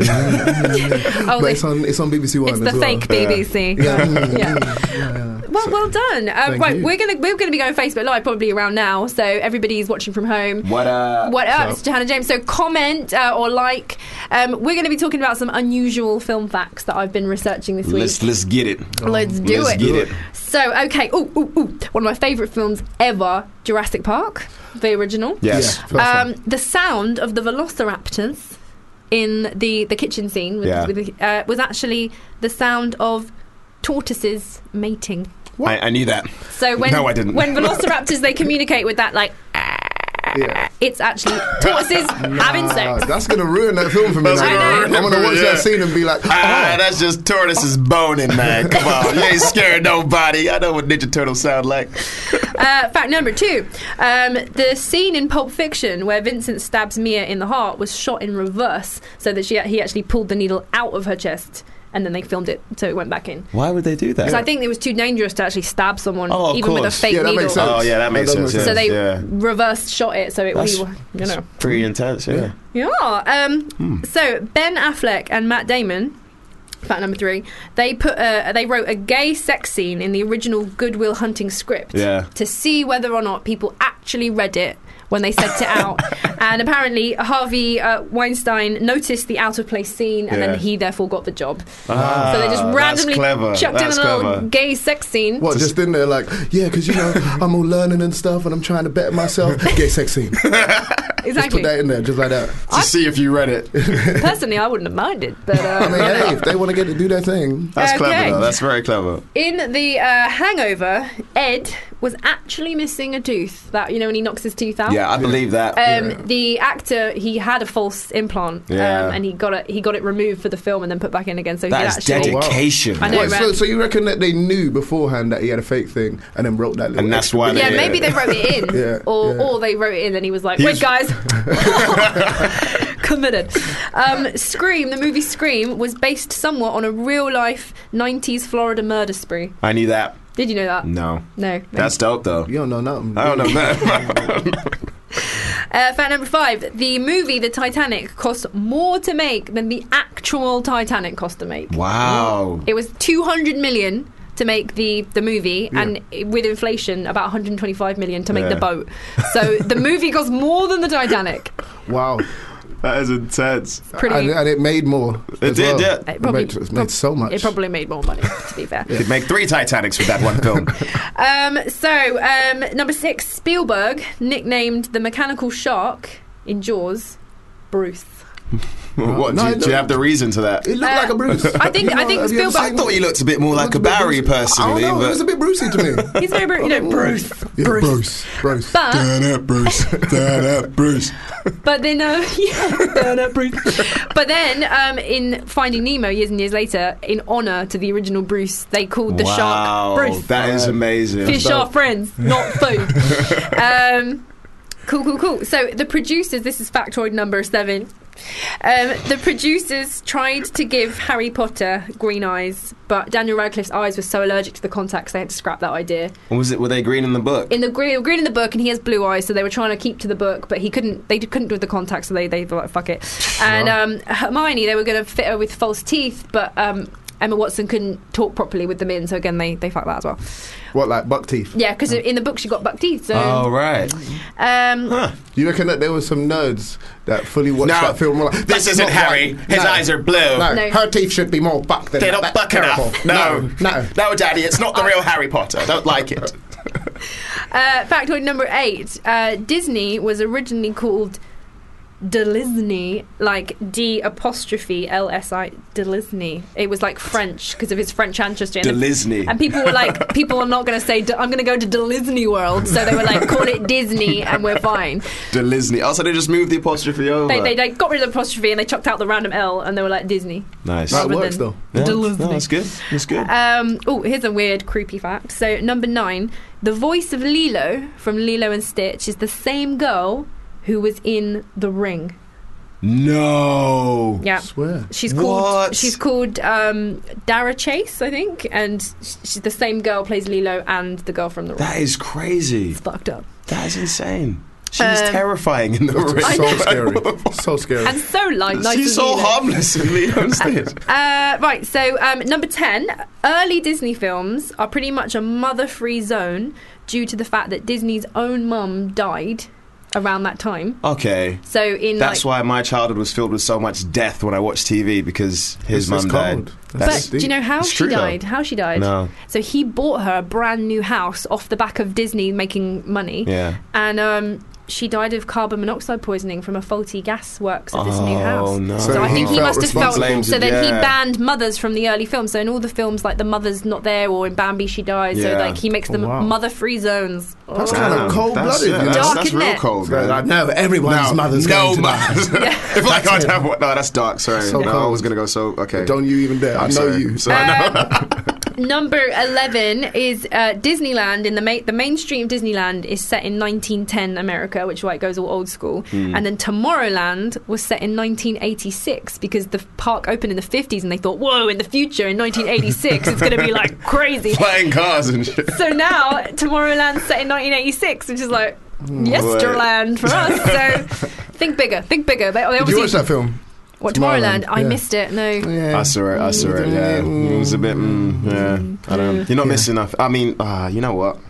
Oh, but they- it's on it's on B B C One It's as the well. fake B B C. Yeah. Mm, Yeah. mm, yeah, yeah. Well, well done. Um, Thank right, you. we're gonna we're gonna be going Facebook Live probably around now, so everybody's watching from home. What up? What up? So- It's Johanna James. So comment uh, or like. Um, we're going to be talking about some unusual film facts that I've been researching this week. Let's let's get it. Let's do Let's it. get it. So, okay. Ooh, ooh, ooh. One of my favourite films ever, Jurassic Park, the original. Yes. Yeah, first Um, one. the sound of the velociraptors in the, the kitchen scene with, Yeah. with the, uh, was actually the sound of tortoises mating. I, I knew that. So when No, I didn't. when velociraptors they communicate with that like Yeah. it's actually tortoises having Ah, sex. that's gonna ruin that film for me. That's now. gonna I know. ruin it I'm for gonna me, watch yeah. that scene and be like, oh, Ah, that's just tortoises boning, man. Come on, you ain't scared nobody. I know what Ninja Turtles sound like. Uh, fact number two: um, the scene in Pulp Fiction where Vincent stabs Mia in the heart was shot in reverse, so that she he actually pulled the needle out of her chest. And then they filmed it, so it went back in. Why would they do that? Because I think it was too dangerous to actually stab someone, Oh, of even with a course. fake Yeah, that needle. makes sense. Oh yeah, that makes That does sense. make So yeah. they yeah. reverse shot it, so it That's- you know. pretty intense. Yeah. Yeah. Um, Hmm. So Ben Affleck and Matt Damon, fact number three, they put a, they wrote a gay sex scene in the original Good Will Hunting script Yeah. to see whether or not people actually read it when they sent it out. And apparently Harvey uh, Weinstein noticed the out of place scene, and Yeah. then he therefore got the job. Ah, so they just that's randomly clever. chucked That's in a little clever. gay sex scene. what? Just in there, like, yeah, because you know, I'm all learning and stuff, and I'm trying to better myself. Gay sex scene. Just Exactly. put that in there, just like that. To see if you read it. Personally, I wouldn't have minded, but uh, I mean, hey, if they want to get to do their thing, That's Okay. clever though. That's very clever. in the uh, Hangover, Ed was actually missing a tooth. That you know when he knocks his tooth out. Yeah, I believe that. Um, Yeah. The actor he had a false implant, Yeah. um, and he got it. He got it removed for the film and then put back in again. So he That could is actually. dedication. I know, Wait, man. so, so you reckon that they knew beforehand that he had a fake thing and then wrote that little And that's extra why bit? Yeah, Yeah. maybe they wrote it in, Yeah, or yeah. or they wrote it in, and he was like, He "Wait, was- guys, committed." Um, Scream, the movie Scream, was based somewhat on a real life nineties Florida murder spree. I knew that. Did you know that? No. No. That's dope though. You don't know nothing. I don't know that. Uh, fact number five: the movie The Titanic cost more to make than the actual Titanic cost to make. Wow. It was two hundred million to make the the movie, Yeah. and i- with inflation, about one hundred twenty-five million to make Yeah. the boat. So the movie cost more than the Titanic. Wow. That is intense. Pretty. And, and it made more. It as did, well. yeah. It It probably- made, it made so much. It probably made more money, to be fair. You could make three Titanics with that one film. Um, so um, number six: Spielberg nicknamed the mechanical shark in Jaws Bruce. What? No, do, you, I do you have the reason to that? It looked Uh, like a Bruce. I think- You I think have you ever Spielberg- I seen- thought he looked a bit more It like a looked bit Barry Brucey. I personally, don't know, it was a but bit Brucey to me. He's very, Bru- you know, Bruce. Yeah, Bruce. Bruce. Bruce. But that Bruce, that Bruce. But then, uh, yeah, but then, um, in Finding Nemo, years and years later, in honour to the original Bruce, they called the Wow, shark Bruce. that is amazing. Fish are friends, not food. um, cool, cool, cool. So the producers, this is factoid number seven. Um, the producers tried to give Harry Potter green eyes, but Daniel Radcliffe's eyes were so allergic to the contacts they had to scrap that idea. Was it? Were they green in the book? In the green, green in the book, and he has blue eyes, so they were trying to keep to the book, but he couldn't. They couldn't do the contacts, so they they were like fuck it. And um, Hermione, they were going to fit her with false teeth, but um, Emma Watson couldn't talk properly with them in, so again they they fucked that as well. What, like buck teeth? Yeah, because in the book she got buck teeth. So Oh, right. um, You reckon that there were some nerds that fully watched No, that film? Were like, this "That's isn't not Harry. right." His No. eyes are blue. No, No. her teeth should be more buck than They're that. not That's buck terrible. enough. No. no. No, Daddy, it's not the real Harry Potter. I don't like it. uh, factoid number eight: uh, Disney was originally called Delisney, like D apostrophe L S I Delisney. It was like French because of his French ancestry. And- Delisney. And people were like, people are not going to say, I'm going to go to Delisney World. So they were like, call it Disney and we're fine. Delisney. Also, they just moved the apostrophe over. They, they, they got rid of the apostrophe and they chucked out the random L and they were like Disney. Nice. That Rather works than though. Yeah. Delisney. No, that's good. That's good. Um, oh, here's a weird, creepy fact. So, number nine, the voice of Lilo from Lilo and Stitch is the same girl who was in The Ring. No. Yeah, swear. she's called. What? She's called um, Dara Chase, I think, and she's the same girl plays Lilo and the girl from The Ring. That is crazy. It's fucked up. That is insane. She's Um, terrifying in the ring. So scary. So scary. And so like nice. She's as so Lilo. harmless in Lilo and Stitch. Uh, right, so um, number ten, early Disney films are pretty much a mother-free zone due to the fact that Disney's own mum died around that time. Okay. So in That's like, why my childhood was filled with so much death when I watched T V, because his It's mum just died. cold. but do you know how it's she true, though. died? How she died? No. So he bought her a brand new house off the back of Disney making money. Yeah. And um, she died of carbon monoxide poisoning from a faulty gas works at this new Oh, house. no. So, So I he think he felt must have felt. responsible. So then he Yeah. banned mothers from the early films. So in all the films, like the mother's not there, or in Bambi she dies. So Yeah. like he makes them Oh, wow. mother-free zones. That's Oh. kind Damn, of cold that's- blooded. yeah, you know? that's, Dark, that's isn't real it? cold, So, man. like, no, everyone's No, mother's no going to mothers. die. If I can't have one, no, that's dark. Sorry, So no, I cold. was gonna go so. Okay, Don't you even dare. I I'm know sorry. you. So I know. Number eleven is uh, Disneyland. In the ma- the mainstream Disneyland is set in nineteen ten America, which is why it goes all old school. Hmm. And then Tomorrowland was set in nineteen eighty-six because the park opened in the fifties, and they thought, whoa, in the future in nineteen eighty-six it's going to be like crazy. Flying cars and shit. So now Tomorrowland's set in nineteen eighty-six, which is like Yesterland for us. So think bigger, think bigger. They, they Did you obviously- watch that film? What, Tomorrowland? Tomorrowland, I yeah. missed it. No. Yeah. I saw it. I saw it. Yeah, it was a bit. Mm, yeah, I don't. know. You're not missing enough. I mean, uh, you know what?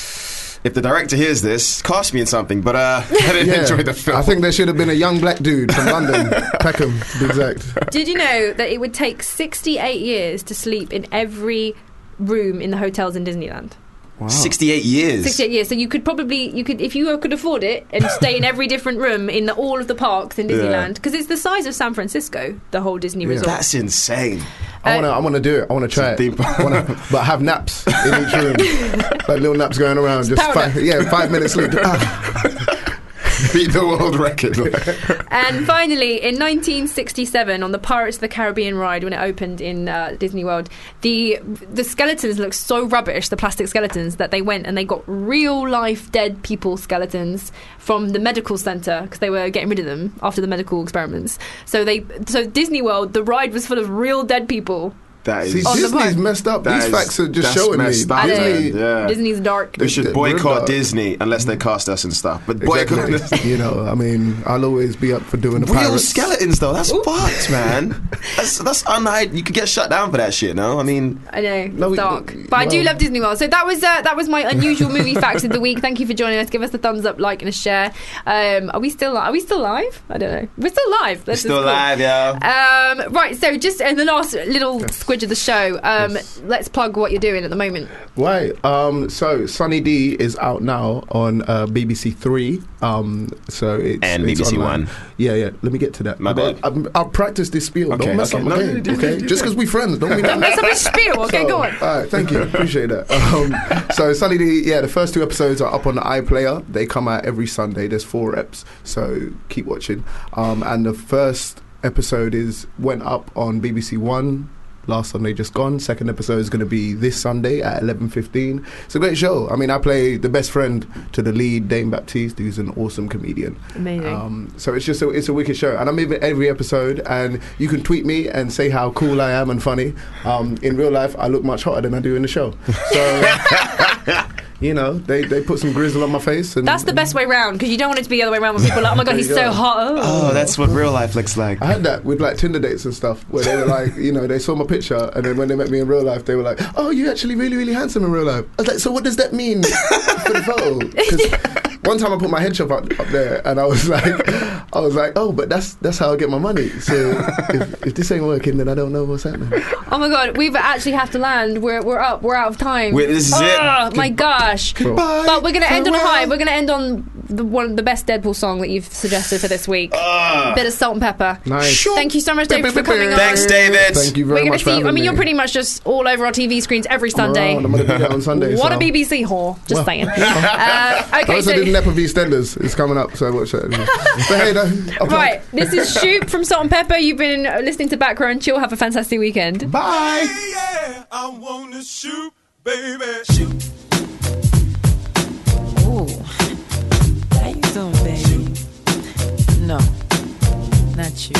If the director hears this, cast me in something. But uh, I didn't Yeah. enjoy the film. I think there should have been a young black dude from London, Peckham, to be exact. Did you know that it would take sixty-eight years to sleep in every room in the hotels in Disneyland? Wow. sixty-eight years. sixty-eight years. So you could probably, you could, if you could afford it, and stay in every different room in the, all of the parks in Yeah. Disneyland, because it's the size of San Francisco, the whole Disney Yeah. resort. That's insane. I want to. I want to do it. I want to try It's a it. deep- I wanna, but have naps in each room, like little naps going around. Just Power five, yeah, five minutes sleep. Ah. Beat the world record. And finally, in nineteen sixty-seven, on the Pirates of the Caribbean ride, when it opened in uh, Disney World, the the skeletons looked so rubbish, the plastic skeletons, that they went and they got real life dead people skeletons from the medical centre because they were getting rid of them after the medical experiments. So they, so Disney World, the ride was full of real dead people. That is. See, On the Disney's park. messed up. That These is- facts are just that's showing me. messed up, I know. Disney, Yeah. Disney's dark. They should They're boycott dark. Disney unless they cast us and stuff. But boycott Exactly. You know, I mean, I'll always be up for doing the real pirates. skeletons though. That's fucked, man. That's that's unhide. You could get shut down for that shit. No, I mean, I know, it's No, we- dark. we- But I do well- love Disney World. So that was uh, that was my unusual movie facts of the week. Thank you for joining us. Give us a thumbs up, like, and a share. Um, are we still li- are we still live? I don't know. We're still live. This is still cool. alive, yo. Um, right. So just in the last little squidge of the show, um, let's plug what you're doing at the moment. Right. Um, so Sunny D is out now on uh, B B C Three. Um, so it's And it's B B C online. One. Yeah, yeah. Let me get to that. My But bad. I'll, I'll practice this spiel. Okay, Don't mess okay. up my No, game. do- do- Okay. do Just that. because we friends, don't mean Don't mess up his spiel. Okay, So, go on. All right, thank you. Appreciate that. Um, so Sunny D, yeah, the first two episodes are up on the iPlayer. They come out every Sunday. There's four eps, so keep watching. Um, and the first episode is went up on B B C One last Sunday just gone. Second episode is going to be this Sunday at eleven fifteen. It's a great show. I mean, I play the best friend to the lead, Dame Baptiste, who's an awesome comedian. Amazing. Um, so it's just a, it's a wicked show, and I'm in every episode. And you can tweet me and say how cool I am and funny. Um, in real life, I look much hotter than I do in the show. So you know, they, they put some grizzle on my face. And That's the best way round, because you don't want it to be the other way around when people are like, oh my god, he's so hot. Oh. Oh, that's what real life looks like. I had that with like Tinder dates and stuff, where they were like, you know, they saw my picture, and then when they met me in real life, they were like, oh, you're actually really, really handsome in real life. I was like, so what does that mean for the photo? Because one time I put my headshot up, up there, and I was like, I was like, oh, but that's that's how I get my money. So if, if this ain't working, then I don't know what's happening. Oh my god, we've actually have to land. We're we're up. We're out of time. Wait, this is oh, it. Oh my gosh! Goodbye. But we're gonna end on a Farewell. high. We're gonna end on the one the best Deadpool song that you've suggested for this week. Uh, Bit of Salt and Pepper. Nice. Thank you so much, David, for coming on. Thanks, David. Thank you We're very gonna much see for you. having I mean, me. you're pretty much just all over our T V screens every I'm Sunday. around. I'm gonna be there on Sunday. What so. a B B C whore. Just Well. saying. Uh, I okay, also so did Nepo V EastEnders. It's coming up, so watch that. But hey, no, I'll plug. right, this is Shoot from Salt and Pepper. You've been listening to Back Row and Chill. Have a fantastic weekend. Bye. Yeah, I wanna shoot, baby. Shoot. Ooh. How you doing, baby? No, not you.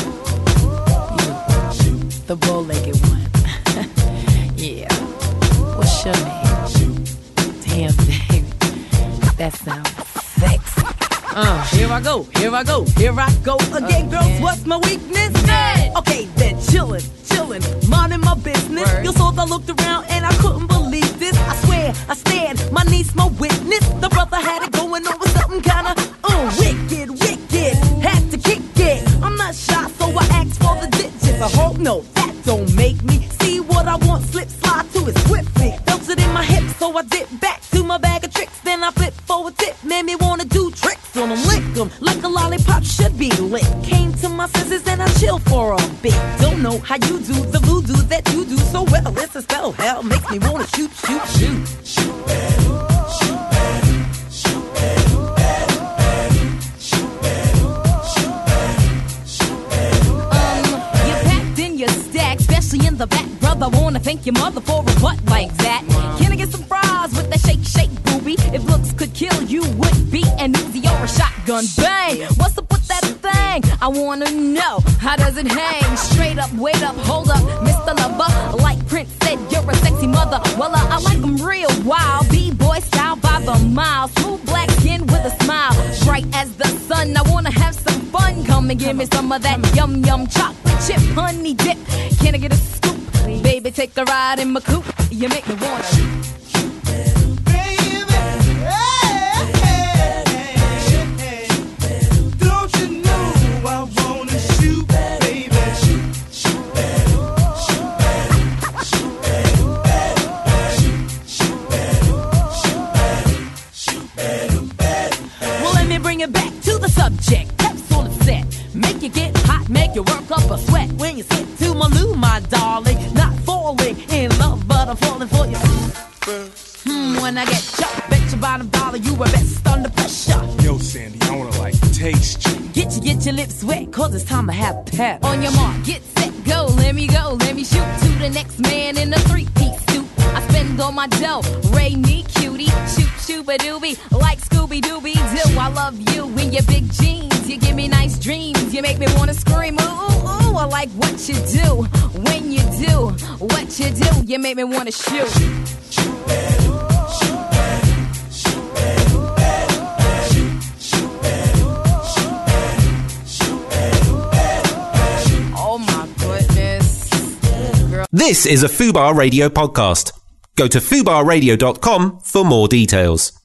You, the bow-legged one. Yeah. What's your name? Damn, baby. That sounds sexy. Uh, here I go, here I go, here I go again, girls. What's my weakness? Okay, then chillin', chillin', minding my business. Word. You saw I looked around and I couldn't believe this. I swear, I stand, my niece, my witness. The brother had it going on with something kinda uh, wicked, wicked. Had to kick it. I'm not shy, so I asked for the digits. I hope no, that don't make me see what I want. Slip, slide to it swiftly. Felt it in my hips, so I dip back to my bag of tricks. Then I flip for a tip, made me wanna do tricks on them, lick them like a lollipop should be lit. Came to my senses and I chill for a bit. Don't know how you do the voodoo that you do so well. It's a spell, hell makes me wanna shoot, shoot, shoot. Shoot, better, shoot, better, shoot, better, shoot, better, shoot, better, shoot, better. Um, you packed in your stack, especially in the back, brother. Wanna thank your mother for a butt like that. Can I get some fries with that shake, shake, booby? If looks could kill you, would be an Uzi or a shotgun. Bang! What's up with that thing? I wanna know, how does it hang? Straight up, wait up, hold up, Mister Lover. Like Prince said, you're a sexy mother. Well, uh, I like them real wild. B-boy style by the mile. Smooth black skin with a smile. Bright as the sun, I wanna have some fun. Come and give me some of that yum yum chocolate chip honey dip. Can I get a scoop? Baby, take a ride in my coupe. You make me wanna shoot. Bring it back to the subject. That's all it's set. Make you get hot, make you work up a sweat. When you sit to my loo, my darling. Not falling in love, but I'm falling for you. Hmm, when I get chopped, bet you bottom dollar you were best under pressure. Yo, Sandy, I wanna like taste you. Get you, get your lips wet, cause it's time to have pep. On your mark, get set, go, let me go, let me shoot to the next man in a three-piece suit. I spend all my dough, Ray me cutie, shoot shooba-dooby, like Scooby-Dooby-Doo. I love you in your big jeans, you give me nice dreams, you make me wanna scream, ooh, ooh, ooh. I like what you do, when you do, what you do, you make me wanna shoot. Shoot better, shoot better, shoot better, shoot, shoot better, shoot better, shoot better. Oh my goodness. Girl. This is a Fubar Radio podcast. Go to fubar radio dot com for more details.